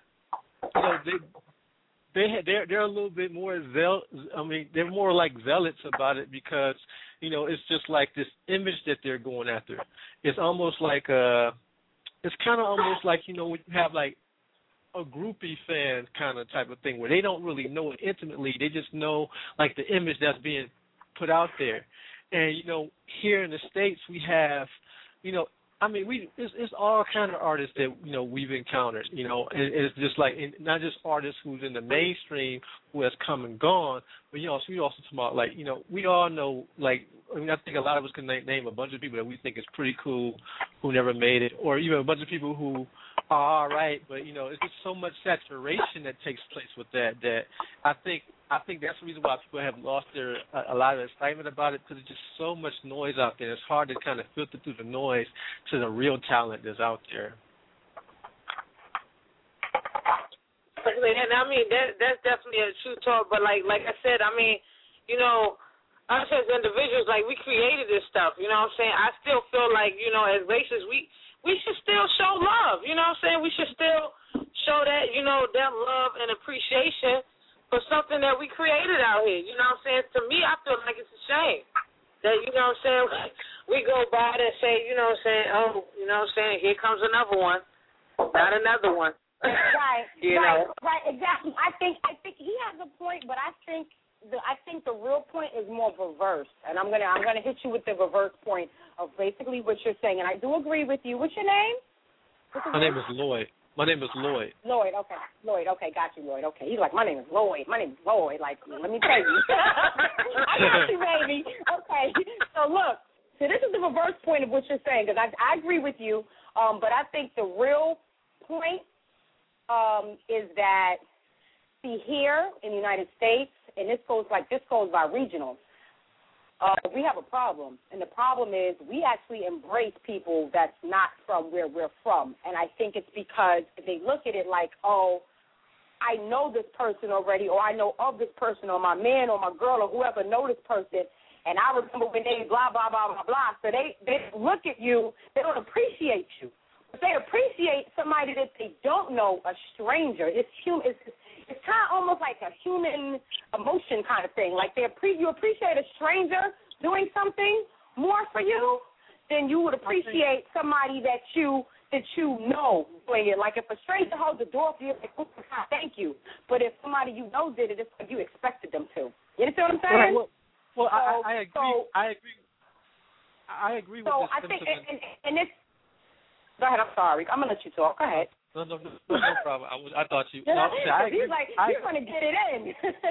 they're a little bit more they're more like zealots about it because, it's just like this image that they're going after. It's almost like it's kind of almost like, when you have like a groupie fan kind of type of thing where they don't really know it intimately. They just know like the image that's being put out there. And, here in the States we have, it's all kind of artists that, we've encountered, and it's just like, not just artists who's in the mainstream who has come and gone, but, we also talk about, like, we all know, like, I think a lot of us can name a bunch of people that we think is pretty cool who never made it, or even a bunch of people who are all right, but, it's just so much saturation that takes place with that I think that's the reason why people have lost a lot of excitement about it, because there's just so much noise out there. It's hard to kind of filter through the noise to the real talent that's out there. And that's definitely a true talk. But like I said, us as individuals, like, we created this stuff. You know what I'm saying? I still feel like, as racists, we should still show love. You know what I'm saying? We should still show that, that love and appreciation for something that we created out here. You know what I'm saying? To me, I feel like it's a shame that, we go by and say, here comes another one, not another one. Right, right, exactly. I think he has a point, but I think the real point is more reverse, and I'm gonna hit you with the reverse point of basically what you're saying, and I do agree with you. What's your name? My name is Lloyd. My name is Lloyd. Lloyd, okay, got you, Lloyd. Okay, he's like, my name is Lloyd. Like, let me tell you. I got you, baby. Okay, so look, this is the reverse point of what you're saying, because I agree with you, but I think the real point is that, see, here in the United States, and this goes by regional, we have a problem, and the problem is we actually embrace people that's not from where we're from, and I think it's because they look at it like, oh, I know this person already, or I know of this person, or my man or my girl or whoever know this person, and I remember when they blah, blah, blah, blah, blah. So they look at you, they don't appreciate you. But they appreciate somebody that they don't know, a stranger. It's kind of almost like a human emotion kind of thing. Like you appreciate a stranger doing something more for you than you would appreciate somebody that you know doing it. Like if a stranger holds the door for you, like, oh, thank you. But if somebody you know did it, it's like you expected them to. You understand what I'm saying? Well, I agree. I agree with this. So I think, and it's. Go ahead. I'm sorry. I'm gonna let you talk. Go ahead. No problem. I thought you. No, I agree. He's like, you're going to get it in.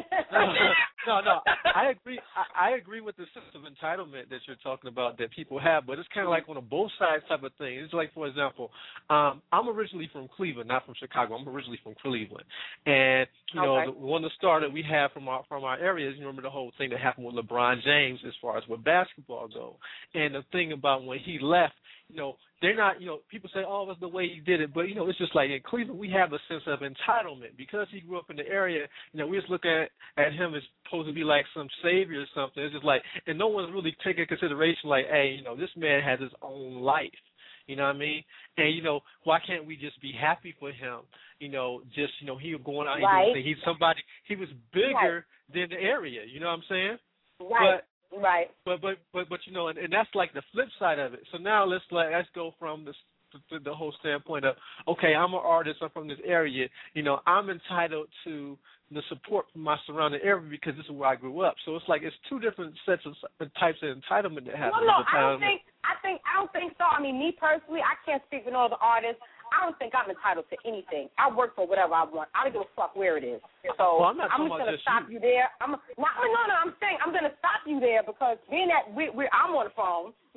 No. I agree. I agree with the sense of entitlement that you're talking about that people have, but it's kind of like on a both sides type of thing. It's like, for example, I'm originally from Cleveland, not from Chicago. I'm originally from Cleveland, and one of the stars that we have from our areas. You remember the whole thing that happened with LeBron James as far as with basketball go, and the thing about when he left. They're not, people say, oh, it's the way he did it. But, it's just like in Cleveland, we have a sense of entitlement. Because he grew up in the area, we just look at him as supposed to be like some savior or something. It's just like, and no one's really taking consideration like, hey, this man has his own life. You know what I mean? And, why can't we just be happy for him? He was going out, right. He's somebody, he was bigger than the area. You know what I'm saying? Right. Right. But and that's like the flip side of it. So now let's go from the whole standpoint of, okay, I'm an artist, I'm from this area, I'm entitled to the support from my surrounding area because this is where I grew up. So it's like it's two different sets of types of entitlement that happen. No, I don't think so. I mean, me personally, I can't speak for no other artists. I don't think I'm entitled to anything. I work for whatever I want. I don't give a fuck where it is. So I'm just going to stop you there. I'm saying I'm going to stop you there because being that I'm on the phone, I'm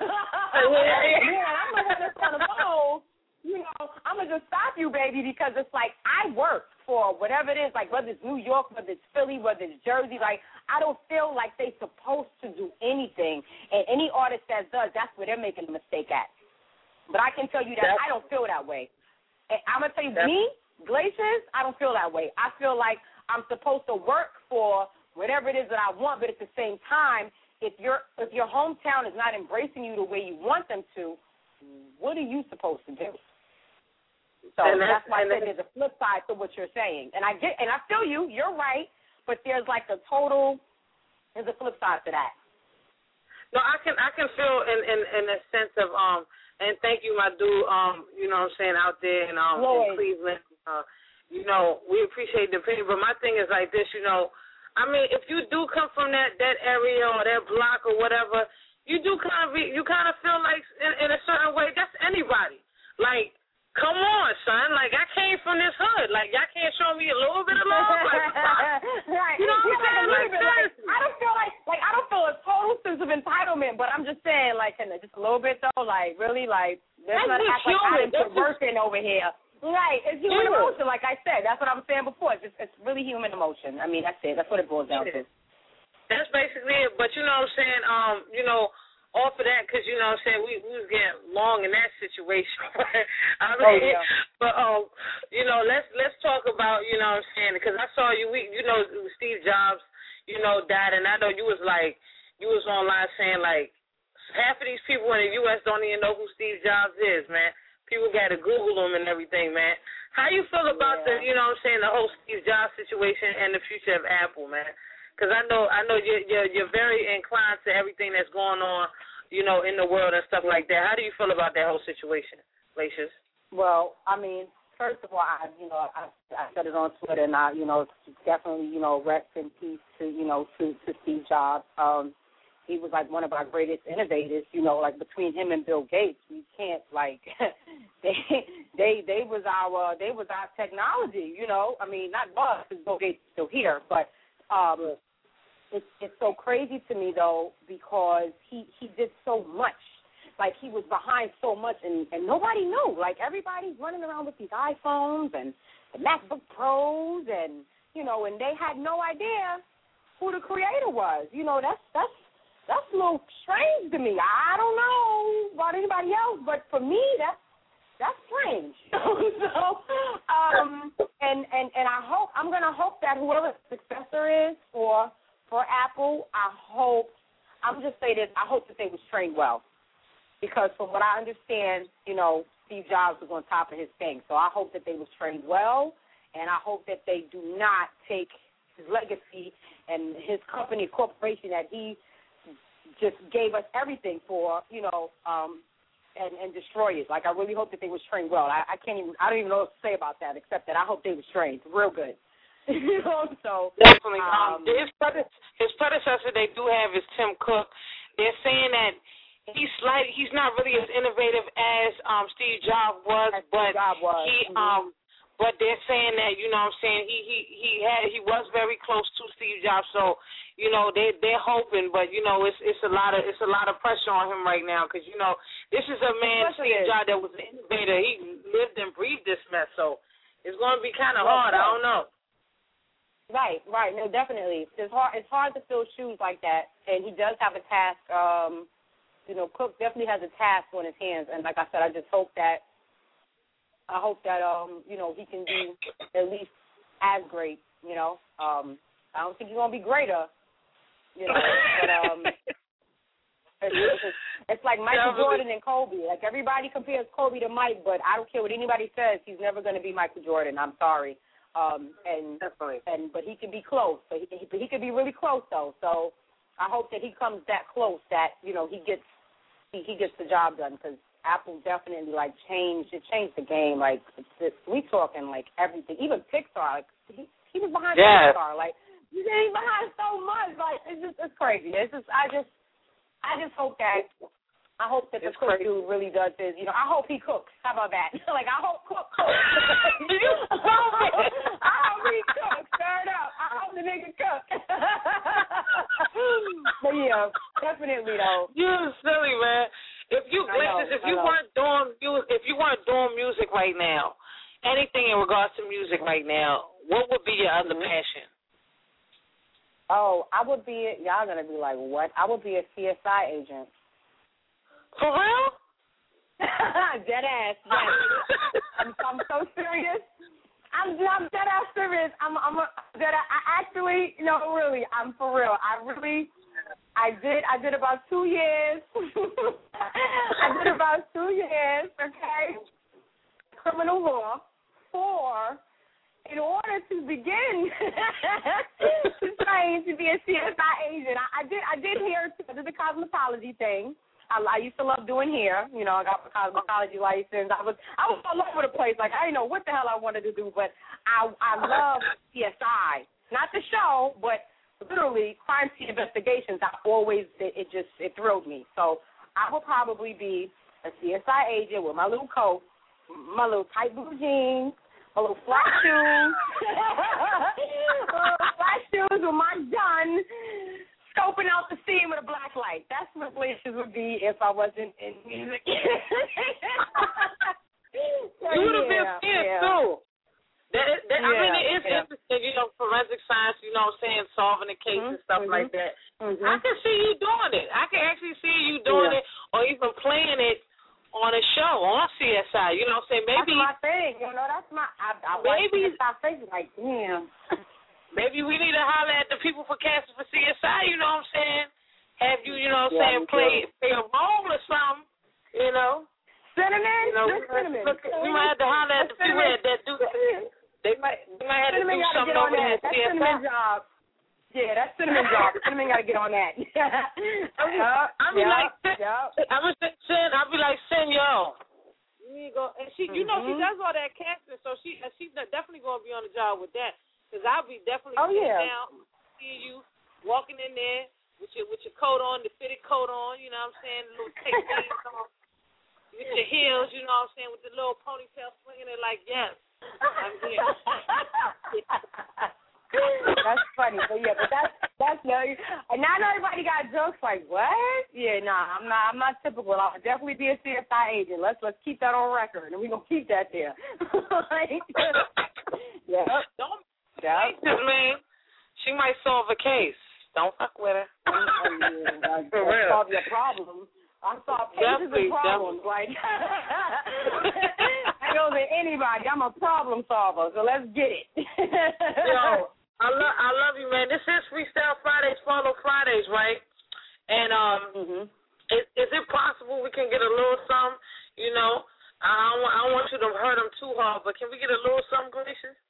the one that's on the phone, I'm going to just stop you, baby, because it's like I work for whatever it is, like whether it's New York, whether it's Philly, whether it's Jersey. Like I don't feel like they're supposed to do anything. And any artist that does, that's where they're making a mistake at. But I can tell you that I don't feel that way. And I'm going to tell you, me, Glaciers, I don't feel that way. I feel like I'm supposed to work for whatever it is that I want, but at the same time, if your hometown is not embracing you the way you want them to, what are you supposed to do? So that's why I said there's a flip side to what you're saying. And I feel you, you're right, but there's like there's a flip side to that. No, I can feel in a sense of and thank you, my dude, out there in Cleveland. We appreciate the opinion. But my thing is like this, I mean, if you do come from that area or that block or whatever, you kind of feel like in a certain way, that's anybody. Like, come on, son. Like, I came from this hood. Like, y'all can't show me a little bit of love? Like, right. You know what I'm saying? I don't feel a total sense of entitlement, but I'm just saying, like, just a little bit, though, like, really, like, let's not act like I'm working over here. Right. It's human emotion, like I said. That's what I was saying before. It's really human emotion. I mean, that's it. That's what it boils down to. That's basically it. But you know what I'm saying? Off of that, because, we was getting long in that situation. But, let's talk about, because I saw you, Steve Jobs, died, and I know you was online saying, like, half of these people in the U.S. don't even know who Steve Jobs is, man. People got to Google him and everything, man. How you feel about the whole Steve Jobs situation and the future of Apple, man? Because I know you're very inclined to everything that's going on, in the world and stuff like that. How do you feel about that whole situation, Glaciers? Well, I mean, first of all, I said it on Twitter, and definitely, rest in peace to Steve Jobs. He was like one of our greatest innovators. Like between him and Bill Gates, we can't they was our technology, you know. I mean, not us, because Bill Gates is still here, but it's so crazy to me though, because he did so much. Like, he was behind so much, and nobody knew. Like, everybody's running around with these iPhones and the MacBook Pros, and you know, and they had no idea who the creator was. You know, that's a little strange to me. I don't know about anybody else, but for me, that's strange. So, and I hope, I'm gonna hope that whoever the successor is for Apple, I'm just say this, I hope that they was trained well, because from what I understand, you know, Steve Jobs was on top of his thing. So I hope that they was trained well, and I hope that they do not take his legacy and his company, corporation that he just gave us everything for, you know, and destroy it. Like, I really hope that they was trained well. I don't even know what to say about that, except that I hope they was trained real good. You know, so definitely. His predecessor they do have is Tim Cook. They're saying that he's not really as innovative as Steve Jobs was, but they're saying that, you know what I'm saying, he was very close to Steve Jobs, so you know they're hoping, but you know it's a lot of pressure on him right now, because you know this is a man, Steve Jobs, that was an innovator. He lived and breathed this mess, so it's going to be kind of hard. I don't know. Right. No, definitely. It's hard to fill shoes like that, and he does have a task. You know, Cook definitely has a task on his hands, and like I said, I hope that you know, he can do at least as great. You know, I don't think he's gonna be greater. You know, but it's like Michael Jordan and Kobe. Like, everybody compares Kobe to Mike, but I don't care what anybody says. He's never gonna be Michael Jordan. I'm sorry. But he can be close. But he can be really close though. So I hope that he comes that close, that, you know, he gets the job done, because Apple definitely changed the game. Like, we talking like everything, even Pixar. Like, he was behind Pixar. Like, he's behind so much. Like, it's crazy. I just hope that. I hope that the Cook dude really does this. You know, I hope he cooks. How about that? Like, I hope Cook cooks. I hope he cooks. Turn up. I hope the nigga cooks. But yeah, definitely though. You're silly, man. If you weren't doing music right now, anything in regards to music right now, what would be your other passion? Oh, I would be. Y'all gonna be like, what? I would be a CSI agent. For real? Dead ass. Yes. I'm so serious. I'm dead ass serious. I'm for real. I did about 2 years. Okay. Criminal law in order to begin to train to be a CSI agent. I did the cosmetology thing. I used to love doing hair. You know, I got my cosmetology license. I was all over the place. Like, I didn't know what the hell I wanted to do, but I love CSI. Not the show, but literally crime scene investigations. It thrilled me. So I will probably be a CSI agent with my little coat, my little tight blue jeans, my little flat shoes, with my gun, scoping out the scene with a black light. That's what Glaciers would be if I wasn't in music. You would have been scared too. I mean, it is interesting, you know, forensic science, you know what I'm saying, solving the case and stuff like that. Mm-hmm. I can see you doing it. I can actually see you doing it, or even playing it on a show, on CSI. You know what I'm saying? Maybe that's my thing. You know, that's my. I maybe CSI face like, damn. Maybe we need to holler at the people for casting for CSI, you know what I'm saying? Have you, you know what I'm saying, play a role or something, you know? Cinnamon? You know, we might have to holler at the people that do that. They might have to do something over there at CSI. That's Cinnamon job. Yeah, that's Cinnamon job. Cinnamon got to get on that. I'll be like, send y'all. You need to go. And she, you know, she does all that casting, so she's definitely going to be on the job with that. Because I'll be definitely sitting down, seeing you walking in there with your coat on, the fitted coat on, you know what I'm saying, the little tape on. with your heels, you know what I'm saying, with the little ponytail swinging it like, yes, I'm here. That's funny, but yeah, but that's no. Not everybody got jokes like what? Yeah, nah, I'm not typical. I'll definitely be a CSI agent. Let's keep that on record, and we're gonna keep that there. Yeah. Don't man. She might solve a case. Don't fuck with her. For real. Solve your problem. I solve cases and problems. Like I know that anybody. I'm a problem solver, so let's get it. Yo. I love you, man. This is Freestyle Fridays, Follow Fridays, right? And is it possible we can get a little something? You know, I don't want you to hurt them too hard, but can we get a little something, Gracious?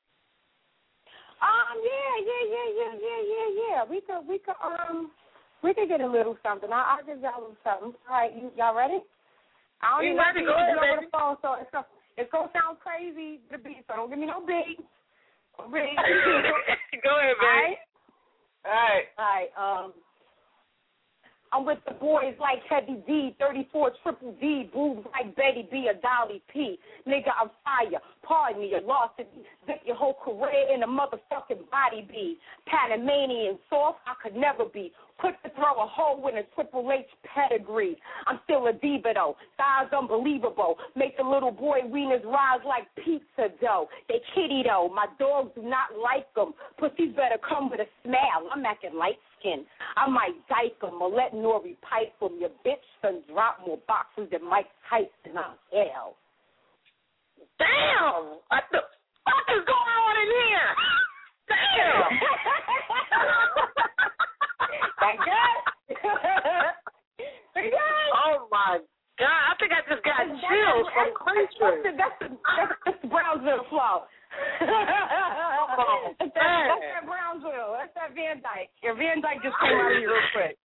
Yeah. We could get a little something. I'll give y'all a little something. All right, y'all ready? I don't even ready. Go ahead, baby. Phone, so it's gonna sound crazy to beat, so don't give me no beat. Go ahead, baby. All right. I'm with the boys like Heavy D, 34 Triple D, boobs like Betty B, a Dolly P. Nigga, I'm fire. Pardon me, you lost it. Zip your whole career in a motherfucking body B. Panamanian soft, I could never be. Quick to throw a hole in a Triple H pedigree. I'm still a diva though, thighs unbelievable. Make the little boy wieners rise like pizza dough. They kitty though, my dogs do not like them. Pussies better come with a smile, I'm acting light skin. I might dike them or let Nori pipe them. Your bitch son drop more boxes than Mike Tyson, I'm hell. Damn! What the fuck is going on in here? Damn! That good? Oh my God! I think I just got chills from country. That's the Brownsville flow. That's that Brownsville. That's that Van Dyke. Your Van Dyke just came out of you real quick.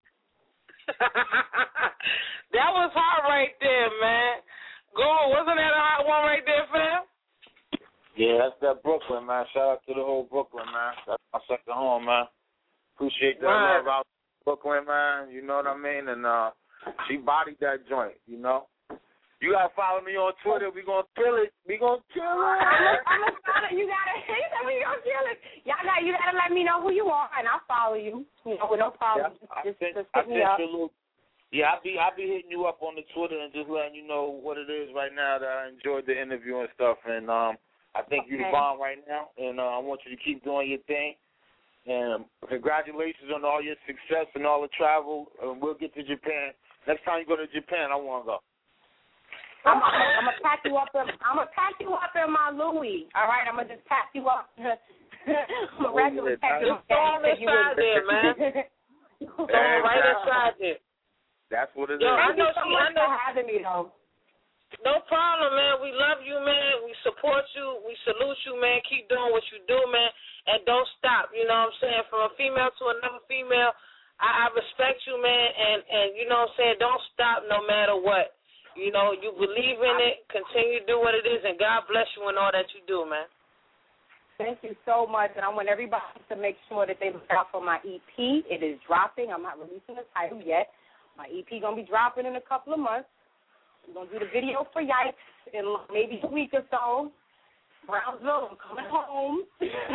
That was hot right there, man. Wasn't that a hot one right there for them? Yeah, that's that Brooklyn, man. Shout out to the whole Brooklyn, man. That's my second home, man. Appreciate that love out Brooklyn, man. You know what I mean? And she bodied that joint, you know? You got to follow me on Twitter. We going to kill it. We going to kill it. I'm going to follow you. We going to kill it. You got to let me know who you are, and I'll follow you. You know, with no problem. Yeah, just hit me up. Yeah, I'll be hitting you up on the Twitter and just letting you know what it is right now that I enjoyed the interview and stuff. And I think you're the bomb right now, and I want you to keep doing your thing. And congratulations on all your success and all the travel. We'll get to Japan. Next time you go to Japan, I want to go. I'm gonna pack you up. I'm gonna pack you up in my Louis. All right, I'm gonna just pack you up. I'm a regular pack you up. Throw them inside there, man. Throw them right inside there. That's what it is. Thank you so much for having me, though. No problem, man. We love you, man. We support you. We salute you, man. Keep doing what you do, man. And don't stop. You know what I'm saying? From a female to another female, I respect you, man. And you know what I'm saying? Don't stop no matter what. You know, you believe in it. Continue to do what it is. And God bless you in all that you do, man. Thank you so much. And I want everybody to make sure that they look out for my EP. It is dropping. I'm not releasing the title yet. My EP going to be dropping in a couple of months. We're going to do the video for Yikes in maybe a week or so. Brownsville, I'm coming home.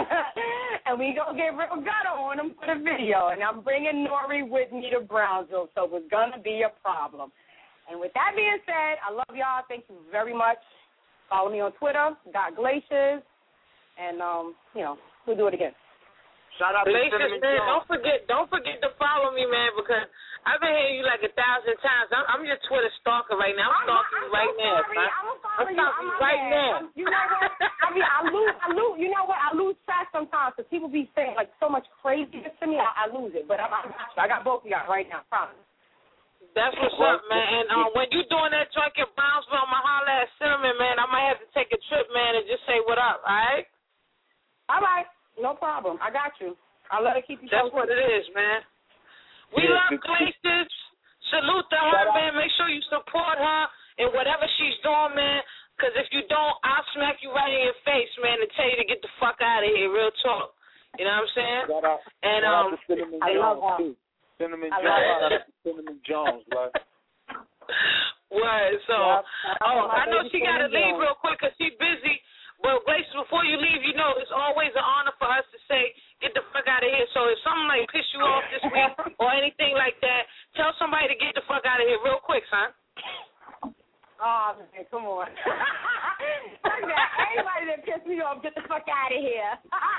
And we going to get real gutter on them for the video. And I'm bringing Nori with me to Brownsville, so it's going to be a problem. And with that being said, I love y'all. Thank you very much. Follow me on Twitter, .Glaciers. And, you know, we'll do it again. Shout out Glaciers, man. Don't forget to follow me, man, because I've been hearing you like 1,000 times. I'm your Twitter stalker right now. I'm stalking you right now. I'm stalking you right now. You know what? I lose. You know what? I lose track sometimes because people be saying like so much craziness to me. I lose it. But I got both of y'all right now. Promise. That's what's up, man. And when you doing that joint in Brownsville, I'ma holler at Cinnamon, man. I might have to take a trip, man, and just say what up. All right? All right. No problem. I got you. I'll let her keep you posted. That's what it is, man. We love Glaciers. Salute to her, man. Make sure you support her in whatever she's doing, man. Because if you don't, I'll smack you right in your face, man, and tell you to get the fuck out of here. Real talk. You know what I'm saying? And I love her. Cinnamon Jones. Cinnamon Jones, like. What? So, I know she got to leave real quick because she's busy. But, Glacier, before you leave, you know, it's always an honor for us to say, get the fuck out of here. So if something like piss you off this week or anything like that, tell somebody to get the fuck out of here real quick, son. Oh, man, come on. Anybody that pissed me off, get the fuck out of here.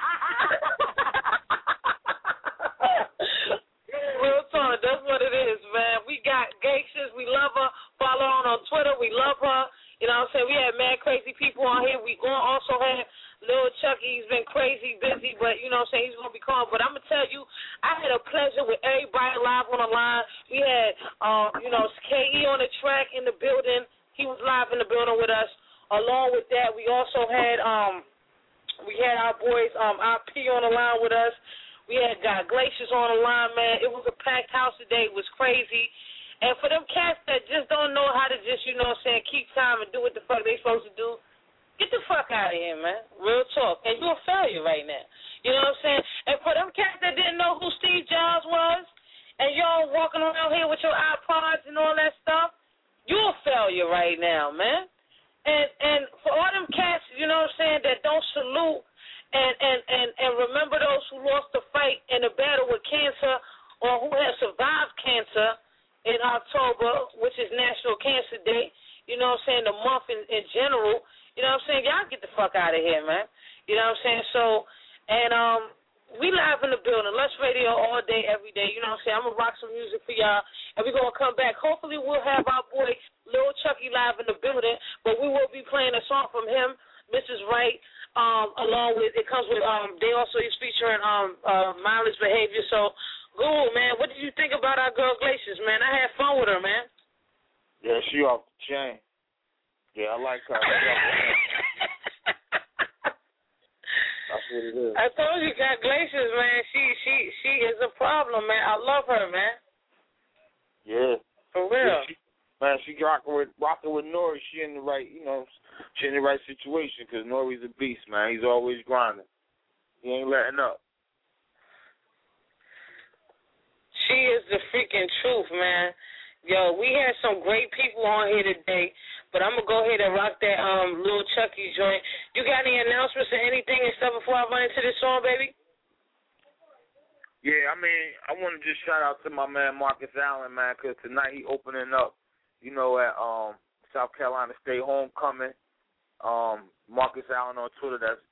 Real talk, that's what it is, man. We got Glaciers, we love her. Follow her on Twitter, we love her. You know what I'm saying? We had mad crazy people on here. We going to also have Lil Chucky. He's been crazy, busy, but you know what I'm saying? He's going to be calm. But I'm going to tell you, I had a pleasure with everybody live on the line. We had, you know, KE on the track in the building. He was live in the building with us. Along with that, we also had our boys IP on the line with us. We had got Glaciers on the line, man. It was a packed house today. It was crazy. And for them cats that just don't know how to just, you know what I'm saying, keep time and do what the fuck they supposed to do, get the fuck out of here, man. Real talk. And you're a failure right now. You know what I'm saying? And for them cats that didn't know who Steve Jobs was, and y'all walking around here with your iPods and all that stuff, you're a failure right now, man. And for all them cats, you know what I'm saying, that don't salute and remember those who lost the fight in the battle with cancer or who have survived cancer in October, which is National Cancer Day, you know what I'm saying, the month in general, you know what I'm saying, y'all get the fuck out of here, man. You know what I'm saying? So, and we live in the building, Lush Radio all day, every day, you know what I'm saying? I'm going to rock some music for y'all, and we're going to come back. Hopefully we'll have our boy Lil Chucky live in the building, but we will be playing a song from him, Mrs. Wright, along with, it comes with, they also is featuring Mindless Behavior, so Google, man, what did you think about our girl Glaciers, man? I had fun with her, man. Yeah, she off the chain. Yeah, I like her. That's what it is. I told you, got Glaciers, man. She is a problem, man. I love her, man. Yeah. For real. Yeah, she rocking with Nori. She in the right, you know, she in the right situation because Nori's a beast, man. He's always grinding. He ain't letting up. She is the freaking truth, man. Yo, we had some great people on here today, but I'm going to go ahead and rock that Lil Chucky joint. You got any announcements or anything and stuff before I run into this song, baby? Yeah, I mean, I want to just shout out to my man Marcus Allen, man, because tonight he opening up, you know, at South Carolina State Homecoming. Marcus Allen on Twitter, that's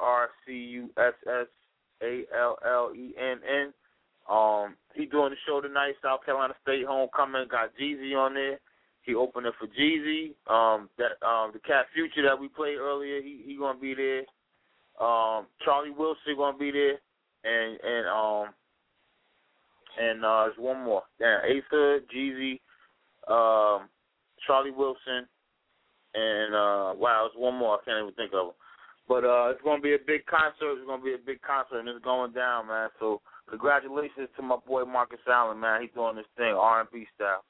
MarcusAllen. He doing the show tonight, South Carolina State Homecoming. Got Jeezy on there. He opening for Jeezy. The Cat Future that we played earlier, he gonna be there. Charlie Wilson gonna be there, and there's one more. Damn, Aether, Jeezy, Charlie Wilson, and there's one more. I can't even think of it. But it's gonna be a big concert. It's gonna be a big concert, and it's going down, man. So congratulations to my boy Marcus Allen, man. He's doing this thing R&B style.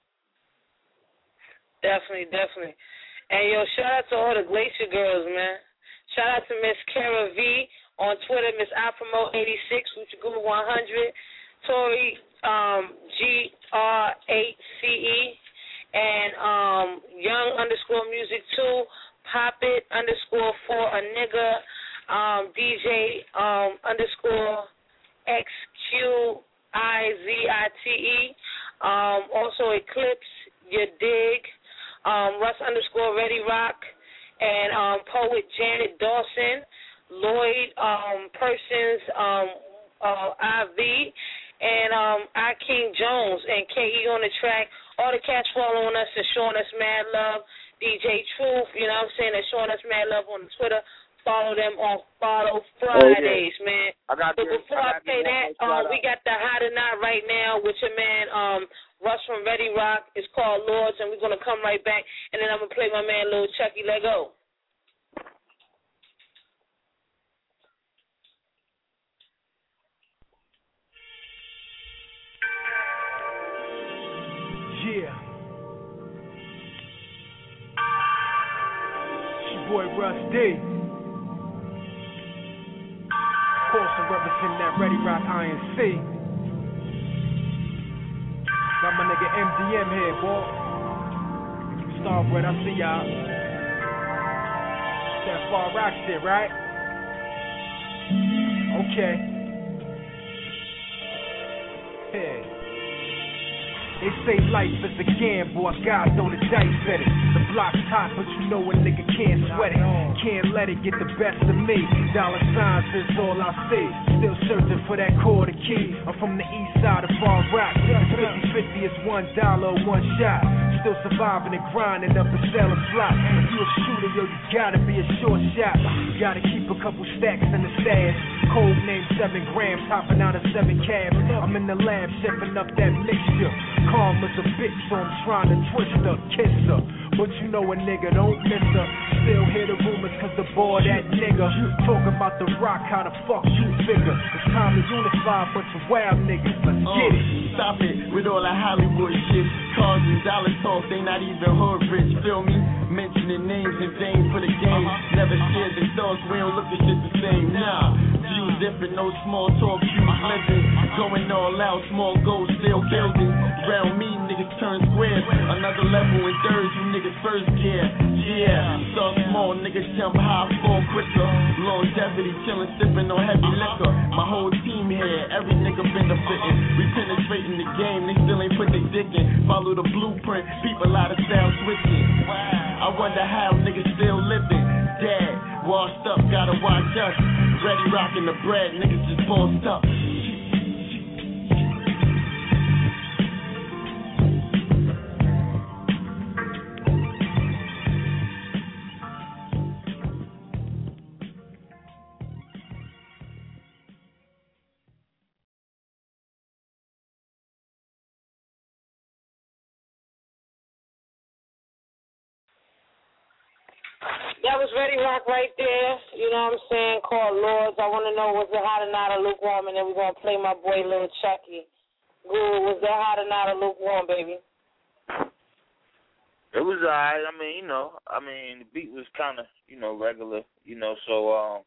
Definitely. And yo, shout out to all the Glacier girls, man. Shout out to Miss Kara V on Twitter, Miss iPromote86, which you Google 100, Tori GR8CE, and Young_Music2, Pop_It _for a nigga, DJ _XQIZITE, also Eclipse, You Dig, Russ_Ready Rock, and poet Janet Dawson, Lloyd Persons, IV, and I King Jones, and KE on the track. All the cats following us and showing us mad love. DJ Truth, you know what I'm saying, and showing us mad love on Twitter. Follow them on Follow Fridays, man. But before I say that, we got the Hot or Not right now with your man Russ from Ready Rock. It's called Lords, and we're going to come right back, and then I'm going to play my man Lil Chucky. Let go. Yeah. It's your boy Russ D. Of course, I'm representing that Ready Rock INC. Got my nigga MDM here, boy. Starboard, I see y'all. That Far Rock shit, right? Okay. Yeah. They say life is a gamble, I gotta throw the dice at it. The block's hot, but you know a nigga can't sweat it. Can't let it get the best of me. Dollar signs is all I see. Still searching for that quarter key. I'm from the east side of Far Rock. 50-50 is $1 or one shot. Still surviving and grinding up a cellar slot. If you a shooter, yo, you gotta be a short shot. You gotta keep a couple stacks in the stash. Code name 7 grams, hopping out of 7 cabs. I'm in the lab, chefing up that mixture. Calm as a bitch, so I'm trying to twist her, kiss her. But you know a nigga don't miss her. Still hear the rumors cause the boy that nigga. Talking about the rock, how the fuck you figure. It's time to unify a bunch of wild niggas. Let's get it. Stop it with all that Hollywood shit. Cars and dollar talk, they not even hood rich, feel me? Mentioning names and things for the game. Never scared the thoughts, we don't look at shit the same. Nah, views different, no small talk, views living. Going all out, small goals still building. Round me, niggas turn squares. Another level in thirds, you niggas first gear. Yeah, so small, niggas jump high, fall quicker. Longevity, chillin', sippin' on heavy liquor. My whole team here, every nigga benefiting. We penetrating the game, they still ain't put their dick in. Follow the blueprint, people out of style switching. I wonder how niggas still living. Dead, washed up, gotta watch us. Ready rocking the bread, niggas just bossed up. That was Ready Rock right there, you know what I'm saying, called Lords. I want to know, was it hot or not or lukewarm? And then we're going to play my boy Lil Chucky. Good, was that hot or not or lukewarm, baby? It was alright. I mean, the beat was kind of, regular, so,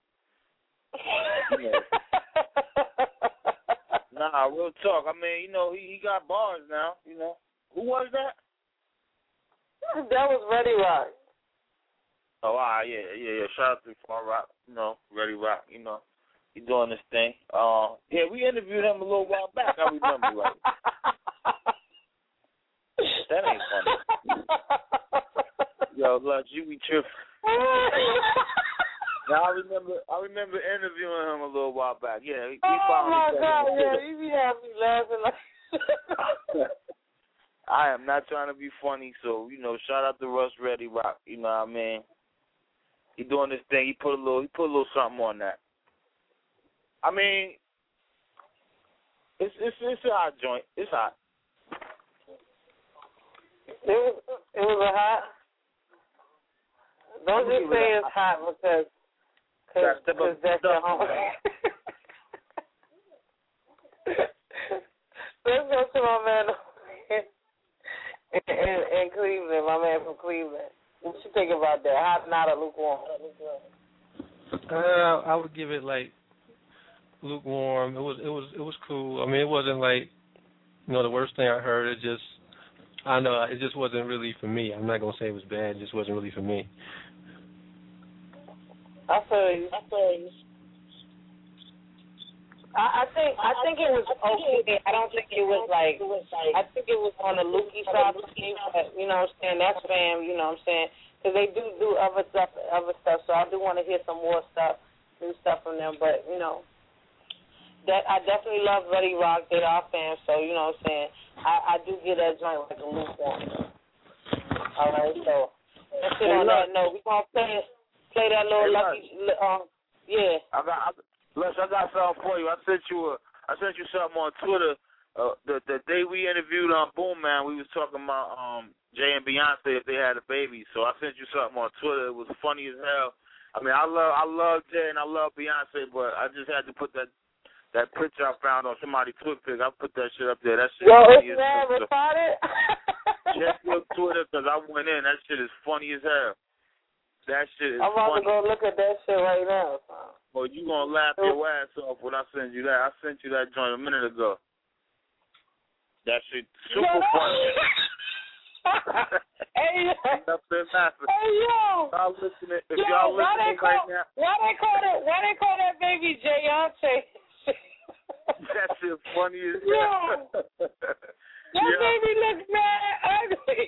Nah, real talk. I mean, he got bars now, Who was that? That was Ready Rock. Oh, yeah. Shout out to Far Rock, Ready Rock, he doing this thing. Yeah, we interviewed him a little while back, I remember, right? That ain't funny. Yo, Lux, you be tripping. Now, I remember interviewing him a little while back. Yeah, he oh, my God, yeah, he be happy laughing like I am not trying to be funny, so, shout out to Russ Ready Rock, you know what I mean? He doing this thing. He put a little something on that. I mean, it's a hot joint. It's hot. It was a hot. Don't just say it's hot because that's your home. Let's go to my man in Cleveland. My man from Cleveland. What you think about that? Hot, not a lukewarm? I would give it like lukewarm. It was cool. I mean, it wasn't like the worst thing I heard. It just it just wasn't really for me. I'm not gonna say it was bad. It just wasn't really for me. I feel you. I think it was okay. I don't think it was like. I think it was on the Lukey side of things, but you know what I'm saying. That's fam. You know what I'm saying. Because they do other stuff. So I do want to hear some more stuff, new stuff from them. But that I definitely love Ready Rock. They're our fans. So you know what I'm saying. I do get that joint like a lukewarm. All right. So let's get on that note. We gonna play that little lucky. Yeah. I got something for you. I sent you something on Twitter. The day we interviewed on Boom Man, we was talking about Jay and Beyonce if they had a baby. So I sent you something on Twitter. It was funny as hell. I mean, I love Jay and I love Beyonce, but I just had to put that picture I found on somebody's Twitter. I put that shit up there. That shit funny as hell. Check your Twitter because I went in. That shit is funny as hell. That shit is I'm about funny. to go look at that shit right now. Well, you gonna laugh your ass off when I send you that. I sent you that joint a minute ago. That shit super funny. Hey, laughing. Hey yo. Y'all listening? If yo, y'all listening right now, why they call that baby Jayante? that shit funny as hell. That baby looks mad ugly.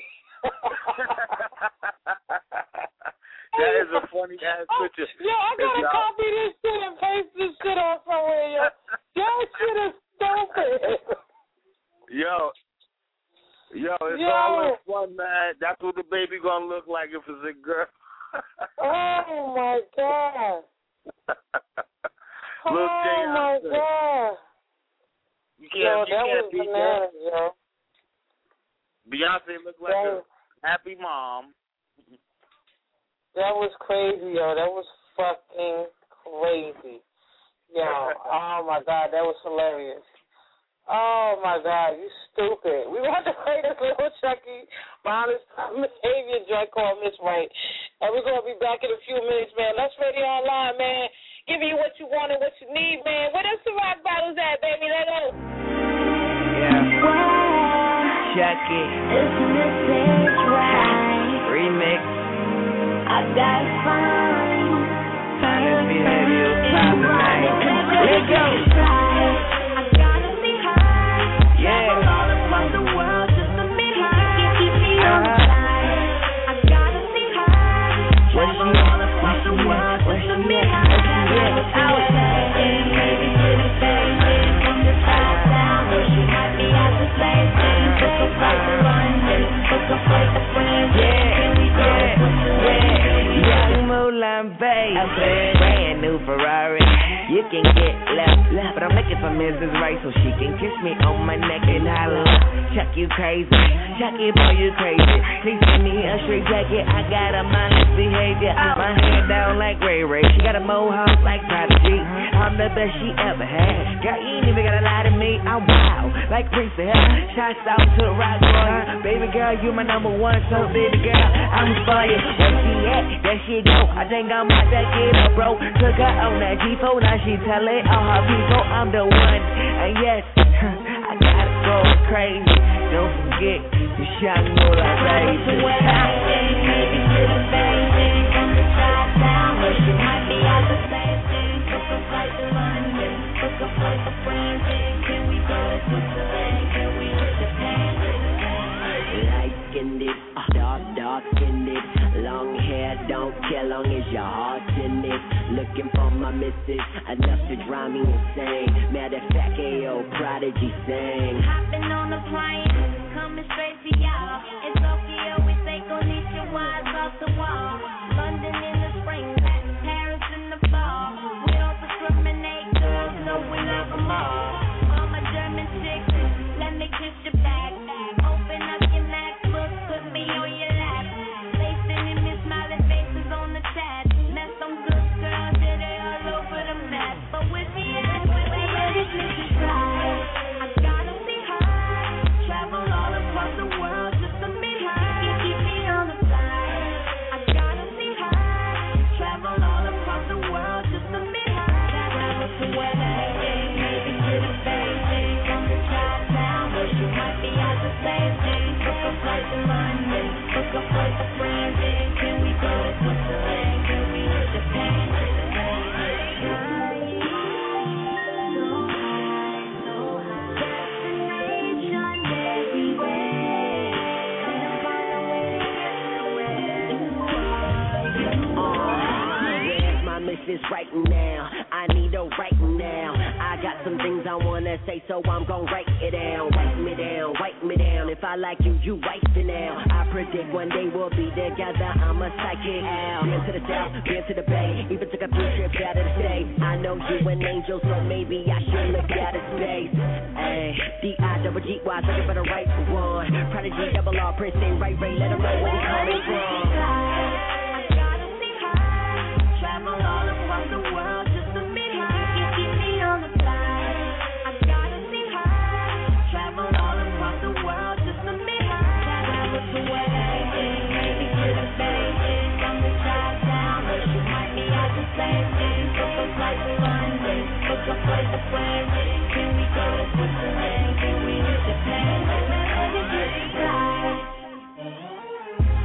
That is a funny ass picture. Yo, I gotta copy this shit and paste this shit on somewhere, yo. That shit is stupid. Yo, it's always fun, man. That's what the baby gonna look like if it's a girl. Oh my god. Look, oh my god. You can't beat bananas, that. Yo. Beyonce looked like a happy mom. That was crazy, yo. That was fucking crazy. Yo, oh my god, that was hilarious. Oh my god, you stupid. We about to play this little Chucky honest behavior joint called Miss Right. And we're going to be back in a few minutes, man. Let's Radio Online, man. Giving you what you want and what you need, man. Where them Ciroc bottles at, baby? Let go. Yeah. Chucky. This right. Remix. I got fine. Honest behavior, poppin', man. Let's go. Brand new Ferrari, you can get left, but I'm looking for Mrs. Right so she can kiss me on my neck and holler. Chuck, you crazy, Chucky, boy, you crazy. Please give me a straight jacket, I got a mindless behavior. My hair down like Ray Ray, she got a mohawk like Prodigy. I'm the best she ever had. Girl, you ain't even gotta lie to me, I'm wild, like Prince of Hell. Shots out to the rock boy, baby girl, you my number one, so baby girl, I'm for you. Where she at? There she go, I think I'm about to get her, bro. Took her on that G4, now she tellin' all her people I'm the one. And yes, I gotta go crazy. Don't forget to shine more like baby. Maybe to the baby from the side down, where she might be out the same thing. Book a flight to London, book a flight to France. Can we go to Switzerland? Can we go to Japan? Light skinned it, dark skinned it. Long hair, don't care long as your heart's in it. Looking for my missus, enough to drive me insane. Matter of fact, AO Prodigy sang. Hopping on the plane, coming straight to y'all. In Tokyo, we say konnichiwa, off the wall. London in the spring, Paris in the fall. We don't discriminate, girls, no, we love them all. All my German chicks, let me kiss your back. Open up your MacBook, put me on your lap. They sending me smiling faces on the chat. Met some good girls, yeah, they all over the map. But with me, I gotta be high. Travel all across the world just to meet her. Keep me on the fly. I gotta be high. Travel all across the world just to meet her. Travel to LA, maybe to the Beijing. From the Chi-Town, where she might be out the same thing. Book a flight to London, book a flight to France. Can we go to Switzerland? Can we go to Japan? This right now, I need her right now. I got some things I wanna say, so I'm gon' write it down. Write me down. If I like you, you right to now. I predict one day we'll be together. I'm a psychic. Been to the south, been to the bay. Even took a few trips out of the state. I know you an angel, so maybe I should look out of space. Ay, D-I-double-G-Y, looking for the right one. Prodigy, double R, Prince, and Ray Ray, let them know where we coming from. Travel all across the world just to meet her. Keep me on the fly. I gotta see her. Travel all across the world just to meet her. Travel to LA, maybe to the Beijing. From the Chi-Town, where she might be out the same thing. Book a flight to London, book a flight to France. Can we go to Switzerland? Can we go to Japan?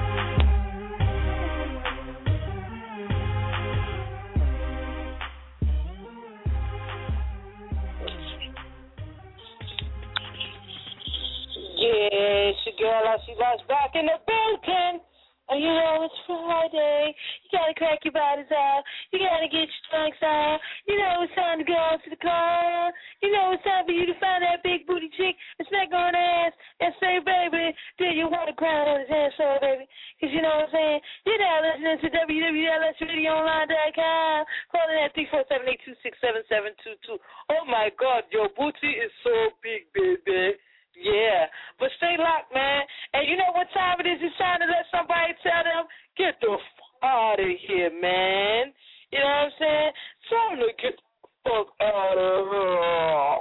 Lush back in the building. And you know it's Friday. You gotta crack your bodies out. You gotta get your trunks out. You know it's time to go out to the car. You know it's time for you to find that big booty chick and smack her on the ass and say, baby, do you want to grind on his asshole, baby? Because you know what I'm saying? You're now listening to www.lsradioonline.com. Calling at 347-826-7722. Oh, my God, your booty is so big, baby. Yeah, but stay locked, man. And you know what time it is? It's time to let somebody tell them, get the fuck out of here, man. You know what I'm saying? Time to get the fuck out of here.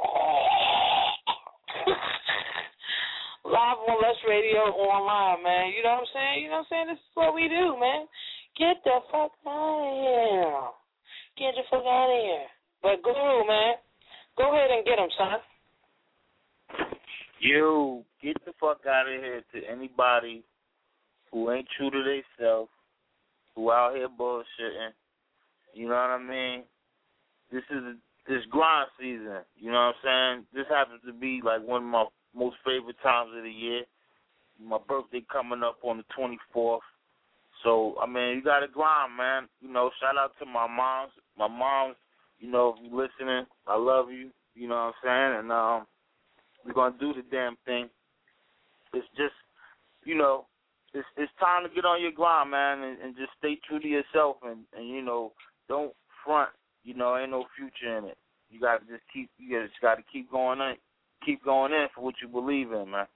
Live on Lush Radio online, man. You know what I'm saying? You know what I'm saying? This is what we do, man. Get the fuck out of here. Get the fuck out of here. But Guru, man, go ahead and get him, son. You get the fuck out of here to anybody who ain't true to themselves, who out here bullshitting. You know what I mean? This grind season. You know what I'm saying? This happens to be like one of my most favorite times of the year. My birthday coming up on the 24th. So, I mean, you got to grind, man. You know, shout out to my moms. My moms, you know, if you're listening, I love you. You know what I'm saying? And, we're going to do the damn thing. It's just, you know, it's time to get on your grind, man, and just stay true to yourself and, you know, don't front. You know, ain't no future in it. You got to just keep going in for what you believe in, man.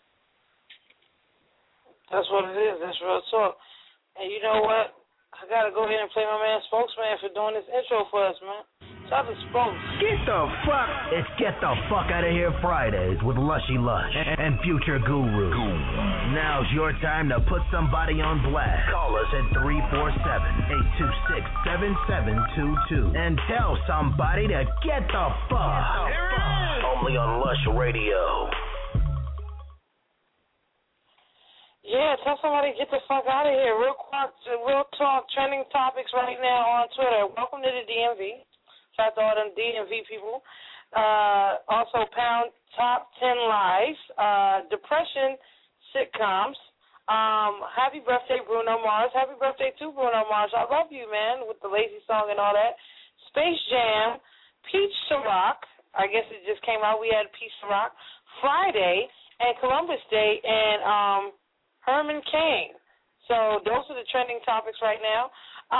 That's what it is. That's real talk. And you know what? I got to go ahead and play my man Spokesman for doing this intro for us, man. Shout out to Spokes. Get the fuck. It's Get the Fuck Out of Here Fridays with Lushy Lush and Future Guru. Now's your time to put somebody on blast. Call us at 347-826-7722 and tell somebody to get the fuck. Only on Lush Radio. Yeah, tell somebody to get the fuck out of here. Real talk, trending topics right now on Twitter. Welcome to the DMV. Shout out to all them DMV people. Also, Pound Top 10 Lies, Depression Sitcoms. Happy birthday, Bruno Mars. Happy birthday to Bruno Mars. I love you, man, with the lazy song and all that. Space Jam, Peach Ciroc. I guess it just came out. We had Peach Ciroc. Friday and Columbus Day and Herman Cain. So those are the trending topics right now.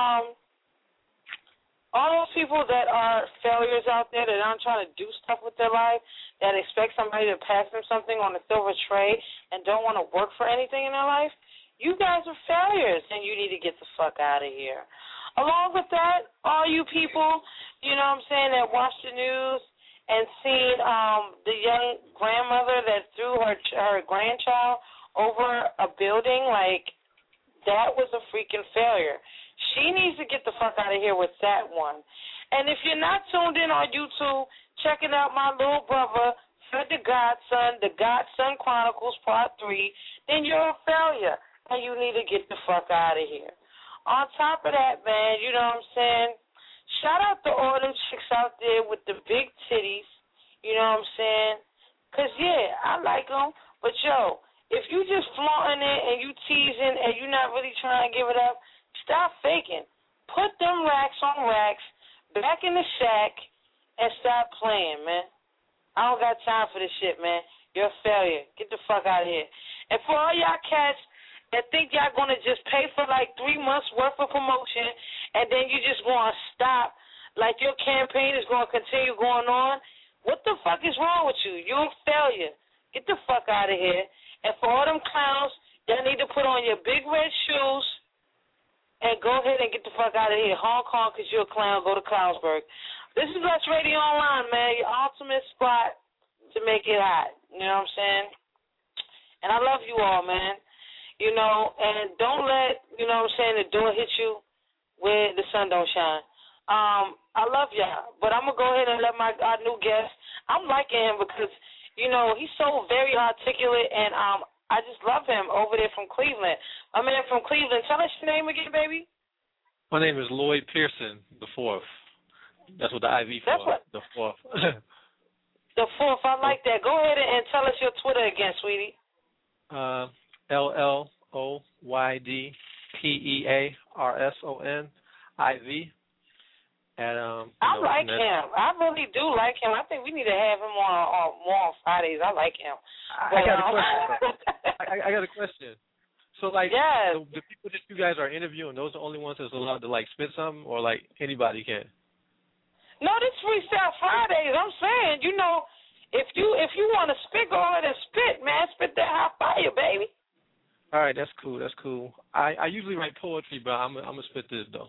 All those people that are failures out there that aren't trying to do stuff with their life, that expect somebody to pass them something on a silver tray and don't want to work for anything in their life, you guys are failures and you need to get the fuck out of here. Along with that, all you people, you know what I'm saying, that watch the news and seen the young grandmother that threw her grandchild over a building, like, that was a freaking failure. She needs to get the fuck out of here with that one. And if you're not tuned in on YouTube, checking out my little brother, Fred the Godson, the Godson Chronicles Part 3, then you're a failure, and you need to get the fuck out of here. On top of that, man, you know what I'm saying, shout out to all them chicks out there with the big titties, you know what I'm saying, because, yeah, I like them, but, yo, if you just flaunting it and you teasing and you're not really trying to give it up, stop faking. Put them racks on racks back in the shack and stop playing, man. I don't got time for this shit, man. You're a failure. Get the fuck out of here. And for all y'all cats that think y'all going to just pay for like 3 months' worth of promotion and then you just going to stop, like your campaign is going to continue going on, what the fuck is wrong with you? You're a failure. Get the fuck out of here. And for all them clowns, y'all need to put on your big red shoes and go ahead and get the fuck out of here. Hong Kong, because you're a clown, go to Clownsburg. This is Lush Radio Online, man, your ultimate spot to make it hot. You know what I'm saying? And I love you all, man. You know, and don't let, you know what I'm saying, the door hit you where the sun don't shine. I love y'all, but I'm going to go ahead and let our new guest, I'm liking him because, you know, he's so very articulate, and I just love him over there from Cleveland. My man from Cleveland. Tell us your name again, baby. My name is Lloyd Pearson, the fourth. That's what the IV for, the fourth. The fourth, I like that. Go ahead and tell us your Twitter again, sweetie. LLOYDPEARSONIV. And I like him. I really do like him. I think we need to have him on more on Fridays. I like him. I got a question. I got a question. So, like, yes. the people that you guys are interviewing, those are the only ones that's allowed to, like, spit something, or, like, anybody can? No, this Freestyle Fridays. I'm saying, you know, if you want to spit, go ahead and spit, man. Spit that hot fire, baby. All right, that's cool. That's cool. I usually write poetry, but I'm gonna spit this though.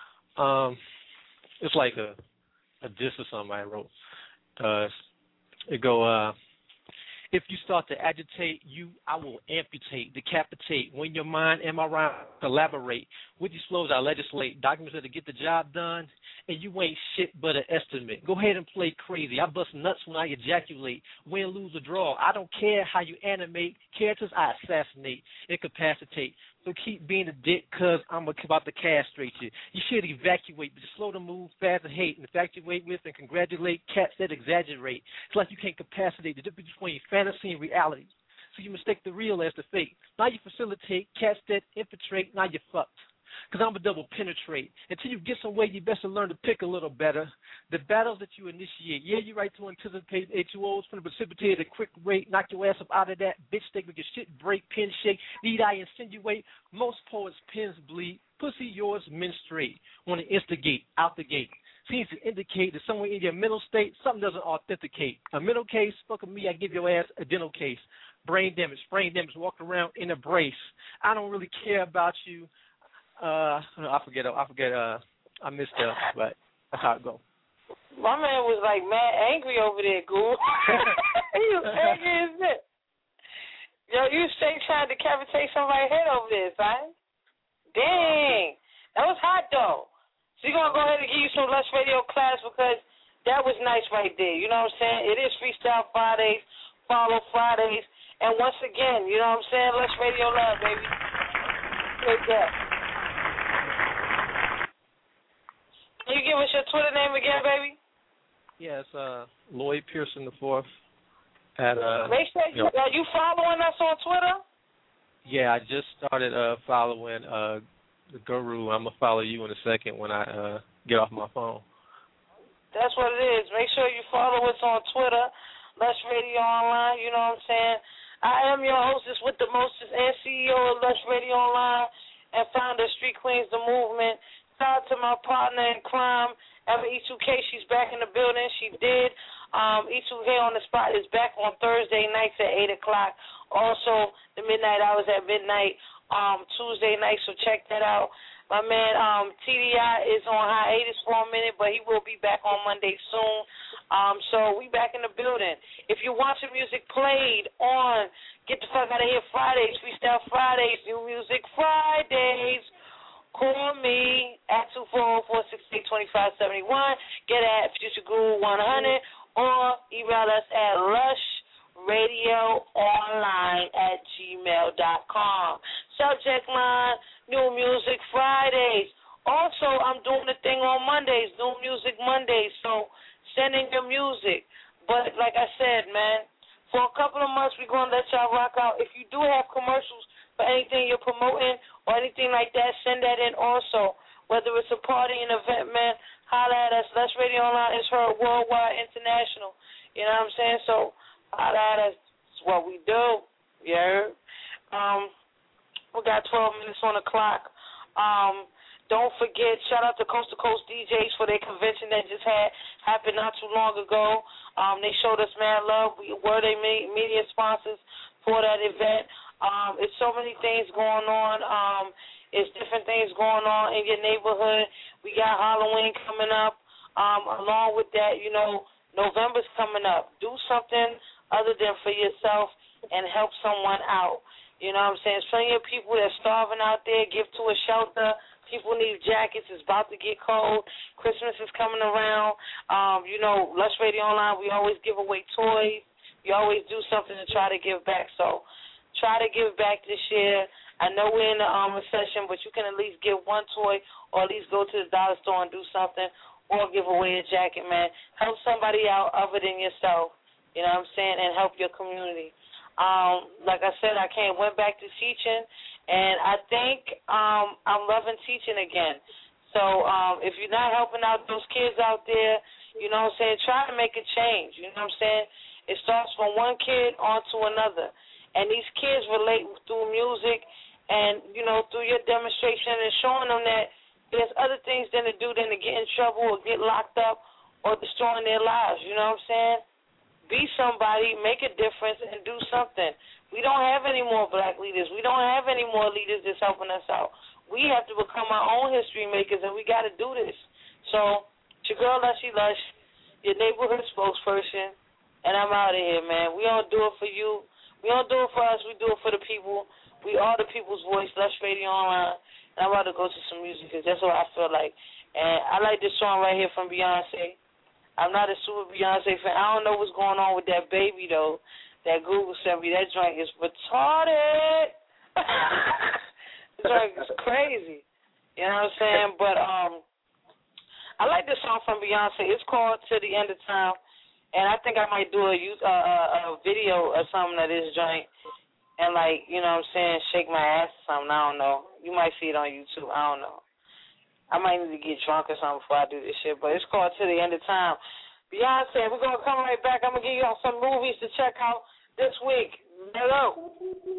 It's like a diss or something I wrote. It go. If you start to agitate, I will amputate, decapitate. When your mind am around, collaborate. With these flows, I legislate. Documents that get the job done, and you ain't shit but an estimate. Go ahead and play crazy. I bust nuts when I ejaculate. Win, lose, or draw. I don't care how you animate. Characters I assassinate, incapacitate. So keep being a dick, cause I'm about to castrate you. You should evacuate, but just slow to move, fast to hate, infatuate with and congratulate cats that exaggerate. It's like you can't capacitate the difference between fantasy and reality. So you mistake the real as the fake. Now you facilitate cats that infiltrate, now you're fucked. Because I'm a double penetrate. Until you get somewhere, you best to learn to pick a little better. The battles that you initiate, yeah, you're right to anticipate H2Os from the precipitate at a quick rate. Knock your ass up out of that bitch stick, make your shit break, pin shake. Need I insinuate? Most poets' pens bleed. Pussy yours, menstruate. Want to instigate, out the gate. Seems to indicate that somewhere in your mental state, something doesn't authenticate. A mental case, fuck with me, I give your ass a dental case. Brain damage, walk around in a brace. I don't really care about you. I forget. I missed that, but that's how it go. My man was like mad angry over there, Ghoul. He was angry as shit. Yo, you straight trying to decapitate somebody's head over there, son. Dang. That was hot, though. So you're going to go ahead and give you some Lush Radio class because that was nice right there. You know what I'm saying? It is Freestyle Fridays, Follow Fridays. And once again, you know what I'm saying? Lush Radio love, baby. Take that. Can you give us your Twitter name again, baby? Yeah, it's Lloyd Pearson IV. At make sure you following us on Twitter. Yeah, I just started following the Guru. I'm gonna follow you in a second when I get off my phone. That's what it is. Make sure you follow us on Twitter, Lush Radio Online. You know what I'm saying? I am your hostess with the mostest and CEO of Lush Radio Online and founder of Street Queens The Movement. Shout out to my partner in crime, Emma E2K. She's back in the building. She did. E2K on the spot is back on Thursday nights at 8 o'clock. Also, the midnight hours at midnight, Tuesday night, so check that out. My man TDI is on hiatus for a minute, but he will be back on Monday soon. So we back in the building. If you want your music played on Get the Fuck Out of Here Fridays, Freestyle Fridays, New Music Fridays, call me at 240-468-2571. Get at FutureGuru100 or email us at lushradioonline@gmail.com. Subject line, New Music Fridays. Also, I'm doing the thing on Mondays, New Music Mondays, so send in your music. But like I said, man, for a couple of months, we're going to let y'all rock out. If you do have commercials for anything you're promoting or anything like that, send that in also. Whether it's a party, an event, man, holla at us. Lush Radio Online is heard worldwide, international. You know what I'm saying? So holla at us. It's what we do. You heard? We got 12 minutes on the clock. Don't forget, shout out to Coast DJs for their convention that just happened not too long ago. They showed us mad love. We were their media sponsors for that event. It's so many things going on. It's different things going on in your neighborhood. We got Halloween coming up. Along with that, you know, November's coming up. Do something other than for yourself and help someone out. You know what I'm saying? Plenty of people that's starving out there. Give to a shelter. People need jackets. It's about to get cold. Christmas is coming around. You know, Lush Radio Online, we always give away toys. We always do something to try to give back. So try to give back this year. I know we're in the recession, but you can at least give one toy or at least go to the dollar store and do something or give away a jacket, man. Help somebody out other than yourself, you know what I'm saying, and help your community. Like I said, I went back to teaching, and I think I'm loving teaching again. So if you're not helping out those kids out there, you know what I'm saying, try to make a change. You know what I'm saying? It starts from one kid on to another. And these kids relate through music and, you know, through your demonstration and showing them that there's other things than to do than to get in trouble or get locked up or destroying their lives. You know what I'm saying? Be somebody, make a difference, and do something. We don't have any more black leaders. We don't have any more leaders that's helping us out. We have to become our own history makers, and we got to do this. So, it's your girl, Lushy Lush, your neighborhood spokesperson, and I'm out of here, man. We don't do it for you. We don't do it for us. We do it for the people. We are the people's voice, Lush Radio Online. And I'm about to go to some music because that's what I feel like. And I like this song right here from Beyonce. I'm not a super Beyonce fan. I don't know what's going on with that baby, though. That Google sent me. That joint is retarded. That joint is crazy. You know what I'm saying? But I like this song from Beyonce. It's called To the End of Time. And I think I might do a video or something of this joint and, like, you know what I'm saying, shake my ass or something. I don't know. You might see it on YouTube. I don't know. I might need to get drunk or something before I do this shit. But it's called To the End of Time. Beyonce, we're going to come right back. I'm going to give you all some movies to check out this week. Hello.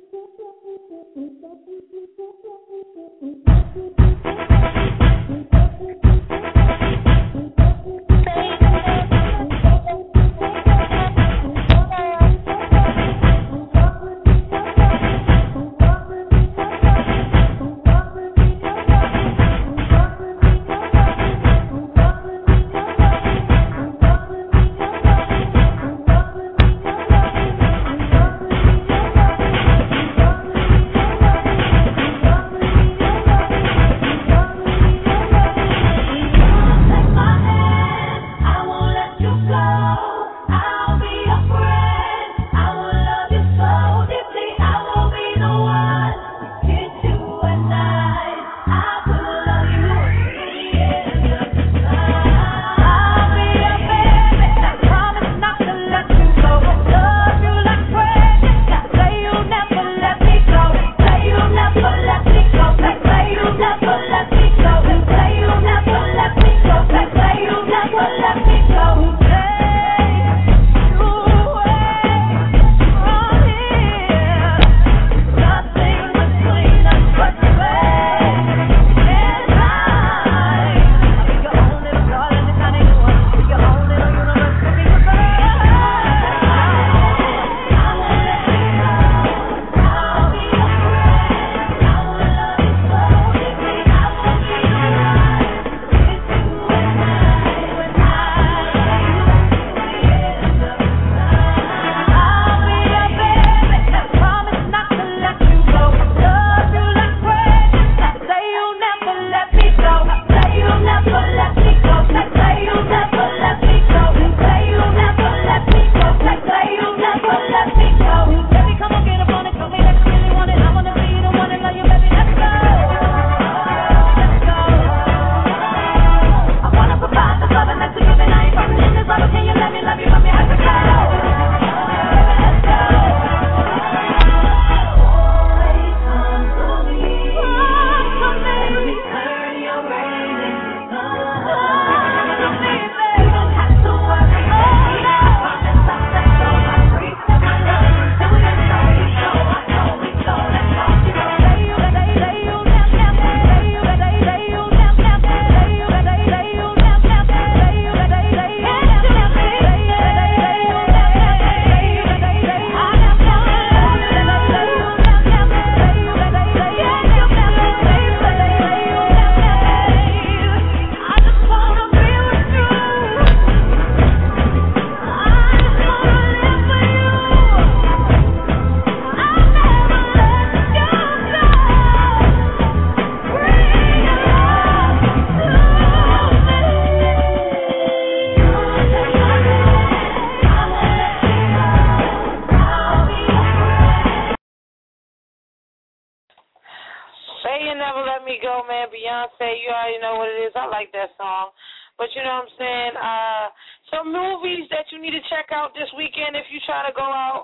Beyonce, you already know what it is. I like that song. But you know what I'm saying? Some movies that you need to check out this weekend if you try to go out.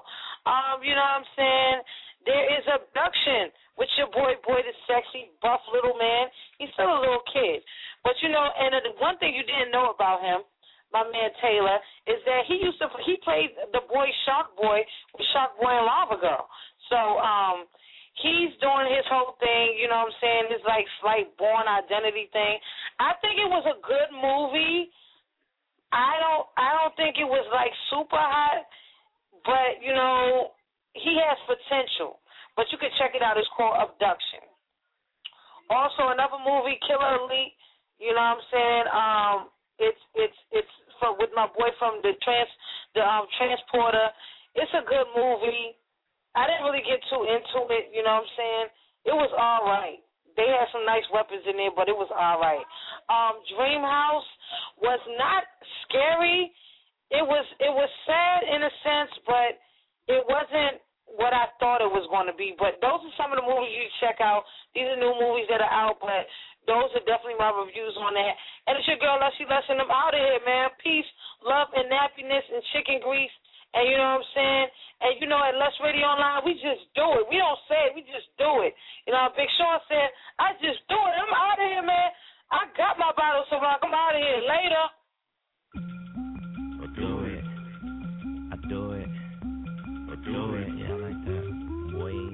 You know what I'm saying? There is abduction with your boy, the sexy, buff little man. He's still a little kid. But, you know, and the one thing you didn't know about him, my man Taylor, is that he played the boy Shark Boy with Shark Boy and Lava Girl. So, he's doing his whole thing, you know what I'm saying, this like slight born identity thing. I think it was a good movie. I don't think it was like super hot, but you know, he has potential. But you can check it out. It's called Abduction. Also, another movie, Killer Elite. You know what I'm saying? It's with my boy from the Transporter. It's a good movie. I didn't really get too into it. You know what I'm saying? It was all right. They had some nice weapons in there, but it was all right. Dream House was not scary. It was sad in a sense, but it wasn't what I thought it was going to be. But those are some of the movies you check out. These are new movies that are out, but those are definitely my reviews on that. And it's your girl, Leslie Lesson. I'm out of here, man. Peace, love, and happiness, and chicken grease. And you know what I'm saying? And you know, at Lush Radio Online, we just do it. We don't say it, we just do it. You know, Big Sean said, I just do it. I'm out of here, man. I got my bottle of Ciroc. I'm out of here. Later. I do it. I do it. I do it. Yeah, I like that. Wait.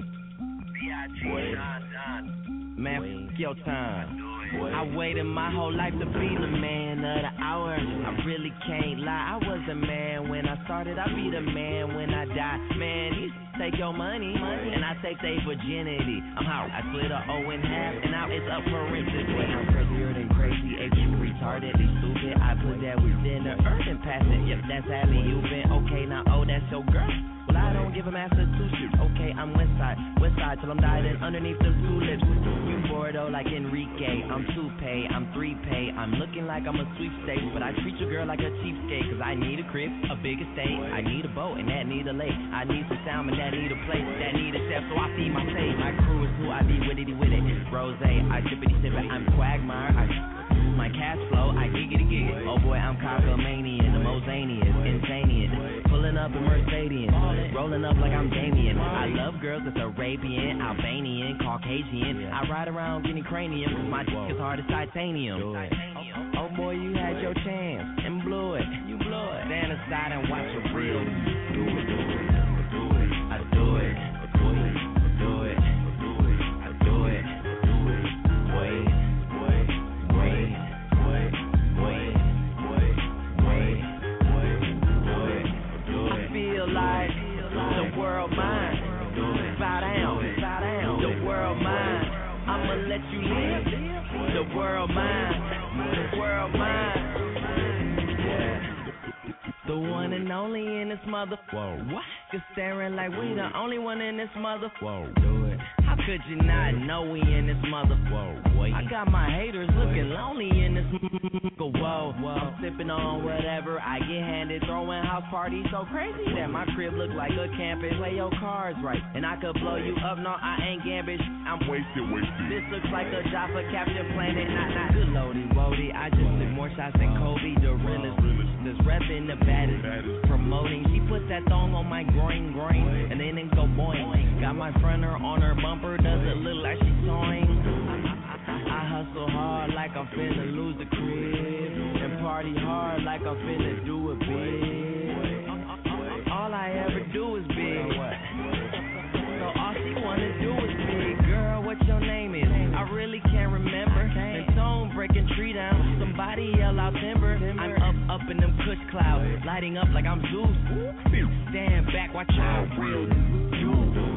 Man, f*** your time. I waited my whole life to be the man of the hour. I really can't lie, I was a man when I started, I'll be the man when I die. Man, these take your money, and I take their virginity. I'm out, I split a O in half, and now it's up forensically. I'm crazier than crazy, if you retardedly stupid, I put that within the earth and pass it. Yep, that's alley you been. Okay, now, oh, that's your girl. Well, I don't give a Massachusetts. Okay, I'm west side till I'm dying underneath them tulips. You Bordeaux like Enrique, I'm toupee, I'm 3-pay. I'm looking like I'm a sweepstakes, but I treat your girl like a cheapskate. Cause I need a crib, a big estate, I need a boat, and that need a lake. I need some salmon, that need a place, that need a chef, so I feed my taste. My crew is who I be with it. Rose, I sippity sippin', I'm Quagmire, my cash flow, I giggity gig it. Oh boy, I'm cockamanian, the Mosanian, insanian. Pulling up in Mercedes, rolling up like I'm Damien. I love girls that's Arabian, Albanian, Caucasian. I ride around getting cranium, cause my dick is hard as titanium. Oh boy, you had your chance and blew it. You blew it. Stand aside and watch it real. Do it. I do it. Let you live, the world mine, the world mine. Yeah. The one and only in this mother. Whoa. What? Just staring like we the only one in this mother. Whoa. Do it. How could you not know we in this mother? Whoa. Wait. I got my haters looking lonely in this. Whoa. I'm sipping on whatever I get handed, throwing house parties so crazy that my crib look like a campus. Play your cards right, and I could blow you up. No, I ain't gambish. I'm wasted. This looks like a job for Capture Planet. Not good loady woody. I just took more shots than Kobe, the realest. This reppin' the baddest, promoting. She put that thong on my groin, and then it go boing. Got my fronter on her bumper, does it look like she towing? I hustle hard like I'm finna lose the crib, and party hard like I'm finna do it big. All I ever do is big, so all she wanna do is big. Girl, what your name is? I really can't remember. And tone breaking tree down, somebody yell out timber. I'm up in them kush clouds, lighting up like I'm Zeus. Stand back, watch how real you.